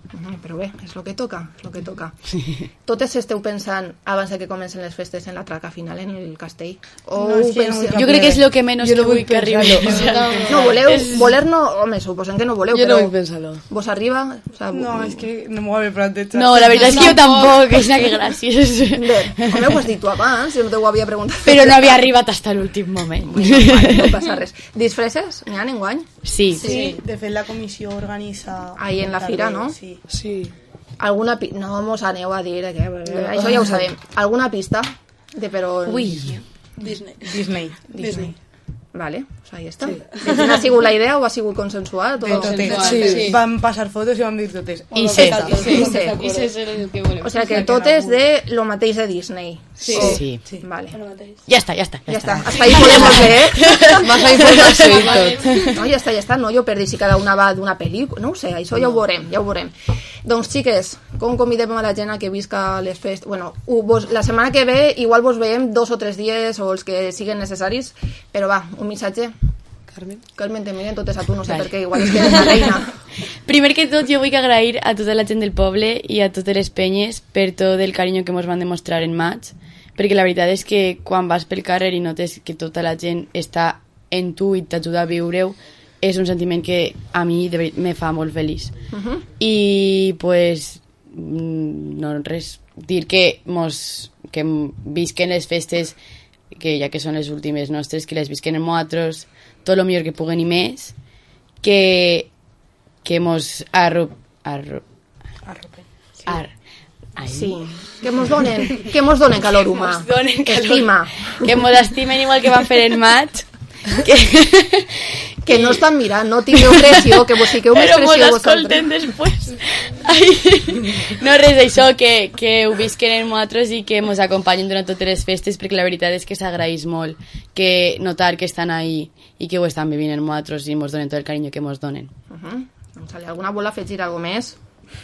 Mm, però bé, és el que toca, és el que toca. Sí. Totes esteu pensant abans de que comencen les festes en la traca final en el castell? O no, es que no jo crec que és el que menys jo no vull que arribi. No, no voleu, es... voler no, home, suposem que no voleu, jo però no vull pensar-lo. Vos arriba? O sea, no, és que no m'ho havia plantejat. No, la veritat és que jo tampoc, és una que gràcies. Bé, home, ho has dit tu abans, jo no t'ho havia preguntat. Però no havia arribat fins a l'últim moment. Bueno, vale, no passa res. Disfresses? N'hi ha enguany? Sí. Sí, de fet la comissió organitza... Ahí en la fira, no? Sí. Sí. Alguna pi... No mos aneu a dir que... Això ja ho sabem. Alguna pista? De però... Ui. Disney. Disney. Disney. Vale, pues ahí està. Sí. Ha sigut la idea o ha sigut consensuat? De totes. Sí. Sí. Vam passar fotos i vam dir totes. I sé. I sé. I sé ser el que volem. O sea que totes de lo mateix de Disney. Sí. O... sí. sí. Vale. Ja està, ja està. Ja, ja està. Hasta ahí podemos leer. Vas a informació i tot. No, ja està, ja està. No, jo per dir si cada una va d'una pel·lícula. No ho sé, això ja ho veurem, ja ho veurem. Doncs, xiques, com convidem a la gent a que visca les festes? Bueno, vos, la setmana que ve igual vos veiem dos o tres dies o els que siguen necessaris, però va, un missatge. Carmen. Carmen, te miren totes a tu, no sé vale. per què, igual és que eres la reina. Primer que tot, jo vull agrair a tota la gent del poble i a totes les penyes per tot el carinyo que ens van demostrar en maig, perquè la veritat és que quan vas pel carrer i notes que tota la gent està en tu i t'ajuda a viure-ho, és un sentiment que a mi de veritat me fa molt feliç. Uh-huh. I pues no res, dir que mos que visquen les festes, que ja que són les últimes nostres, que les visquen amb nosaltres tot el millor que puguen i més, que que mos arrup arrup arrupen sí. Ar, sí. que mos donen que mos donen calor humà, estima, que mos estimen igual que van fer en maig, que que no estan mirant, no tingueu pressió, que vos fiqueu més pressió però mos escolten després. Ai. No, res d'això, que, que ho visquen en nosaltres i que mos acompanyen durant totes les festes, perquè la veritat és que s'agraeix molt que notar que estan ahí i que ho estan vivint en nosaltres i mos donen tot el carinyo que mos donen. Uh-huh. Doncs, alguna vol afegir alguna més?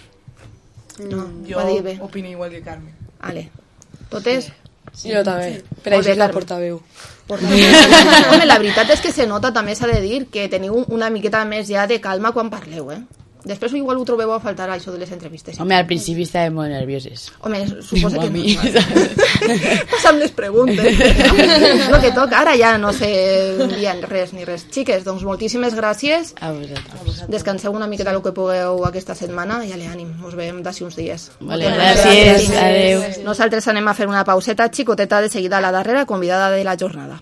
No, jo opino igual que Carmen. Vale. Totes? Sí, jo també, per això és la portaveu. Home, la veritat és que se nota, també s'ha de dir, que teniu una miqueta més ja de calma quan parleu, eh? Després igual ho trobeu a faltar això de les entrevistes. Home, al principi estàvem molt nervioses. Home, suposa que no. Passa'm les preguntes. És el que toca. Ara ja no sé enviant res ni res. Xiques, doncs moltíssimes gràcies. A vosaltres. Descanseu una miqueta el que pugueu aquesta setmana i ale, ànim. Us veiem d'ací uns dies. Vale, gràcies. Adéu. Nosaltres anem a fer una pauseta xicoteta de seguida a la darrera convidada de la jornada.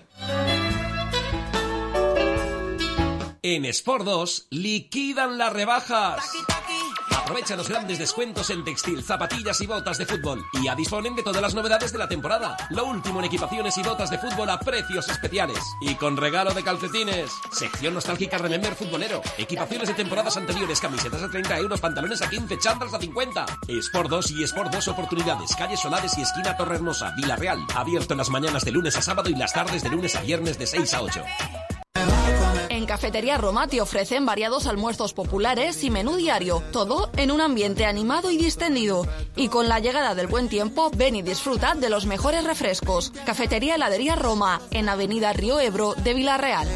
En Sport dos liquidan las rebajas. Aprovecha los grandes descuentos en textil, zapatillas y botas de fútbol. Y ya disponen de todas las novedades de la temporada. Lo último en equipaciones y botas de fútbol a precios especiales. Y con regalo de calcetines. Sección nostálgica Remember futbolero. Equipaciones de temporadas anteriores, camisetas a treinta euros, pantalones a quince, chándals a cincuenta. Sport dos y Sport dos Oportunidades. Calle Solares y esquina Torrehermosa, Villarreal. Abierto en las mañanas de lunes a sábado y las tardes de lunes a viernes de seis a ocho. En Cafetería Roma te ofrecen variados almuerzos populares y menú diario, todo en un ambiente animado y distendido. Y con la llegada del buen tiempo, ven y disfruta de los mejores refrescos. Cafetería Heladería Roma, en Avenida Río Ebro de Villarreal.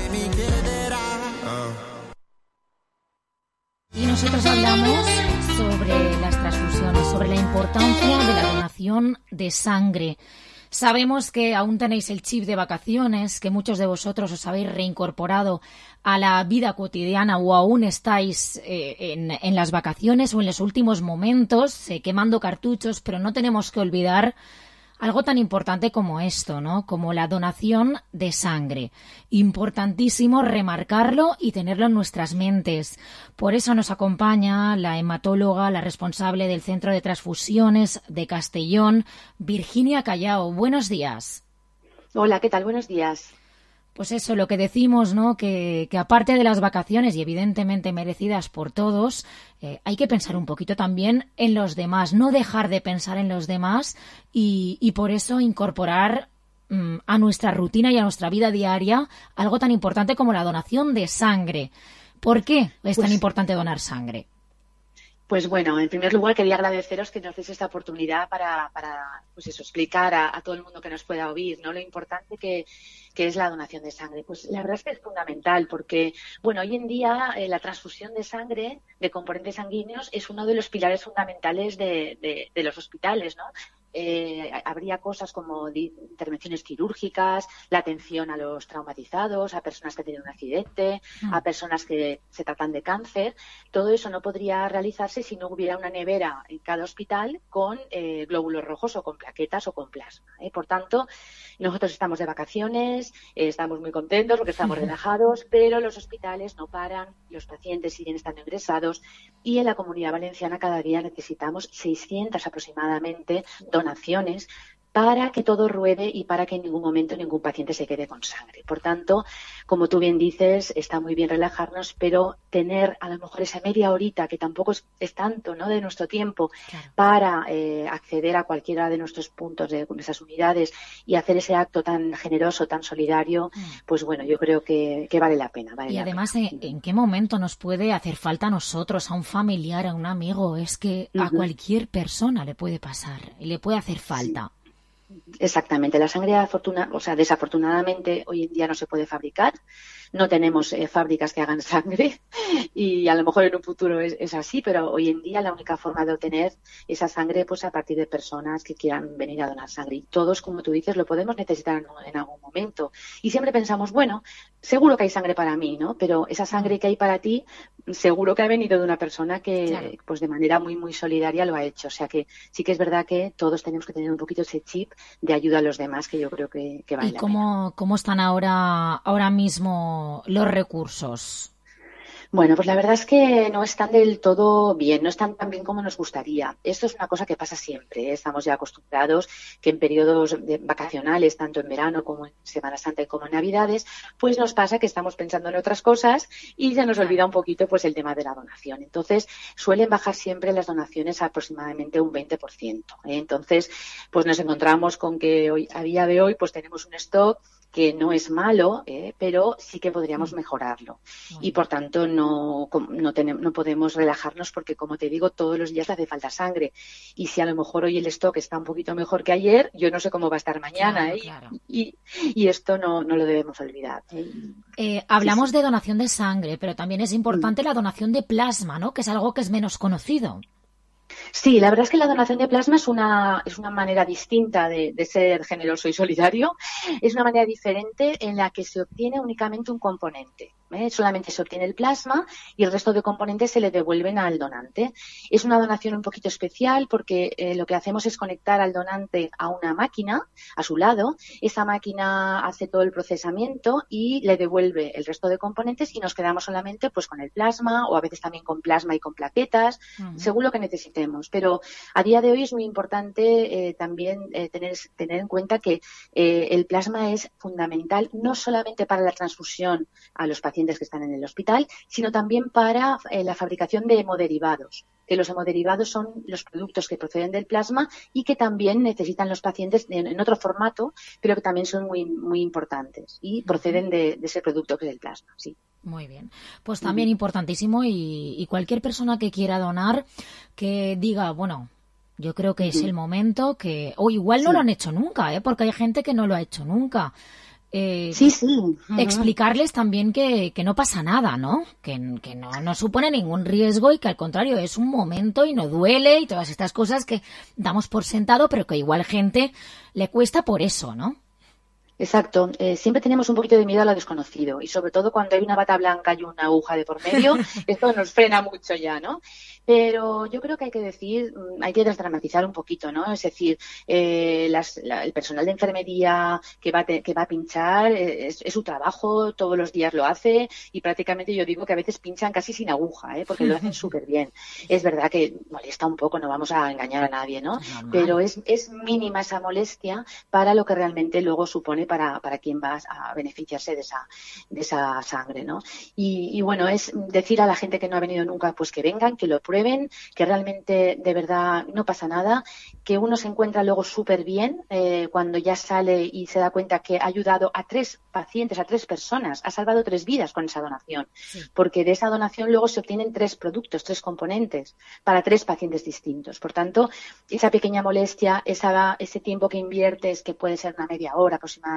Y nosotros hablamos sobre las transfusiones, sobre la importancia de la donación de sangre. Sabemos que aún tenéis el chip de vacaciones, que muchos de vosotros os habéis reincorporado a la vida cotidiana o aún estáis eh, en, en las vacaciones o en los últimos momentos eh, quemando cartuchos, pero no tenemos que olvidar algo tan importante como esto, ¿no? Como la donación de sangre. Importantísimo remarcarlo y tenerlo en nuestras mentes. Por eso nos acompaña la hematóloga, la responsable del Centro de Transfusiones de Castellón, Virginia Callao. Buenos días. Hola, ¿qué tal? Buenos días. Pues eso, lo que decimos, ¿no? Que, que aparte de las vacaciones y evidentemente merecidas por todos, eh, hay que pensar un poquito también en los demás, no dejar de pensar en los demás y, y por eso incorporar mm, a nuestra rutina y a nuestra vida diaria algo tan importante como la donación de sangre. ¿Por qué es tan pues, importante donar sangre? Pues bueno, en primer lugar quería agradeceros que nos deis esta oportunidad para, para pues eso, explicar a, a todo el mundo que nos pueda oír, ¿no? Lo importante que que es la donación de sangre. Pues la verdad es que es fundamental porque, bueno, hoy en día eh, la transfusión de sangre, de componentes sanguíneos, es uno de los pilares fundamentales de, de, de los hospitales, ¿no? Eh, habría cosas como intervenciones quirúrgicas, la atención a los traumatizados, a personas que tienen un accidente, mm. a personas que se tratan de cáncer. Todo eso no podría realizarse si no hubiera una nevera en cada hospital con eh, glóbulos rojos o con plaquetas o con plasma, ¿eh? Por tanto, nosotros estamos de vacaciones, eh, estamos muy contentos porque estamos relajados, pero los hospitales no paran, los pacientes siguen estando ingresados y en la Comunidad Valenciana cada día necesitamos seiscientas aproximadamente donaciones para que todo ruede y para que en ningún momento ningún paciente se quede con sangre. Por tanto, como tú bien dices, está muy bien relajarnos, pero tener a lo mejor esa media horita, que tampoco es, es tanto, ¿no?, de nuestro tiempo, claro, para eh, acceder a cualquiera de nuestros puntos de nuestras unidades y hacer ese acto tan generoso, tan solidario, mm. pues bueno, yo creo que, que vale la pena. Vale y la además, pena. ¿en, ¿en qué momento nos puede hacer falta a nosotros, a un familiar, a un amigo? Es que uh-huh. a cualquier persona le puede pasar y le puede hacer falta. Sí. Exactamente, la sangre afortuna, o sea, desafortunadamente hoy en día no se puede fabricar, no tenemos eh, fábricas que hagan sangre y a lo mejor en un futuro es, es así, pero hoy en día la única forma de obtener esa sangre pues a partir de personas que quieran venir a donar sangre y todos, como tú dices, lo podemos necesitar en, en algún momento y siempre pensamos, bueno, seguro que hay sangre para mí, ¿no? Pero esa sangre que hay para ti seguro que ha venido de una persona que claro. pues de manera muy muy solidaria lo ha hecho, o sea que sí que es verdad que todos tenemos que tener un poquito ese chip de ayuda a los demás, que yo creo que, que vale ¿Y cómo, la pena. cómo están ahora, ahora mismo los recursos? Bueno, pues la verdad es que no están del todo bien, no están tan bien como nos gustaría. Esto es una cosa que pasa siempre, ¿eh? Estamos ya acostumbrados que en periodos de vacacionales, tanto en verano como en Semana Santa y como en Navidades, pues nos pasa que estamos pensando en otras cosas y ya nos olvida un poquito pues el tema de la donación. Entonces, suelen bajar siempre las donaciones a aproximadamente un veinte por ciento, ¿eh? Entonces, pues nos encontramos con que hoy, a día de hoy, pues tenemos un stock que no es malo, eh, pero sí que podríamos mejorarlo. Bueno. Y por tanto no, no, tenemos, no podemos relajarnos porque, como te digo, todos los días le hace falta sangre. Y si a lo mejor hoy el stock está un poquito mejor que ayer, yo no sé cómo va a estar mañana. Claro, ¿eh? Claro. Y, y esto no, no lo debemos olvidar. ¿eh? Eh, hablamos sí, sí. de donación de sangre, pero también es importante mm. la donación de plasma, ¿no? Que es algo que es menos conocido. Sí, la verdad es que la donación de plasma es una, es una manera distinta de, de ser generoso y solidario. Es una manera diferente en la que se obtiene únicamente un componente. ¿eh? Solamente se obtiene el plasma y el resto de componentes se le devuelven al donante. Es una donación un poquito especial porque eh, lo que hacemos es conectar al donante a una máquina a su lado. Esa máquina hace todo el procesamiento y le devuelve el resto de componentes y nos quedamos solamente pues con el plasma o a veces también con plasma y con plaquetas, uh-huh. según lo que necesitemos. Pero a día de hoy es muy importante eh, también eh, tener, tener en cuenta que eh, el plasma es fundamental no solamente para la transfusión a los pacientes que están en el hospital, sino también para eh, la fabricación de hemoderivados, que los hemoderivados son los productos que proceden del plasma y que también necesitan los pacientes en, en otro formato, pero que también son muy, muy importantes y proceden de, de ese producto que es el plasma, sí. Muy bien. Pues también uh-huh. importantísimo y, y cualquier persona que quiera donar, que diga, bueno, yo creo que uh-huh. es el momento que... O igual no sí. lo han hecho nunca, ¿eh? Porque hay gente que no lo ha hecho nunca. Eh, sí, sí. Uh-huh. Explicarles también que, que no pasa nada, ¿no? Que, que no, no supone ningún riesgo y que al contrario es un momento y no duele y todas estas cosas que damos por sentado, pero que igual gente le cuesta por eso, ¿no? Exacto. Eh, siempre tenemos un poquito de miedo a lo desconocido y sobre todo cuando hay una bata blanca y una aguja de por medio, esto nos frena mucho ya, ¿no? Pero yo creo que hay que decir, hay que desdramatizar un poquito, ¿no? Es decir, eh, las, la, el personal de enfermería que va a, te, que va a pinchar eh, es, es su trabajo, todos los días lo hace y prácticamente yo digo que a veces pinchan casi sin aguja, ¿eh? Porque lo hacen súper bien. Es verdad que molesta un poco, no vamos a engañar a nadie, ¿no? Pero es, es mínima esa molestia para lo que realmente luego supone para, para quien va a beneficiarse de esa, de esa sangre, ¿no? Y, y bueno, es decir a la gente que no ha venido nunca, pues que vengan, que lo prueben, que realmente de verdad no pasa nada, que uno se encuentra luego súper bien eh, cuando ya sale y se da cuenta que ha ayudado a tres pacientes, a tres personas, ha salvado tres vidas con esa donación, sí. Porque de esa donación luego se obtienen tres productos, tres componentes para tres pacientes distintos. Por tanto, esa pequeña molestia, esa, ese tiempo que inviertes, que puede ser una media hora aproximadamente,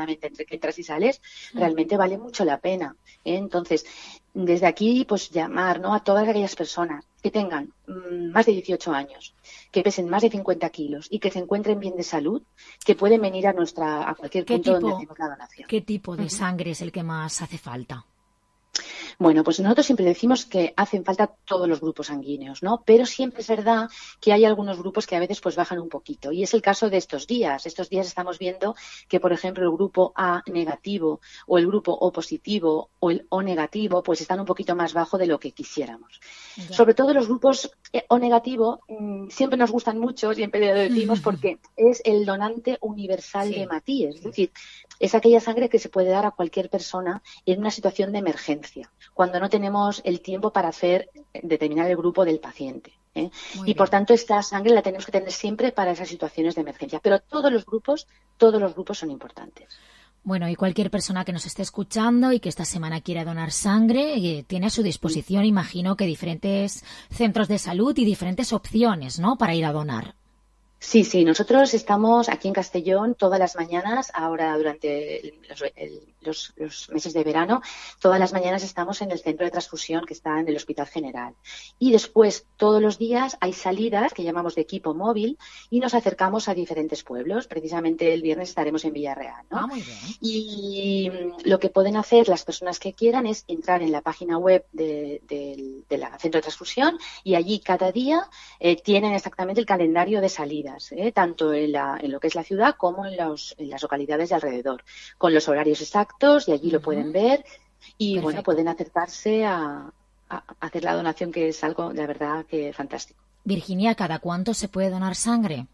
aproximadamente entre que entras y sales, realmente vale mucho la pena, ¿eh? Entonces, desde aquí, pues llamar, ¿no?, a todas aquellas personas que tengan mmm, más de dieciocho años, que pesen más de cincuenta kilos y que se encuentren bien de salud, que pueden venir a nuestra a cualquier punto tipo, donde hacemos la donación. ¿Qué tipo de sangre es el que más hace falta? Bueno, pues nosotros siempre decimos que hacen falta todos los grupos sanguíneos, ¿no? Pero siempre es verdad que hay algunos grupos que a veces pues bajan un poquito. Y es el caso de estos días. Estos días estamos viendo que, por ejemplo, el grupo A negativo o el grupo O positivo o el O negativo pues están un poquito más bajo de lo que quisiéramos. Ya. Sobre todo los grupos O negativo mmm, siempre nos gustan mucho, siempre lo decimos, porque es el donante universal sí. de Matías. Es decir, es aquella sangre que se puede dar a cualquier persona en una situación de emergencia, cuando no tenemos el tiempo para hacer determinar el grupo del paciente, ¿eh? Y bien. Por tanto esta sangre la tenemos que tener siempre para esas situaciones de emergencia. Pero todos los grupos, todos los grupos son importantes. Bueno, y cualquier persona que nos esté escuchando y que esta semana quiera donar sangre, eh, tiene a su disposición, sí. imagino, que diferentes centros de salud y diferentes opciones, ¿no?, para ir a donar. Sí, sí, nosotros estamos aquí en Castellón todas las mañanas, ahora durante el, los, el, los, los meses de verano, todas las mañanas estamos en el centro de transfusión que está en el Hospital General. Y después, todos los días, hay salidas que llamamos de equipo móvil y nos acercamos a diferentes pueblos. Precisamente el viernes estaremos en Villarreal, ¿no? Ah, muy bien. Y lo que pueden hacer las personas que quieran es entrar en la página web de, de, de la centro de transfusión y allí cada día eh, tienen exactamente el calendario de salidas. ¿eh? Tanto en, la, en lo que es la ciudad como en, los, en las localidades de alrededor, con los horarios exactos y allí uh-huh. lo pueden ver y Perfecto. Bueno, pueden acercarse a, a hacer la donación, que es algo, la verdad, que fantástico. Virginia, ¿cada cuánto se puede donar sangre?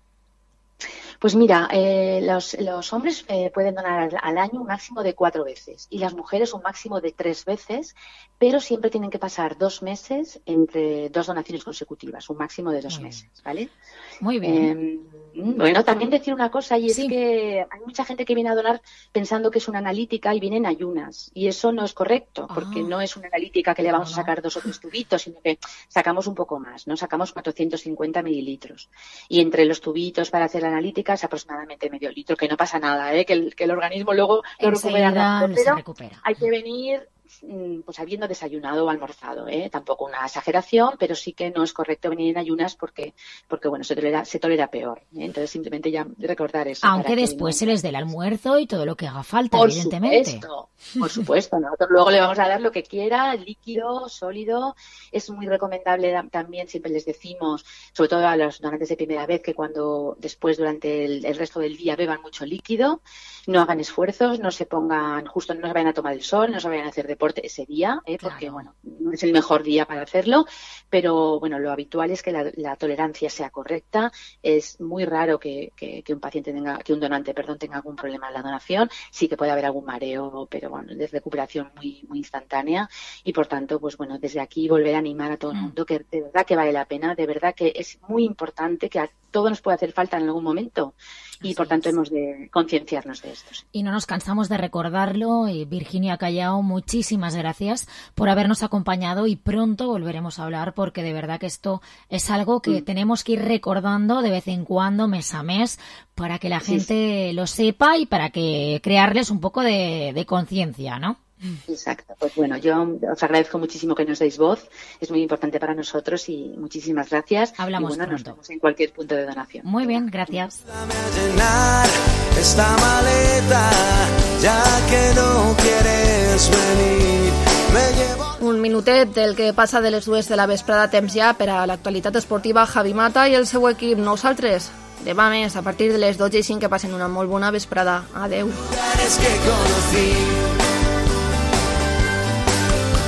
Pues mira, eh, los, los hombres eh, pueden donar al, al año un máximo de cuatro veces y las mujeres un máximo de tres veces, pero siempre tienen que pasar dos meses entre dos donaciones consecutivas, un máximo de dos Muy meses, bien. ¿Vale? Muy bien. Eh, bueno, también decir una cosa, y es sí. que hay mucha gente que viene a donar pensando que es una analítica y viene en ayunas, y eso no es correcto, porque ah. no es una analítica que le vamos no, no. a sacar dos o tres tubitos, sino que sacamos un poco más, ¿no? Sacamos cuatrocientos cincuenta mililitros. Y entre los tubitos para hacer la analítica es aproximadamente medio litro, que no pasa nada, ¿eh? que, el, que el organismo luego lo recupera rápido, pero recupera. Hay que venir pues habiendo desayunado o almorzado, ¿eh? Tampoco una exageración, pero sí que no es correcto venir en ayunas porque, porque bueno, se tolera, se tolera peor, ¿eh? Entonces simplemente ya recordar eso. Aunque después se les dé el almuerzo y todo lo que haga falta, por evidentemente. Supuesto, por supuesto, nosotros luego le vamos a dar lo que quiera, líquido, sólido. Es muy recomendable también, siempre les decimos, sobre todo a los donantes de primera vez, que cuando después durante el, el resto del día beban mucho líquido, no hagan esfuerzos, no se pongan, justo no se vayan a tomar el sol, no se vayan a hacer deporte ese día, ¿eh? Porque claro. bueno, no es el mejor día para hacerlo, pero bueno, lo habitual es que la, la tolerancia sea correcta. Es muy raro que, que, que un paciente tenga, que un donante, perdón, tenga algún problema en la donación. Sí que puede haber algún mareo, pero bueno, de recuperación muy, muy instantánea y por tanto, pues bueno, desde aquí volver a animar a todo el mundo que de verdad que vale la pena, de verdad que es muy importante, que a todos nos puede hacer falta en algún momento. Y por tanto hemos de concienciarnos de esto. Y no nos cansamos de recordarlo. Y Virginia Callao, muchísimas gracias por habernos acompañado y pronto volveremos a hablar, porque de verdad que esto es algo que mm. tenemos que ir recordando de vez en cuando, mes a mes, para que la gente sí, sí. lo sepa y para que crearles un poco de, de conciencia, ¿no? Exacto, pues bueno, yo os agradezco muchísimo que nos deis voz, es muy importante para nosotros y muchísimas gracias. Hablamos y bueno, pronto. Nos vemos en cualquier punto de donación. Muy bien, gracias. Esta maleta, ya que no quieres venir, me llevo... Un minutet del que passa de les dues de la vesprada, temps ja per a l'actualitat esportiva. Javi Mata i el seu equip. Nosaltres, demà més, a partir de les dotze i cinc, que passen una molt bona vesprada. Adeu. Que conocí